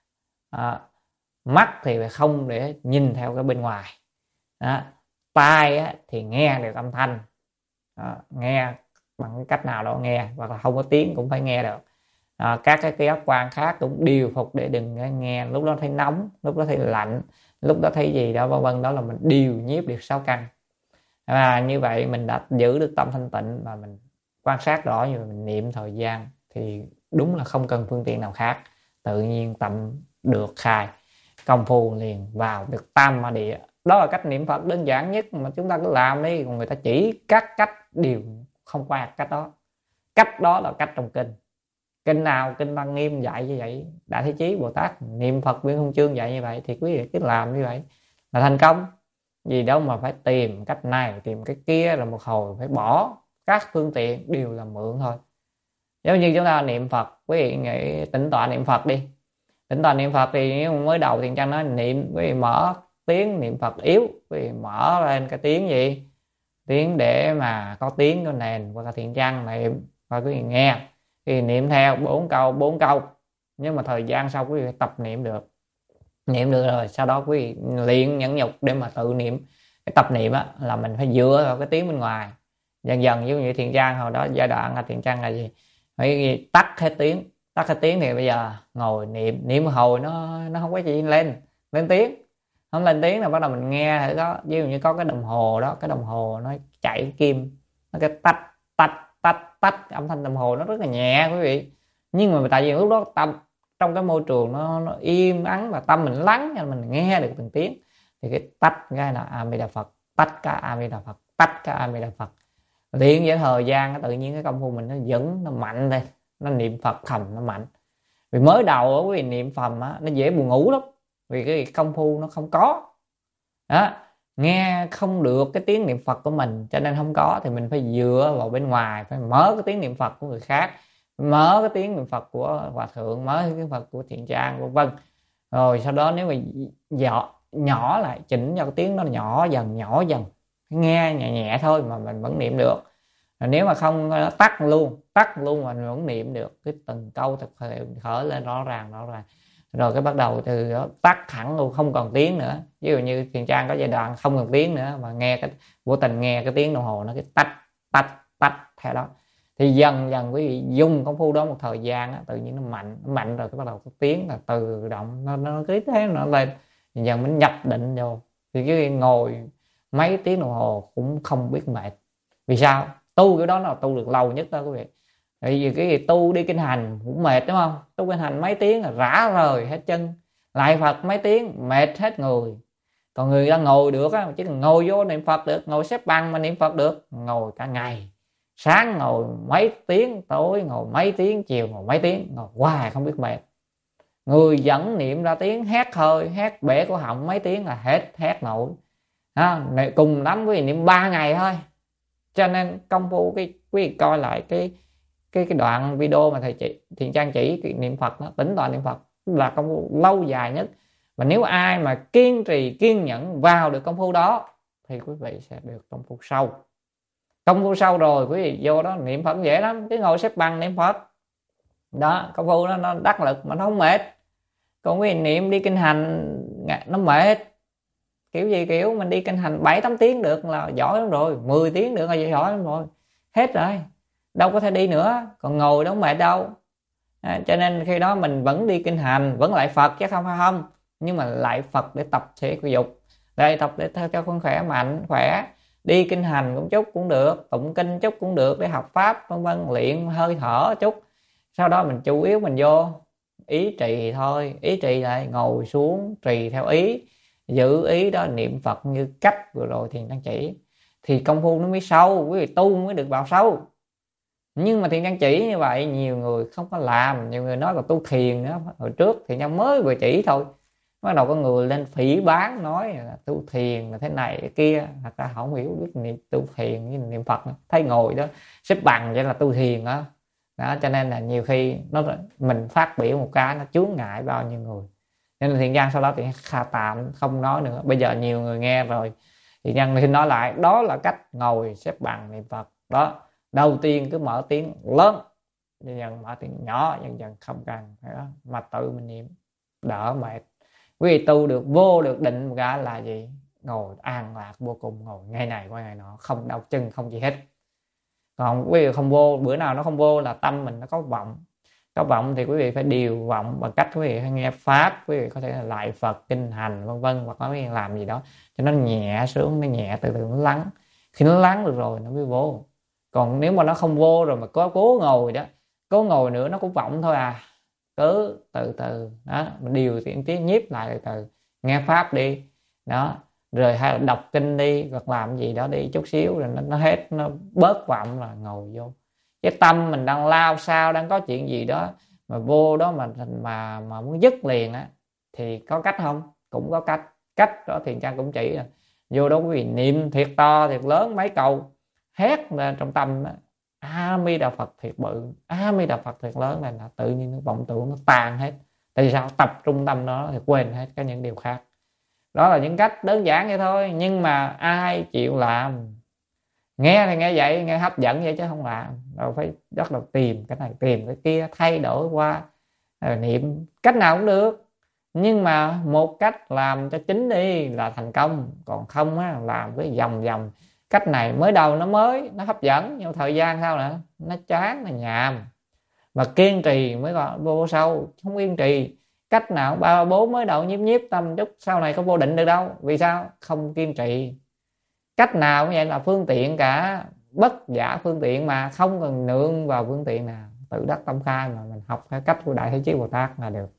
À, mắt thì phải không để nhìn theo cái bên ngoài. Đó, tai á, thì nghe được âm thanh. Đó, nghe bằng cái cách nào đó nghe, hoặc là không có tiếng cũng phải nghe được. À, các cái giác quan khác cũng điều phục để đừng nghe, lúc đó thấy nóng, lúc đó thấy lạnh, lúc đó thấy gì đó vân vân. Đó là mình điều nhiếp được sáu căn. À, như vậy mình đã giữ được tâm thanh tịnh và mình quan sát rõ, như mình niệm thời gian thì đúng là không cần phương tiện nào khác, tự nhiên tâm được khai, công phu liền vào được tam ma địa. Đó là cách niệm Phật đơn giản nhất mà chúng ta cứ làm đi, còn người ta chỉ các cách đều không qua cách đó. Cách đó là cách trong kinh. Kinh nào kinh Lăng Nghiêm dạy như vậy, Đại Thế Chí Bồ Tát niệm Phật Viên Thông Chương dạy như vậy, thì quý vị cứ làm như vậy là thành công. Gì đâu mà phải tìm cách này tìm cái kia, rồi một hồi phải bỏ các phương tiện đều là mượn thôi. Giống như chúng ta niệm Phật, quý vị nghĩ tĩnh tọa niệm Phật đi. Tĩnh tọa niệm Phật thì nếu mới đầu Thiện Trang nói niệm, quý vị mở tiếng niệm Phật yếu, quý vị mở lên cái tiếng gì, tiếng để mà có tiếng có nền, hoặc là Thiện Trang niệm và quý vị nghe, thì niệm theo bốn câu bốn câu. Nhưng mà thời gian sau quý vị tập niệm được, niệm được rồi sau đó quý vị luyện nhẫn nhục để mà tự niệm. Cái tập niệm á là mình phải dựa vào cái tiếng bên ngoài. Dần dần như vậy Thiện Trang hồi đó giai đoạn là Thiện Trang là gì, phải tắt hết tiếng. Tắt hết tiếng thì bây giờ ngồi niệm, niệm một hồi nó nó không có gì lên lên tiếng, không lên tiếng là bắt đầu mình nghe thử đó. Ví dụ như có cái đồng hồ đó, cái đồng hồ nó chạy kim, nó cái tách tách tách tách, âm thanh đồng hồ nó rất là nhẹ quý vị. Nhưng mà tại vì lúc đó tâm trong cái môi trường nó, nó im ắng và tâm mình lắng cho mình nghe được từng tiếng, thì cái tách cái là A Di Đà Phật, tách cái A Di Đà Phật, tách cái A Di Đà Phật. Liền với thời gian tự nhiên cái công phu mình nó dẫn nó mạnh lên, nó niệm Phật thầm nó mạnh. Vì mới đầu ở quý vị niệm phầm á, nó dễ buồn ngủ lắm, vì cái công phu nó không có đó, nghe không được cái tiếng niệm Phật của mình, cho nên không có. Thì mình phải dựa vào bên ngoài, phải mở cái tiếng niệm Phật của người khác, mở cái tiếng niệm Phật của hòa thượng, mở cái tiếng Phật của Thiện Trang vân vân. Rồi sau đó nếu mà nhỏ, nhỏ lại, chỉnh cho cái tiếng nó nhỏ dần nhỏ dần, nghe nhẹ nhẹ thôi mà mình vẫn niệm được. Rồi nếu mà không tắt luôn tắt luôn mà mình vẫn niệm được cái từng câu thật khởi lên rõ ràng rõ ràng. Rồi cái bắt đầu từ đó tắt hẳn luôn, không còn tiếng nữa. Ví dụ như Thiện Trang có giai đoạn không còn tiếng nữa, mà nghe cái vô tình nghe cái tiếng đồng hồ nó cái tách tách tách theo đó. Thì dần dần quý vị dùng công phu đó một thời gian á, tự nhiên nó mạnh nó mạnh rồi cái bắt đầu cái tiếng là tự động nó nó cứ thế nó lên, dần mình nhập định vô thì cái ngồi mấy tiếng đồng hồ cũng không biết mệt. Vì sao? Tu cái đó là tu được lâu nhất đó quý vị. Tại vì cái gì tu đi kinh hành cũng mệt đúng không? Tu kinh hành mấy tiếng là rã rời hết chân, lại Phật mấy tiếng mệt hết người. Còn người ta ngồi được á, chỉ cần ngồi vô niệm Phật được, ngồi xếp bằng mà niệm Phật được, ngồi cả ngày. Sáng ngồi mấy tiếng, tối ngồi mấy tiếng, chiều ngồi mấy tiếng, ngồi hoài không biết mệt. Người dẫn niệm ra tiếng, hét hơi, hét bể cổ họng mấy tiếng là hết hét nổi. À, cùng lắm quý vị niệm ba ngày thôi. Cho nên công phu cái quý vị coi lại cái cái cái đoạn video mà thầy chị Thiện Trang chỉ cái niệm Phật đó, tính toán niệm Phật là công phu lâu dài nhất. Và nếu ai mà kiên trì kiên nhẫn vào được công phu đó thì quý vị sẽ được công phu sâu. Công phu sâu rồi quý vị vô đó niệm Phật dễ lắm, cứ ngồi xếp bằng niệm Phật đó, công phu đó nó đắc lực mà nó không mệt. Còn quý vị niệm đi kinh hành nó mệt, kiểu gì kiểu mình đi kinh hành bảy tám tiếng được là giỏi lắm rồi, mười tiếng được là giỏi lắm rồi, hết rồi, đâu có thể đi nữa. Còn ngồi đâu mệt đâu. À, cho nên khi đó mình vẫn đi kinh hành, vẫn lại Phật chứ không phải không, nhưng mà lại Phật để tập thể dục, đây tập để cho con khỏe mạnh khỏe. Đi kinh hành cũng chút cũng được, tụng kinh chút cũng được để học pháp vân vân, luyện hơi thở chút. Sau đó mình chủ yếu mình vô ý trì thôi, ý trì lại ngồi xuống trì theo ý, giữ ý đó niệm Phật như cách vừa rồi Thiện Trang chỉ, thì công phu nó mới sâu, quý vị tu mới được vào sâu. Nhưng mà Thiện Trang chỉ như vậy nhiều người không có làm, nhiều người nói là tu thiền nữa. Hồi trước Thiện Trang mới vừa chỉ thôi, bắt đầu có người lên phỉ bán nói là tu thiền là thế này cái kia, thật ra không hiểu biết niệm tu thiền với niệm Phật, thấy ngồi đó xếp bằng vậy là tu thiền đó. Đó cho nên là nhiều khi nó mình phát biểu một cái nó chướng ngại bao nhiêu người, nên là Thiện Trang sau đó thì kha tạm không nói nữa. Bây giờ nhiều người nghe rồi Thiện Trang thì nói lại, đó là cách ngồi xếp bằng niệm Phật đó. Đầu tiên cứ mở tiếng lớn, dần dần mở tiếng nhỏ, dần dần không cần đó, mà tự mình niệm đỡ mệt. Quý vị tu được vô được định cả là gì? Ngồi an lạc vô cùng, ngồi ngày này qua ngày nọ, không đau chân không gì hết. Còn quý vị không vô, bữa nào nó không vô là tâm mình nó có vọng. Có vọng thì quý vị phải điều vọng bằng cách quý vị hay nghe pháp, quý vị có thể là lại Phật kinh hành vân vân, hoặc là làm gì đó cho nó nhẹ xuống, nó nhẹ từ từ nó lắng. Khi nó lắng được rồi nó mới vô. Còn nếu mà nó không vô rồi mà có cố ngồi đó, cố ngồi nữa nó cũng vọng thôi à. Cứ từ từ đó, mình điều tiện tiếng nhiếp lại từ từ, nghe pháp đi đó, rồi hay là đọc kinh đi, hoặc làm gì đó đi chút xíu rồi nó, nó hết, nó bớt vọng là ngồi vô. Cái tâm mình đang lao sao, đang có chuyện gì đó mà vô đó mà mà mà muốn dứt liền á, thì có cách không? Cũng có cách. Cách đó Thiện Trang cũng chỉ là vô đó quý vị niệm thiệt to thiệt lớn mấy câu, hét lên trong tâm đó, A Di Đà Phật thiệt bự, A Di Đà Phật thiệt lớn, này là tự nhiên nó vọng tưởng nó tan hết. Tại vì sao? Tập trung tâm đó thì quên hết các những điều khác. Đó là những cách đơn giản vậy thôi, nhưng mà ai chịu làm? Nghe thì nghe vậy, nghe hấp dẫn vậy chứ không làm. Đâu phải rất là tìm cái này tìm cái kia, thay đổi qua rồi niệm cách nào cũng được, nhưng mà một cách làm cho chính đi là thành công. Còn không á, làm cái vòng vòng cách này mới đầu nó mới nó hấp dẫn, nhưng thời gian sau nữa nó chán, nó nhàm. Mà kiên trì mới gọi vô sâu, không kiên trì cách nào ba bốn mới đầu nhiếp nhiếp tâm chút, sau này có vô định được đâu. Vì sao? Không kiên trì. Cách nào cũng vậy là phương tiện cả, bất giả phương tiện mà, không cần nương vào phương tiện nào, tự đắc tâm khai mà mình học cái cách của Đại Thế Chí Bồ Tát là được.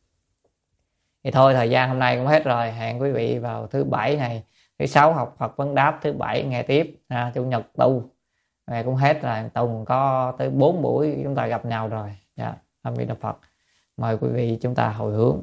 Thì thôi thời gian hôm nay cũng hết rồi, hẹn quý vị vào thứ bảy này, thứ sáu học Phật vấn đáp, thứ bảy nghe tiếp, à, chủ nhật tu này cũng hết rồi, tuần có tới bốn buổi chúng ta gặp nhau rồi. Dạ, A Di Đà Phật. Mời quý vị chúng ta hồi hướng.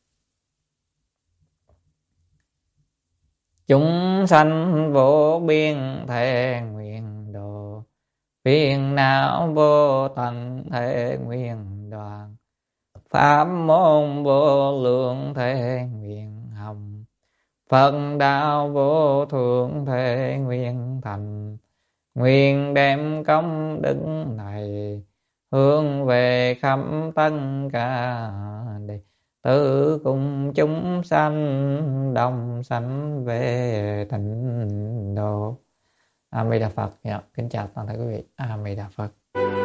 Chúng sanh vô biên thể nguyện độ, phiền não vô tận thể nguyện đoàn, pháp môn vô lượng thể nguyện hồng, Phật đạo vô thượng thể nguyện thành. Nguyện đem công đức này hướng về khắp tất cả đệ tử cùng chúng sanh đồng sanh về tịnh độ. A Di Đà Phật. Dạ, kính chào toàn thể quý vị. A Di Đà Phật.